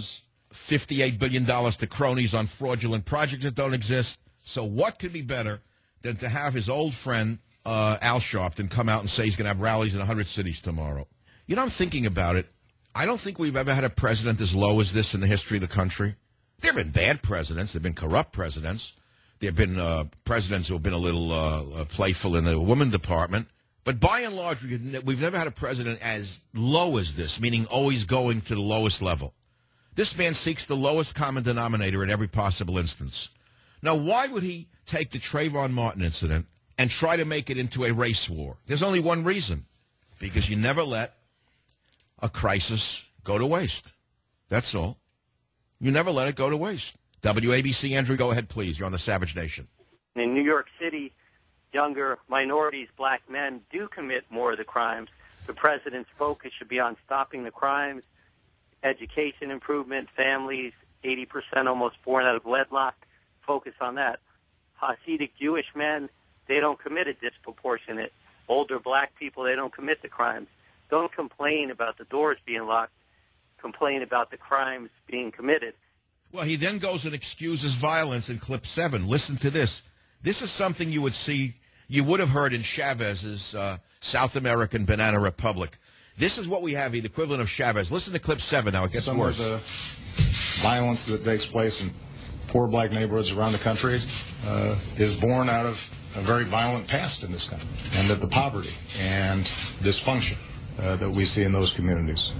$58 billion to cronies on fraudulent projects that don't exist. So what could be better than to have his old friend, Al Sharpton, come out and say he's going to have rallies in 100 cities tomorrow? I'm thinking about it. I don't think we've ever had a president as low as this in the history of the country. There have been bad presidents. There have been corrupt presidents. There have been presidents who have been a little playful in the women department. But by and large, we've never had a president as low as this, meaning always going to the lowest level. This man seeks the lowest common denominator in every possible instance. Now, why would he take the Trayvon Martin incident and try to make it into a race war? There's only one reason. Because you never let a crisis go to waste. That's all. You never let it go to waste. WABC, Andrew, go ahead, please. You're on the Savage Nation. In New York City, younger minorities, black men, do commit more of the crimes. The president's focus should be on stopping the crimes, education improvement, families, 80% almost born out of wedlock. Focus on that. Hasidic Jewish men, they don't commit a disproportionate. Older black people, they don't commit the crimes. Don't complain about the doors being locked. Complain about the crimes being committed. Well, he then goes and excuses violence in clip 7. Listen to this. This is something you would have heard in Chavez's South American Banana Republic. This is what we have, the equivalent of Chavez. Listen to clip 7 now. It gets worse. Some of the violence that takes place in poor black neighborhoods around the country is born out of a very violent past in this country, and that the poverty and dysfunction that we see in those communities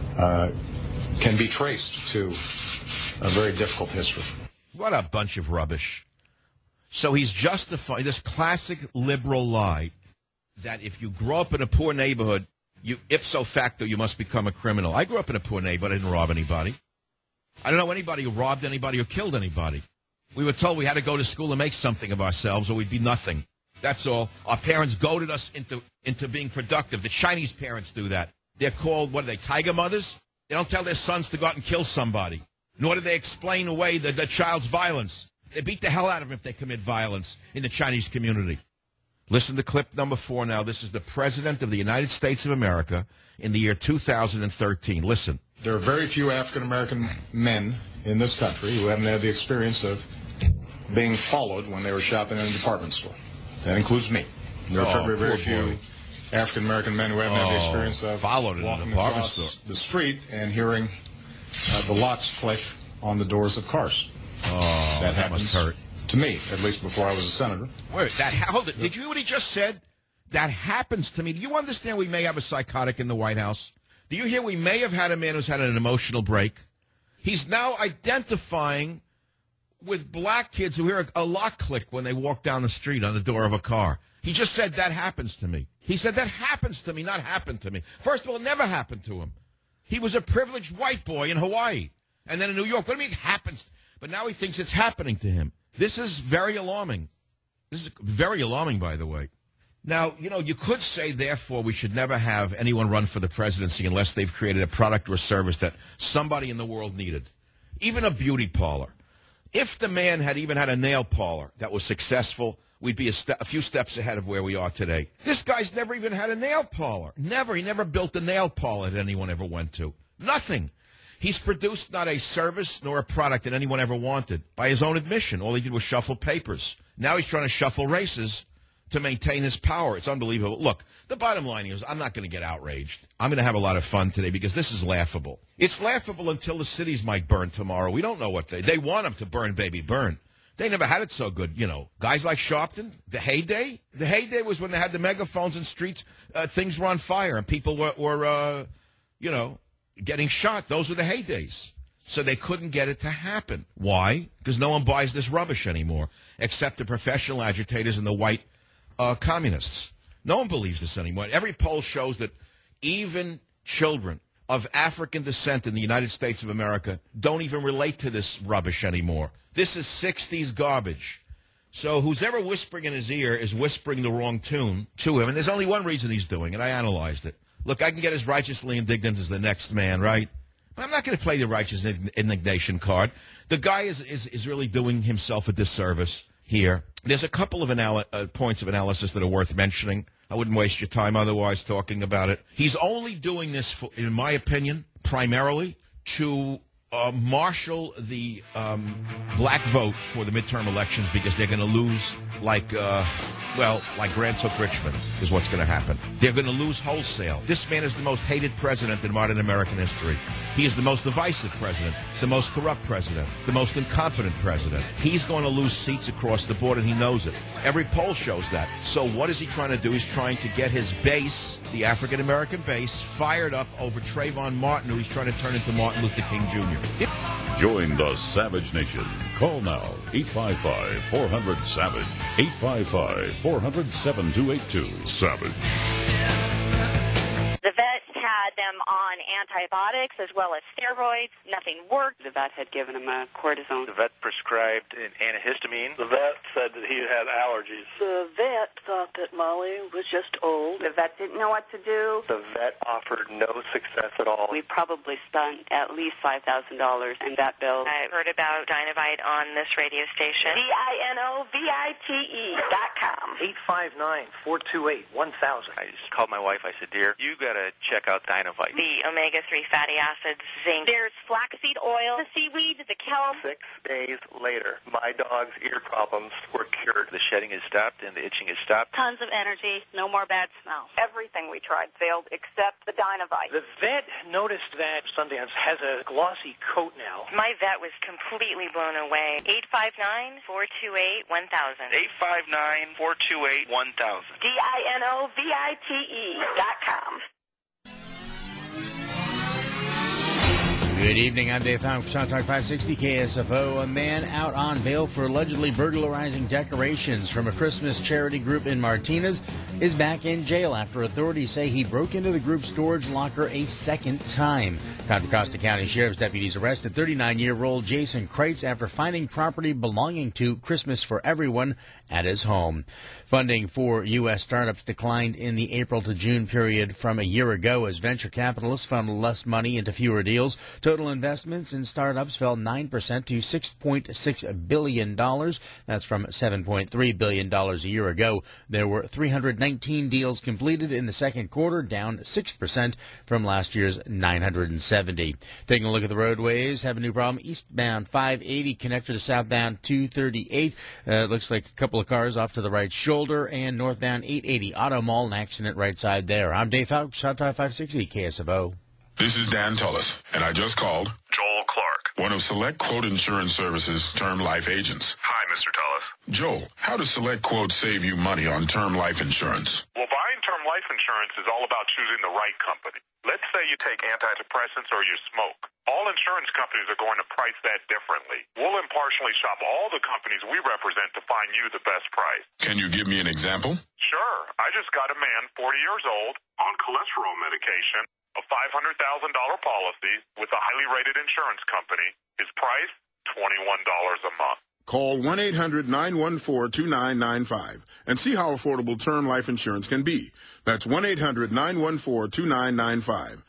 can be traced to a very difficult history. What a bunch of rubbish. So he's justifying this classic liberal lie that if you grow up in a poor neighborhood, ipso facto, you must become a criminal. I grew up in a poor neighborhood. I didn't rob anybody. I don't know anybody who robbed anybody or killed anybody. We were told we had to go to school and make something of ourselves or we'd be nothing. That's all. Our parents goaded us into being productive. The Chinese parents do that. They're called, what are they, tiger mothers? They don't tell their sons to go out and kill somebody. Nor do they explain away the child's violence. They beat the hell out of them if they commit violence in the Chinese community. Listen to clip number 4 now. This is the President of the United States of America in the year 2013. Listen. There are very few African-American men in this country who haven't had the experience of being followed when they were shopping in a department store. That includes me. There are very few African-American men who haven't had the experience of followed in walking a department across store. the street and hearing the locks click on the doors of cars. That must hurt. To me, at least before I was a senator. Wait, hold it. Did you hear what he just said? That happens to me. Do you understand we may have a psychotic in the White House? Do you hear we may have had a man who's had an emotional break? He's now identifying with black kids who hear a lock click when they walk down the street on the door of a car. He just said that happens to me. He said that happens to me, not happened to me. First of all, it never happened to him. He was a privileged white boy in Hawaii and then in New York. What do you mean it happens? But now he thinks it's happening to him. This is very alarming. This is very alarming, by the way. Now, you could say, therefore, we should never have anyone run for the presidency unless they've created a product or a service that somebody in the world needed. Even a beauty parlor. If the man had even had a nail parlor that was successful, we'd be a few steps ahead of where we are today. This guy's never even had a nail parlor. Never. He never built a nail parlor that anyone ever went to. Nothing. He's produced not a service nor a product that anyone ever wanted. By his own admission, all he did was shuffle papers. Now he's trying to shuffle races to maintain his power. It's unbelievable. Look, the bottom line is I'm not going to get outraged. I'm going to have a lot of fun today because this is laughable. It's laughable until the cities might burn tomorrow. We don't know what they want them to burn, baby, burn. They never had it so good, Guys like Sharpton, the heyday was when they had the megaphones in streets. Things were on fire and people were getting shot. Those were the heydays. So they couldn't get it to happen. Why? Because no one buys this rubbish anymore, except the professional agitators and the white communists. No one believes this anymore. Every poll shows that even children of African descent in the United States of America don't even relate to this rubbish anymore. This is 60s garbage. So who's ever whispering in his ear is whispering the wrong tune to him. And there's only one reason he's doing it. I analyzed it. Look, I can get as righteously indignant as the next man, right? But I'm not going to play the righteous indignation card. The guy is really doing himself a disservice here. There's a couple of points of analysis that are worth mentioning. I wouldn't waste your time otherwise talking about it. He's only doing this, in my opinion, primarily to marshal the black vote for the midterm elections because they're going to lose like Grant took Richmond is what's going to happen. They're going to lose wholesale. This man is the most hated president in modern American history. He is the most divisive president, the most corrupt president, the most incompetent president. He's going to lose seats across the board, and he knows it. Every poll shows that. So what is he trying to do? He's trying to get his base, the African-American base, fired up over Trayvon Martin, who he's trying to turn into Martin Luther King Jr. Join the Savage Nation. Call now, 855-400-SAVAGE, 855-400-7282. Savage. The vet had them on antibiotics as well as steroids. Nothing worked. The vet had given him a cortisone. The vet prescribed an antihistamine. The vet said that he had allergies. The vet thought that Molly was just old. The vet didn't know what to do. The vet offered no success at all. We probably spent at least $5,000 in vet bills. I heard about Dinovite on this radio station. DINOVITE.com. 859-428-1000. I just called my wife. I said, dear, you got to check out Dinovite. The omega-3 fatty acids, zinc. There's flaxseed oil, the seaweed, the kelp. 6 days later, my dog's ear problems were cured. The shedding has stopped and the itching has stopped. Tons of energy, no more bad smell. Everything we tried failed except the Dinovite. The vet noticed that Sundance has a glossy coat now. My vet was completely blown away. 859-428-1000. 859-428-1000. DINOVITE.com. Good evening. I'm Dave Fowler for Sound Talk 560 KSFO. A man out on bail for allegedly burglarizing decorations from a Christmas charity group in Martinez is back in jail after authorities say he broke into the group's storage locker a second time. Contra Costa County Sheriff's deputies arrested 39-year-old Jason Kreitz after finding property belonging to Christmas for Everyone at his home. Funding for U.S. startups declined in the April to June period from a year ago as venture capitalists funneled less money into fewer deals. Total investments in startups fell 9% to $6.6 billion. That's from $7.3 billion a year ago. There were 319 deals completed in the second quarter, down 6% from last year's 970. Taking a look at the roadways, have a new problem. Eastbound 580 connected to southbound 238. Looks like a couple of cars off to the right shoulder, and northbound 880 Auto Mall, an accident right side there. I'm Dave Fouts, Hot Talk 560 KSFO. This is Dan Tullis, and I just called Joel Clark, one of Select Quote Insurance Services' term life agents. Hi, Mr. Tullis. Joel, how does Select Quote save you money on term life insurance? Well, buying term life insurance is all about choosing the right company. Let's say you take antidepressants or you smoke. All insurance companies are going to price that differently. We'll impartially shop all the companies we represent to find you the best price. Can you give me an example? Sure. I just got a man, 40 years old, on cholesterol medication, a $500,000 policy with a highly rated insurance company. His price, $21 a month. Call 1-800-914-2995 and see how affordable term life insurance can be. That's 1-800-914-2995.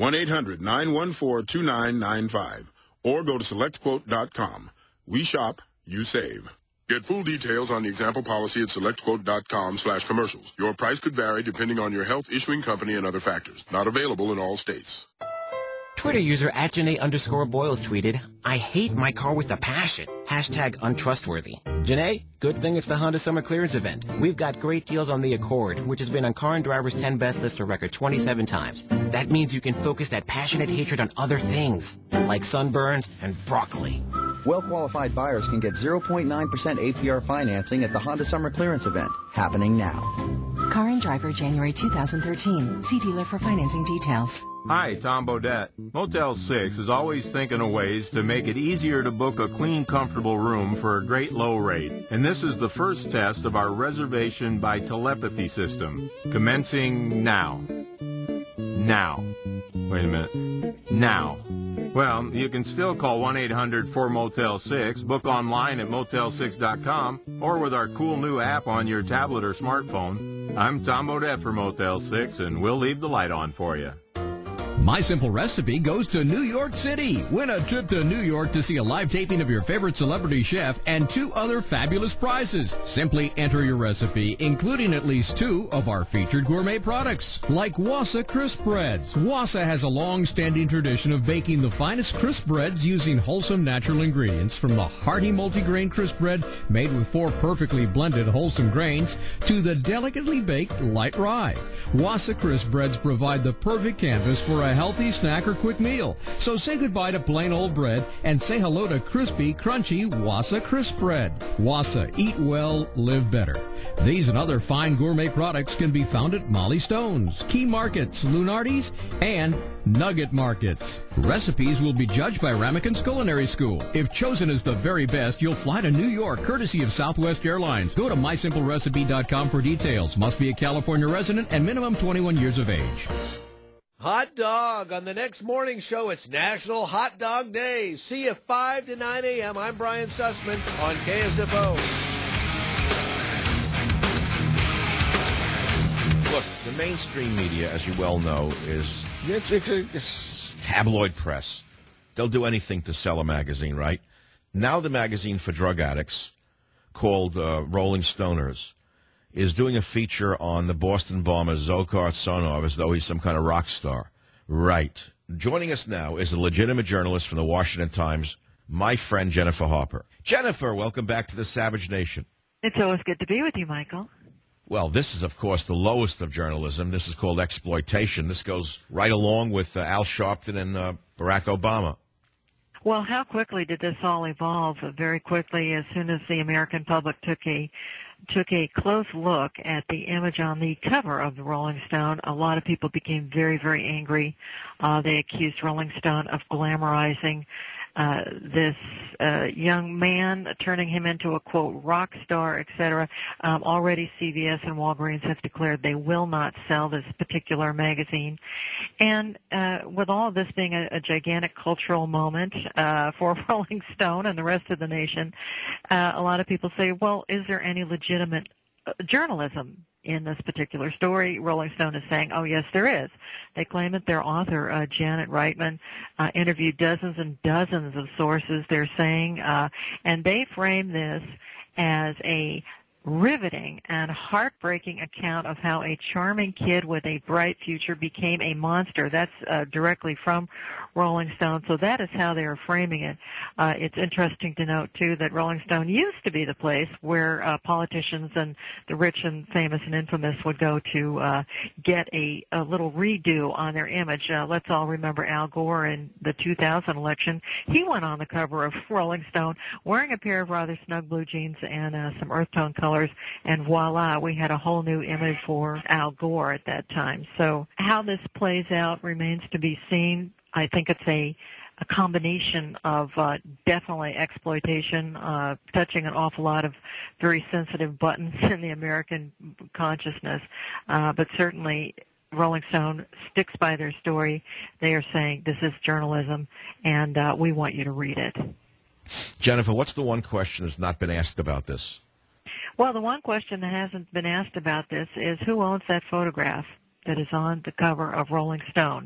1-800-914-2995. Or go to selectquote.com. We shop, you save. Get full details on the example policy at selectquote.com/commercials. Your price could vary depending on your health, issuing company, and other factors. Not available in all states. Twitter user @Janae_Boyles tweeted, "I hate my car with a passion. #untrustworthy. Janae, good thing it's the Honda Summer Clearance event. We've got great deals on the Accord, which has been on Car and Driver's 10 Best list a record 27 times. That means you can focus that passionate hatred on other things, like sunburns and broccoli." Well-qualified buyers can get 0.9% APR financing at the Honda Summer Clearance event, happening now. Car and Driver, January 2013. See dealer for financing details. Hi, Tom Bodette. Motel 6 is always thinking of ways to make it easier to book a clean, comfortable room for a great low rate. And this is the first test of our reservation by telepathy system, commencing now. Now. Wait a minute. Now. Well, you can still call 1-800-4-MOTEL-6, book online at motel6.com, or with our cool new app on your tablet or smartphone. I'm Tom Bodette for Motel 6, and we'll leave the light on for you. My Simple Recipe goes to New York City. Win a trip to New York to see a live taping of your favorite celebrity chef and 2 other fabulous prizes. Simply enter your recipe, including at least 2 of our featured gourmet products, like Wassa Crisp Breads. Wassa has a long-standing tradition of baking the finest crisp breads using wholesome natural ingredients, from the hearty multigrain crisp bread made with 4 perfectly blended wholesome grains to the delicately baked light rye. Wassa Crisp Breads provide the perfect canvas for a healthy snack or quick meal. So say goodbye to plain old bread and say hello to crispy, crunchy Wassa Crisp Bread. Wassa, eat well, live better. These and other fine gourmet products can be found at Molly Stone's, Key Markets, Lunardi's, and Nugget Markets. Recipes will be judged by Ramekins Culinary School. If chosen as the very best, you'll fly to New York, courtesy of Southwest Airlines. Go to mysimplerecipe.com for details. Must be a California resident and minimum 21 years of age. Hot dog. On the next morning show, it's National Hot Dog Day. See you 5 to 9 a.m. I'm Brian Sussman on KSFO. Look, the mainstream media, as you well know, is it's tabloid press. They'll do anything to sell a magazine, right? Now the magazine for drug addicts, called Rolling Stoners, is doing a feature on the Boston bomber Dzhokhar Tsarnaev as though he's some kind of rock star. Right. Joining us now is a legitimate journalist from the Washington Times, my friend Jennifer Harper. Jennifer, welcome back to the Savage Nation. It's always good to be with you, Michael. Well, this is, of course, the lowest of journalism. This is called exploitation. This goes right along with Al Sharpton and Barack Obama. Well, how quickly did this all evolve? Very quickly, as soon as the American public took a close look at the image on the cover of the Rolling Stone, a lot of people became very, very angry. They accused Rolling Stone of glamorizing this young man, turning him into a, quote, rock star, etc. Already CVS and Walgreens have declared they will not sell this particular magazine. And with all of this being a gigantic cultural moment for Rolling Stone and the rest of the nation, a lot of people say, well, is there any legitimate journalism in this particular story? Rolling Stone is saying, oh, yes, there is. They claim that their author, Janet Reitman, interviewed dozens and dozens of sources, they're saying, and they frame this as a riveting and heartbreaking account of how a charming kid with a bright future became a monster. That's directly from Rolling Stone, so that is how they are framing it. It's interesting to note, too, that Rolling Stone used to be the place where politicians and the rich and famous and infamous would go to get a little redo on their image. Let's all remember Al Gore in the 2000 election. He went on the cover of Rolling Stone wearing a pair of rather snug blue jeans and some earth tone colors, and voila, we had a whole new image for Al Gore at that time. So how this plays out remains to be seen. I think it's a combination of definitely exploitation, touching an awful lot of very sensitive buttons in the American consciousness, but certainly Rolling Stone sticks by their story. They are saying this is journalism, and we want you to read it. Jennifer, what's the one question that's not been asked about this? Well, the one question that hasn't been asked about this is who owns that photograph that is on the cover of Rolling Stone.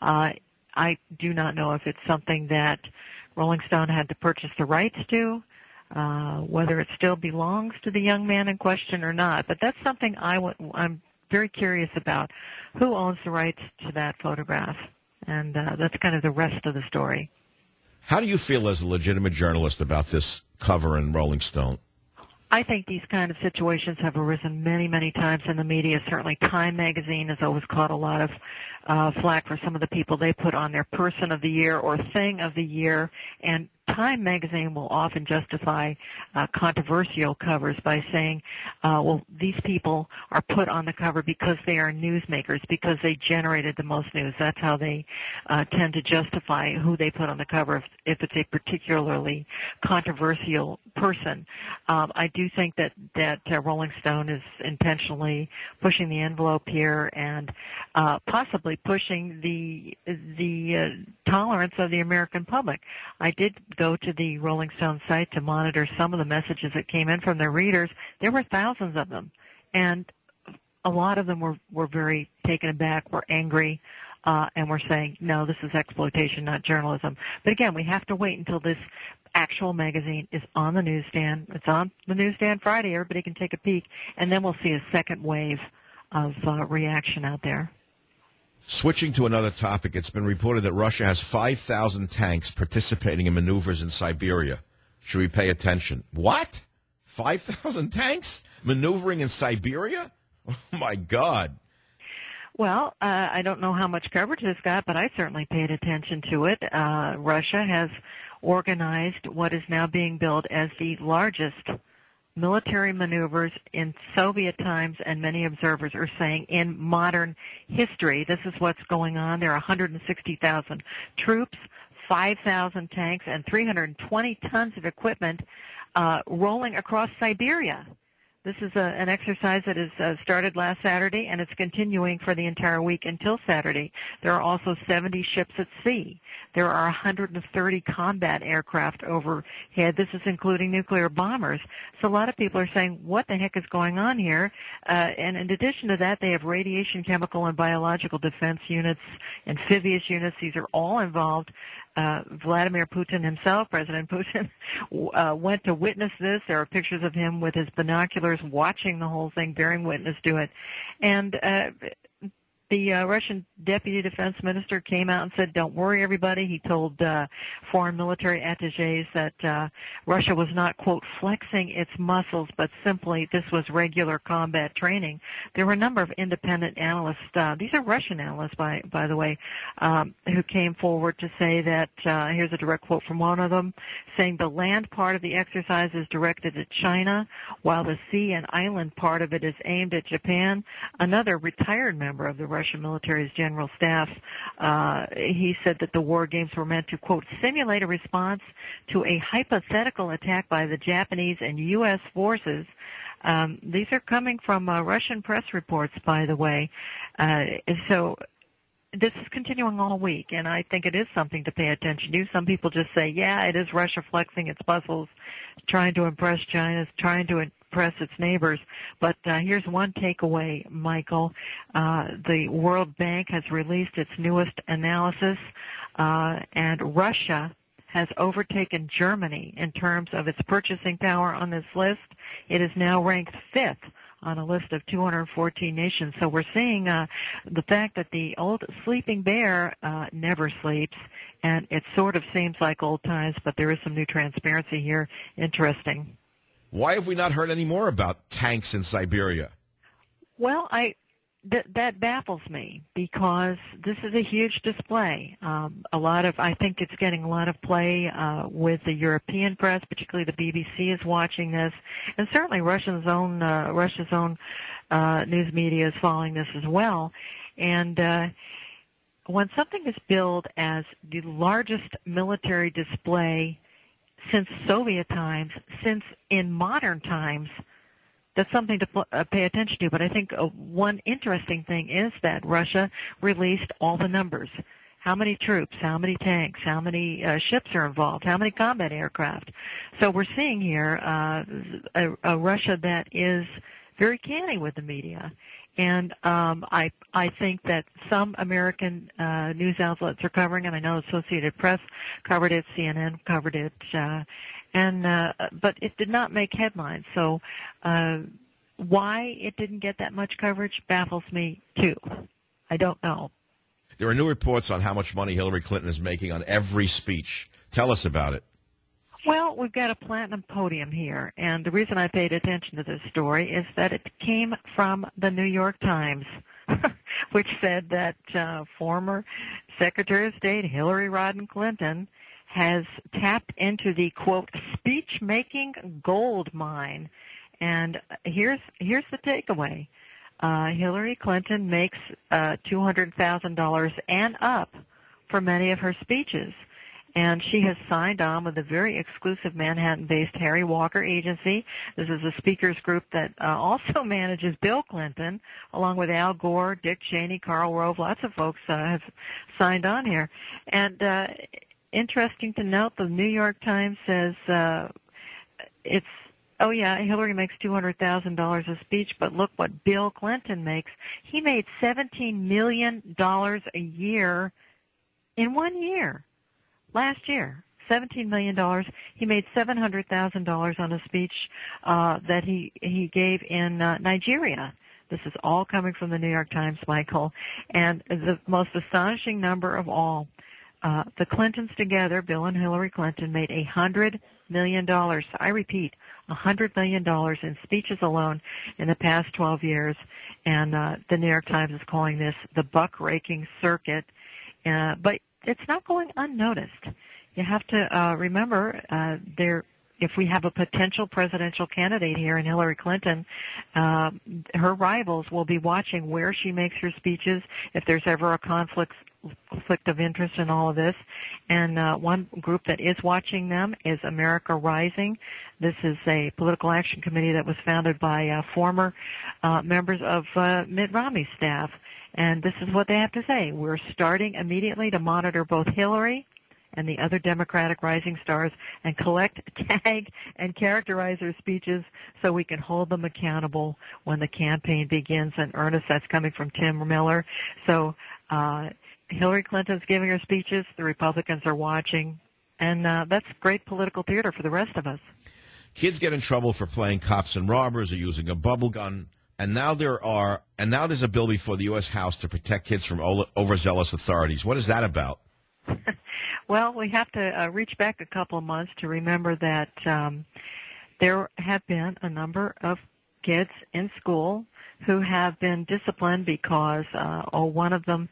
I do not know if it's something that Rolling Stone had to purchase the rights to, whether it still belongs to the young man in question or not. But that's something I'm very curious about. Who owns the rights to that photograph? And that's kind of the rest of the story. How do you feel as a legitimate journalist about this cover in Rolling Stone? I think these kind of situations have arisen many, many times in the media. Certainly Time magazine has always caught a lot of flack for some of the people they put on their Person of the Year or Thing of the Year. And Time magazine will often justify controversial covers by saying, well, these people are put on the cover because they are newsmakers, because they generated the most news. That's how they tend to justify who they put on the cover if it's a particularly controversial person. I do think that Rolling Stone is intentionally pushing the envelope here and possibly pushing the tolerance of the American public. I did go to the Rolling Stone site to monitor some of the messages that came in from their readers. There were thousands of them, and a lot of them were very taken aback, were angry, and were saying, no, this is exploitation, not journalism. But again, we have to wait until this actual magazine is on the newsstand. It's on the newsstand Friday. Everybody can take a peek, and then we'll see a second wave of reaction out there. Switching to another topic, it's been reported that Russia has 5,000 tanks participating in maneuvers in Siberia. Should we pay attention? What? 5,000 tanks maneuvering in Siberia? Oh, my God. Well, I don't know how much coverage this got, but I certainly paid attention to it. Russia has organized what is now being billed as the largest military maneuvers in Soviet times, and many observers are saying in modern history. This is what's going on. There are 160,000 troops, 5,000 tanks, and 320 tons of equipment rolling across Siberia. This is an exercise that is started last Saturday, and it's continuing for the entire week until Saturday. There are also 70 ships at sea. There are 130 combat aircraft overhead. This is including nuclear bombers. So a lot of people are saying, what the heck is going on here? And in addition to that, they have radiation, chemical, and biological defense units, amphibious units. These are all involved. Vladimir Putin himself, President Putin, went to witness this. There are pictures of him with his binoculars watching the whole thing, bearing witness to it. And the Russian deputy defense minister came out and said, don't worry, everybody. He told foreign military attachés that Russia was not, quote, flexing its muscles, but simply this was regular combat training. There were a number of independent analysts, these are Russian analysts, by the way, who came forward to say that, here's a direct quote from one of them, saying the land part of the exercise is directed at China, while the sea and island part of it is aimed at Japan. Another retired member of the Russian military's general staff. He said that the war games were meant to, quote, simulate a response to a hypothetical attack by the Japanese and U.S. forces. These are coming from Russian press reports, by the way. So this is continuing all week, and I think it is something to pay attention to. Some people just say, yeah, it is Russia flexing its muscles, trying to impress China, trying to impress its neighbors. But here's one takeaway, Michael. The World Bank has released its newest analysis, and Russia has overtaken Germany in terms of its purchasing power on this list. It is now ranked 5th on a list of 214 nations. So we're seeing the fact that the old sleeping bear never sleeps, and it sort of seems like old times, but there is some new transparency here. Interesting. Why have we not heard any more about tanks in Siberia? Well, that baffles me because this is a huge display. I think it's getting a lot of play with the European press, particularly the BBC is watching this, and certainly Russia's own news media is following this as well. And when something is billed as the largest military display since Soviet times, since in modern times, that's something to pay attention to. But I think one interesting thing is that Russia released all the numbers. How many troops, how many tanks, how many ships are involved, how many combat aircraft. So we're seeing here a Russia that is very canny with the media. And I think that some American news outlets are covering it. I know Associated Press covered it, CNN covered it, but it did not make headlines. So why it didn't get that much coverage baffles me too. I don't know. There are new reports on how much money Hillary Clinton is making on every speech. Tell us about it. Well, we've got a platinum podium here, and the reason I paid attention to this story is that it came from the New York Times, which said that former Secretary of State Hillary Rodham Clinton has tapped into the, quote, speech-making gold mine. And here's the takeaway. Hillary Clinton makes $200,000 and up for many of her speeches. And she has signed on with a very exclusive Manhattan-based Harry Walker agency. This is a speakers group that also manages Bill Clinton, along with Al Gore, Dick Cheney, Karl Rove. Lots of folks have signed on here. And interesting to note, the New York Times says Hillary makes $200,000 a speech, but look what Bill Clinton makes. He made $17 million a year in 1 year. Last year, $17 million. He made $700,000 on a speech that he gave in Nigeria. This is all coming from the New York Times, Michael. And the most astonishing number of all, the Clintons together, Bill and Hillary Clinton, made $100 million. I repeat, $100 million in speeches alone in the past 12 years. And the New York Times is calling this the buck-raking circuit. But it's not going unnoticed. You have to remember if we have a potential presidential candidate here in Hillary Clinton, her rivals will be watching where she makes her speeches, if there's ever a conflict of interest in all of this. And one group that is watching them is America Rising. This is a political action committee that was founded by former members of Mitt Romney's staff. And this is what they have to say. We're starting immediately to monitor both Hillary and the other Democratic rising stars and collect, tag, and characterize their speeches so we can hold them accountable when the campaign begins in earnest. That's coming from Tim Miller. So Hillary Clinton's giving her speeches. The Republicans are watching. And that's great political theater for the rest of us. Kids get in trouble for playing cops and robbers or using a bubble gun. And now there's a bill before the U.S. House to protect kids from overzealous authorities. What is that about? Well, we have to reach back a couple of months to remember that there have been a number of kids in school who have been disciplined because one of them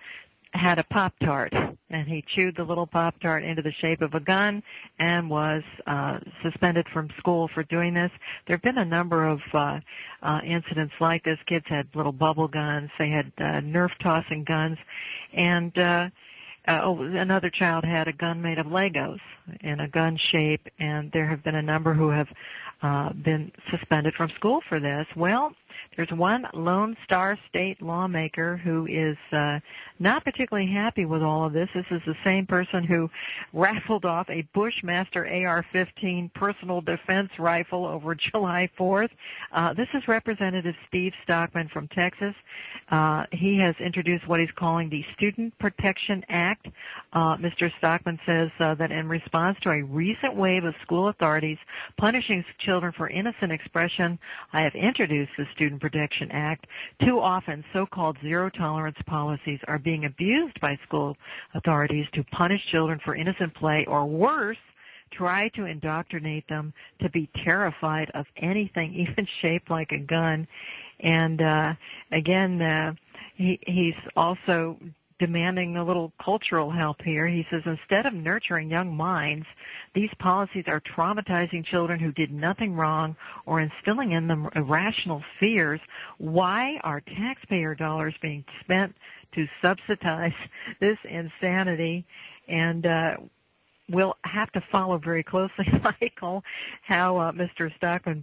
had a Pop-Tart, and he chewed the little Pop-Tart into the shape of a gun and was suspended from school for doing this. There have been a number of incidents like this. Kids had little bubble guns. They had Nerf-tossing guns. And another child had a gun made of Legos in a gun shape, and there have been a number who have been suspended from school for this. Well, there's one Lone Star State lawmaker who is not particularly happy with all of this. This is the same person who raffled off a Bushmaster AR-15 personal defense rifle over July 4th. This is Representative Steve Stockman from Texas. He has introduced what he's calling the Student Protection Act. Mr. Stockman says that in response to a recent wave of school authorities punishing children for innocent expression, I have introduced the Student Protection Act. Too often, so-called zero-tolerance policies are being abused by school authorities to punish children for innocent play, or worse, try to indoctrinate them to be terrified of anything, even shaped like a gun. And again, he's also demanding a little cultural help here. He says, instead of nurturing young minds, these policies are traumatizing children who did nothing wrong or instilling in them irrational fears. Why are taxpayer dollars being spent to subsidize this insanity? And we'll have to follow very closely, Michael, how Mr. Stockman's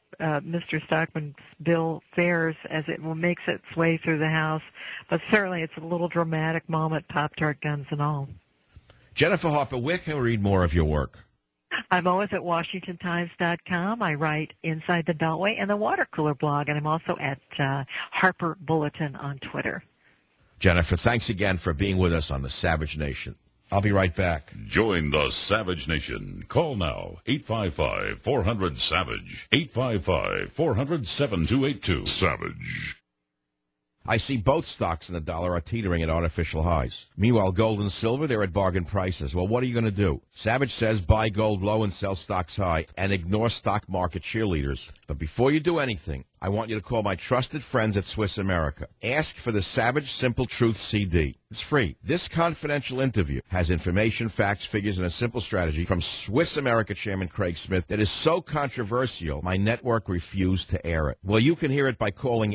bill fares as it makes its way through the House. But certainly it's a little dramatic moment, Pop-Tart guns and all. Jennifer Harper, where can we read more of your work? I'm always at WashingtonTimes.com. I write Inside the Beltway and the Water Cooler blog, and I'm also at Harper Bulletin on Twitter. Jennifer, thanks again for being with us on the Savage Nation. I'll be right back. Join the Savage Nation. Call now, 855-400-SAVAGE, 855-400-7282. Savage. I see both stocks in the dollar are teetering at artificial highs. Meanwhile, gold and silver, they're at bargain prices. Well, what are you going to do? Savage says buy gold low and sell stocks high and ignore stock market cheerleaders. But before you do anything, I want you to call my trusted friends at Swiss America. Ask for the Savage Simple Truth CD. It's free. This confidential interview has information, facts, figures, and a simple strategy from Swiss America Chairman Craig Smith that is so controversial, my network refused to air it. Well, you can hear it by calling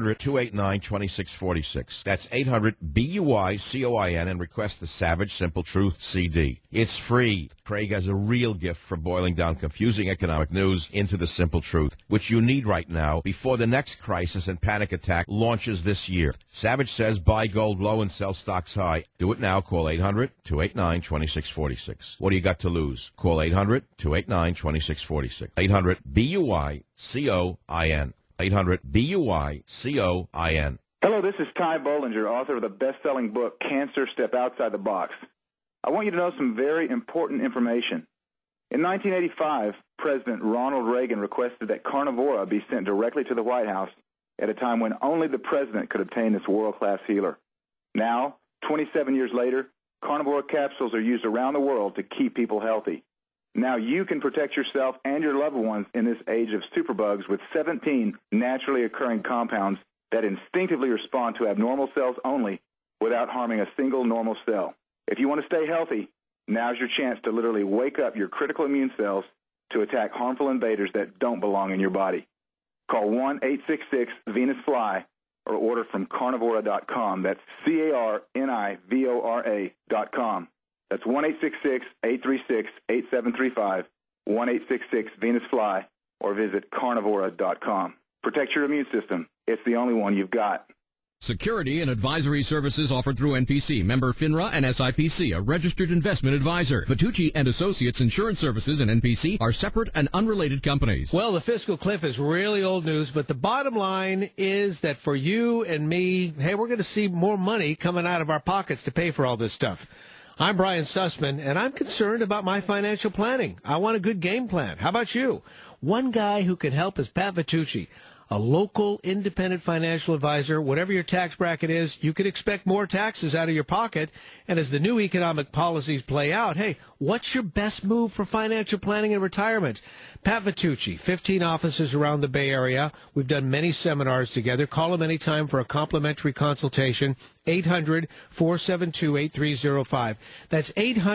800-289-2646. That's 800-BUY-COIN and request the Savage Simple Truth CD. It's free. Craig has a real gift for boiling down confusing economic news into the simple truth, which you need right now before the next crisis and panic attack launches this year. Savage says buy gold low and sell stocks high. Do it now. Call 800-289-2646. What do you got to lose? Call 800-289-2646. 800-BUY-COIN. 800-BUY-COIN. Hello, this is Ty Bollinger, author of the best-selling book, Cancer, Step Outside the Box. I want you to know some very important information. In 1985, President Ronald Reagan requested that Carnivora be sent directly to the White House at a time when only the president could obtain this world-class healer. Now, 27 years later, Carnivora capsules are used around the world to keep people healthy. Now you can protect yourself and your loved ones in this age of superbugs with 17 naturally occurring compounds that instinctively respond to abnormal cells only without harming a single normal cell. If you want to stay healthy, now's your chance to literally wake up your critical immune cells to attack harmful invaders that don't belong in your body. Call 1-866-VENUS-FLY or order from Carnivora.com. That's Carnivora.com. That's 1-866-836-8735, 1-866-VENUS-FLY, or visit Carnivora.com. Protect your immune system. It's the only one you've got. Security and advisory services offered through NPC, member FINRA and SIPC, a registered investment advisor. Vitucci and Associates Insurance Services and NPC are separate and unrelated companies. Well, the fiscal cliff is really old news, but the bottom line is that for you and me, hey, we're going to see more money coming out of our pockets to pay for all this stuff. I'm Brian Sussman, and I'm concerned about my financial planning. I want a good game plan. How about you? One guy who can help is Pat Vitucci, a local independent financial advisor. Whatever your tax bracket is, you can expect more taxes out of your pocket. And as the new economic policies play out, hey, What's your best move for financial planning and retirement? Pat Vitucci, 15 offices around the Bay Area. We've done many seminars together. Call him anytime for a complimentary consultation. 800-472-8305. That's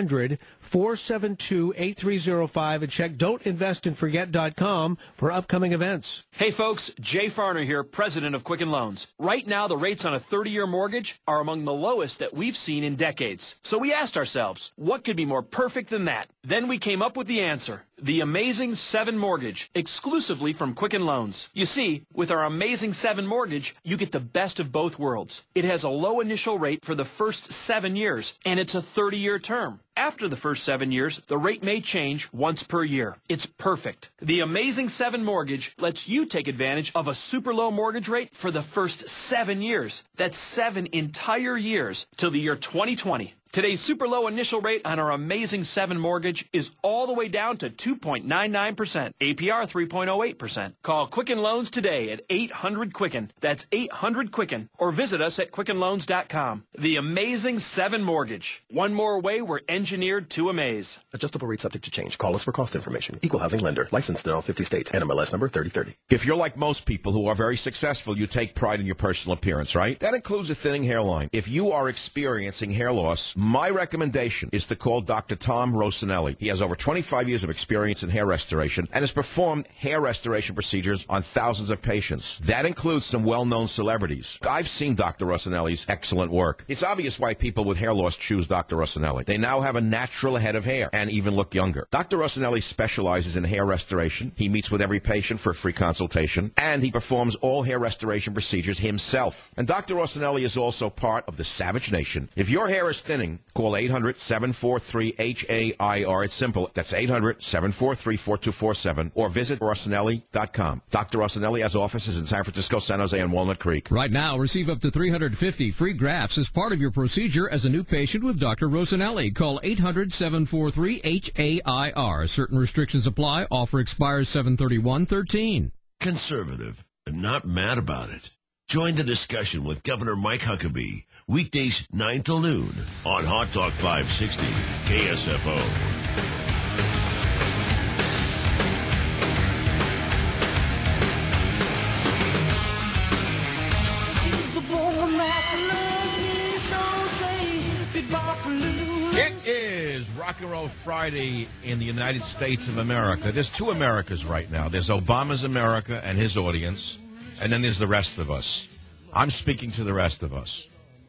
800-472-8305. And check don'tinvestandforget.com for upcoming events. Hey folks, Jay Farner here, president of Quicken Loans. Right now, the rates on a 30-year mortgage are among the lowest that we've seen in decades. So we asked ourselves, what could be more perfect than that? Then we came up with the answer. The Amazing 7 Mortgage, exclusively from Quicken Loans. You see, with our Amazing 7 Mortgage, you get the best of both worlds. It has a low initial rate for the first 7 years, and it's a 30-year term. After the first 7 years, the rate may change once per year. It's perfect. The Amazing 7 Mortgage lets you take advantage of a super low mortgage rate for the first 7 years. That's 7 entire years till the year 2020. Today's super low initial rate on our Amazing 7 Mortgage is all the way down to 2.99%, APR 3.08%. Call Quicken Loans today at 800-QUICKEN. That's 800-QUICKEN. Or visit us at QuickenLoans.com. The Amazing 7 Mortgage. One more way we're engineered to amaze. Adjustable rate subject to change. Call us for cost information. Equal housing lender. Licensed in all 50 states. NMLS number 3030. If you're like most people who are very successful, you take pride in your personal appearance, right? That includes a thinning hairline. If you are experiencing hair loss, my recommendation is to call Dr. Tom Rosinelli. He has over 25 years of experience in hair restoration and has performed hair restoration procedures on thousands of patients. That includes some well-known celebrities. I've seen Dr. Rosinelli's excellent work. It's obvious why people with hair loss choose Dr. Rosinelli. They now have a natural head of hair and even look younger. Dr. Rosinelli specializes in hair restoration. He meets with every patient for a free consultation, and he performs all hair restoration procedures himself. And Dr. Rosinelli is also part of the Savage Nation. If your hair is thinning, call 800-743-HAIR. It's simple. That's 800-743-4247. Or visit Rosinelli.com. Dr. Rosinelli has offices in San Francisco, San Jose, and Walnut Creek. Right now, receive up to 350 free grafts as part of your procedure as a new patient with Dr. Rosinelli. Call 800-743-HAIR. Certain restrictions apply. Offer expires 7/31/13. Conservative and not mad about it. Join the discussion with Governor Mike Huckabee, weekdays 9 till noon on Hot Talk 560 KSFO. It is Rock and Roll Friday in the United States of America. There's two Americas right now. There's Obama's America and his audience. And then there's the rest of us. I'm speaking to the rest of us.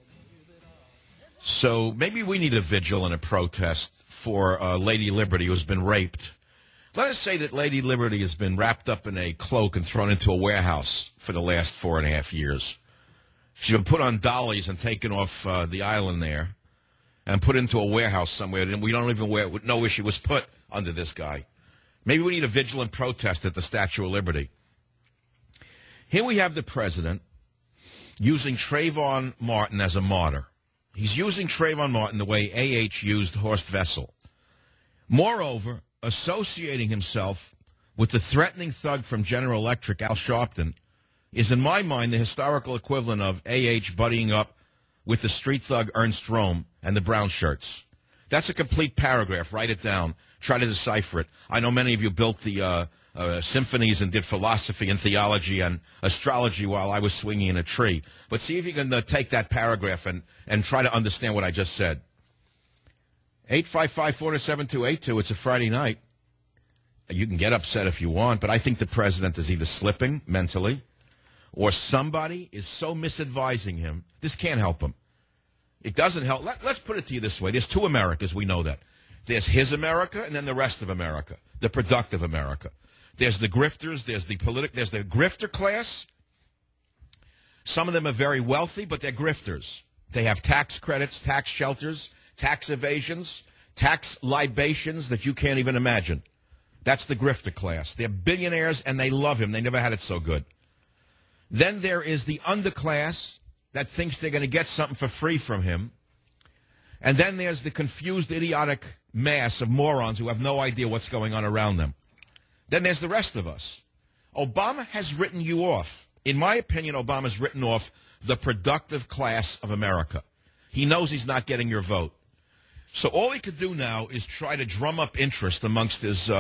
So maybe we need a vigil and a protest for Lady Liberty, who's been raped. Let us say that Lady Liberty has been wrapped up in a cloak and thrown into a warehouse for the last 4.5 years. She's been put on dollies and taken off the island there and put into a warehouse somewhere. And we don't even know where she was put under this guy. Maybe we need a vigil and protest at the Statue of Liberty. Here we have the president using Trayvon Martin as a martyr. He's using Trayvon Martin the way A.H. used Horst Wessel. Moreover, associating himself with the threatening thug from General Electric, Al Sharpton, is in my mind the historical equivalent of A.H. buddying up with the street thug Ernst Röhm and the brown shirts. That's a complete paragraph. Write it down. Try to decipher it. I know many of you built the symphonies and did philosophy and theology and astrology while I was swinging in a tree. But see if you can take that paragraph and try to understand what I just said. 855-407-282. It's a Friday night. You can get upset if you want, but I think the president is either slipping mentally or somebody is so misadvising him. This can't help him. It doesn't help. Let's put it to you this way. There's two Americas. We know that. There's his America and then the rest of America, the productive America. There's the grifters, there's the grifter class. Some of them are very wealthy, but they're grifters. They have tax credits, tax shelters, tax evasions, tax libations that you can't even imagine. That's the grifter class. They're billionaires, and they love him. They never had it so good. Then there is the underclass that thinks they're going to get something for free from him. And then there's the confused, idiotic mass of morons who have no idea what's going on around them. Then there's the rest of us. Obama has written you off. In my opinion, Obama's written off the productive class of America. He knows he's not getting your vote. So all he could do now is try to drum up interest amongst his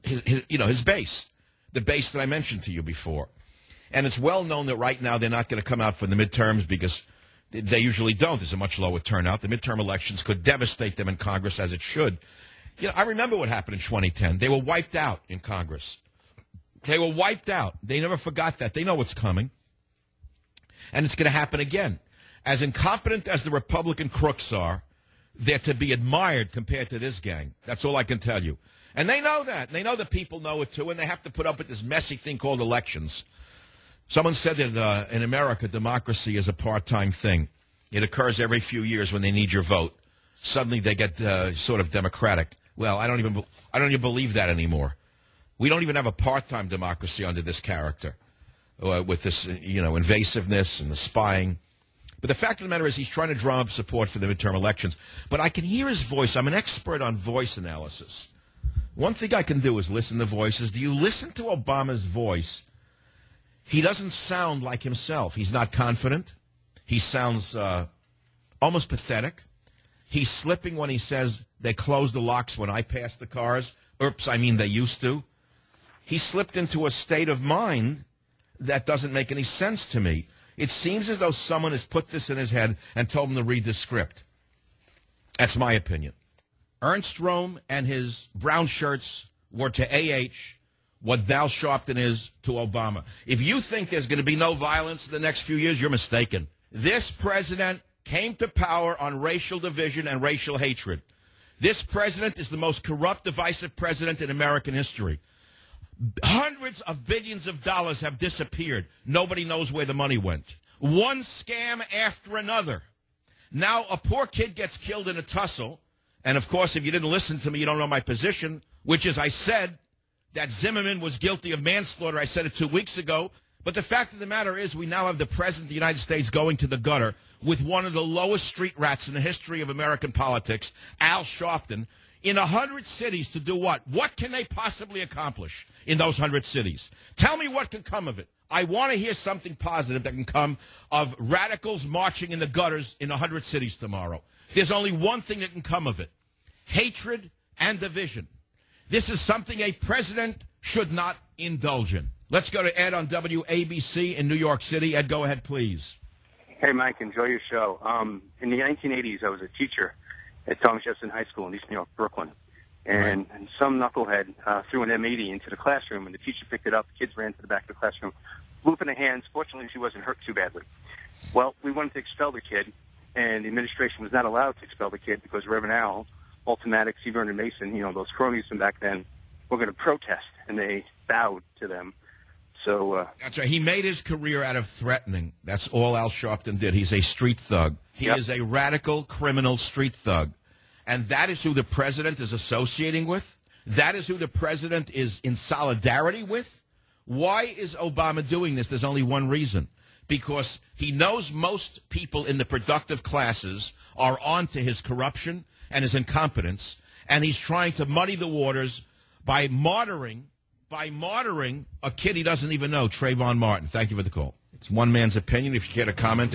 base, the base that I mentioned to you before. And it's well known that right now they're not going to come out for the midterms because they usually don't. There's a much lower turnout. The midterm elections could devastate them in Congress, as it should. I remember what happened in 2010. They were wiped out in Congress. They were wiped out. They never forgot that. They know what's coming. And it's going to happen again. As incompetent as the Republican crooks are, they're to be admired compared to this gang. That's all I can tell you. And they know that. They know the people know it, too, and they have to put up with this messy thing called elections. Someone said that in America, democracy is a part-time thing. It occurs every few years when they need your vote. Suddenly they get sort of democratic. Well, I don't even believe that anymore. We don't even have a part-time democracy under this character with this, invasiveness and the spying. But the fact of the matter is he's trying to drum up support for the midterm elections. But I can hear his voice. I'm an expert on voice analysis. One thing I can do is listen to voices. Do you listen to Obama's voice? He doesn't sound like himself. He's not confident. He sounds almost pathetic. He's slipping when he says they close the locks when I pass the cars. Oops, I mean they used to. He slipped into a state of mind that doesn't make any sense to me. It seems as though someone has put this in his head and told him to read the script. That's my opinion. Ernst Röhm and his brown shirts were to A.H. what Val Sharpton is to Obama. If you think there's going to be no violence in the next few years, you're mistaken. This president came to power on racial division and racial hatred. This president is the most corrupt, divisive president in American history. Hundreds of billions of dollars have disappeared. Nobody knows where the money went. One scam after another. Now a poor kid gets killed in a tussle. And, of course, if you didn't listen to me, you don't know my position, which is I said that Zimmerman was guilty of manslaughter. I said it 2 weeks ago. But the fact of the matter is we now have the President of the United States going to the gutter with one of the lowest street rats in the history of American politics, Al Sharpton, in 100 cities to do what? What can they possibly accomplish in those 100 cities? Tell me what can come of it. I want to hear something positive that can come of radicals marching in the gutters in 100 cities tomorrow. There's only one thing that can come of it. Hatred and division. This is something a president should not indulge in. Let's go to Ed on WABC in New York City. Ed, go ahead, please. Hey, Mike, enjoy your show. In the 1980s, I was a teacher at Thomas Jefferson High School in East New York, Brooklyn. And some knucklehead threw an M80 into the classroom, and the teacher picked it up. The kids ran to the back of the classroom, blew up in the hands. Fortunately, she wasn't hurt too badly. Well, we wanted to expel the kid, and the administration was not allowed to expel the kid because Reverend Al, Ultimatic, C. Vernon Mason, those cronies from back then, were going to protest, and they bowed to them. So that's right. He made his career out of threatening. That's all Al Sharpton did. He's a street thug. He is a radical criminal street thug. And that is who the president is associating with. That is who the president is in solidarity with. Why is Obama doing this? There's only one reason. Because he knows most people in the productive classes are onto his corruption and his incompetence, and he's trying to muddy the waters by martyring a kid he doesn't even know, Trayvon Martin. Thank you for the call. It's one man's opinion. If you care to comment,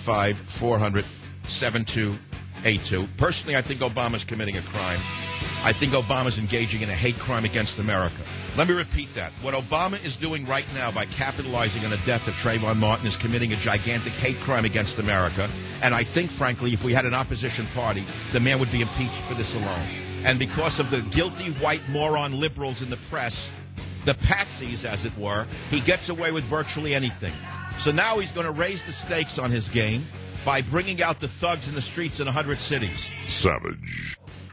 855-400-7282. Personally, I think Obama's committing a crime. I think Obama's engaging in a hate crime against America. Let me repeat that. What Obama is doing right now by capitalizing on the death of Trayvon Martin is committing a gigantic hate crime against America. And I think, frankly, if we had an opposition party, the man would be impeached for this alone. And because of the guilty white moron liberals in the press, the patsies, as it were, he gets away with virtually anything. So now he's going to raise the stakes on his game by bringing out the thugs in the streets in 100 cities. Savage.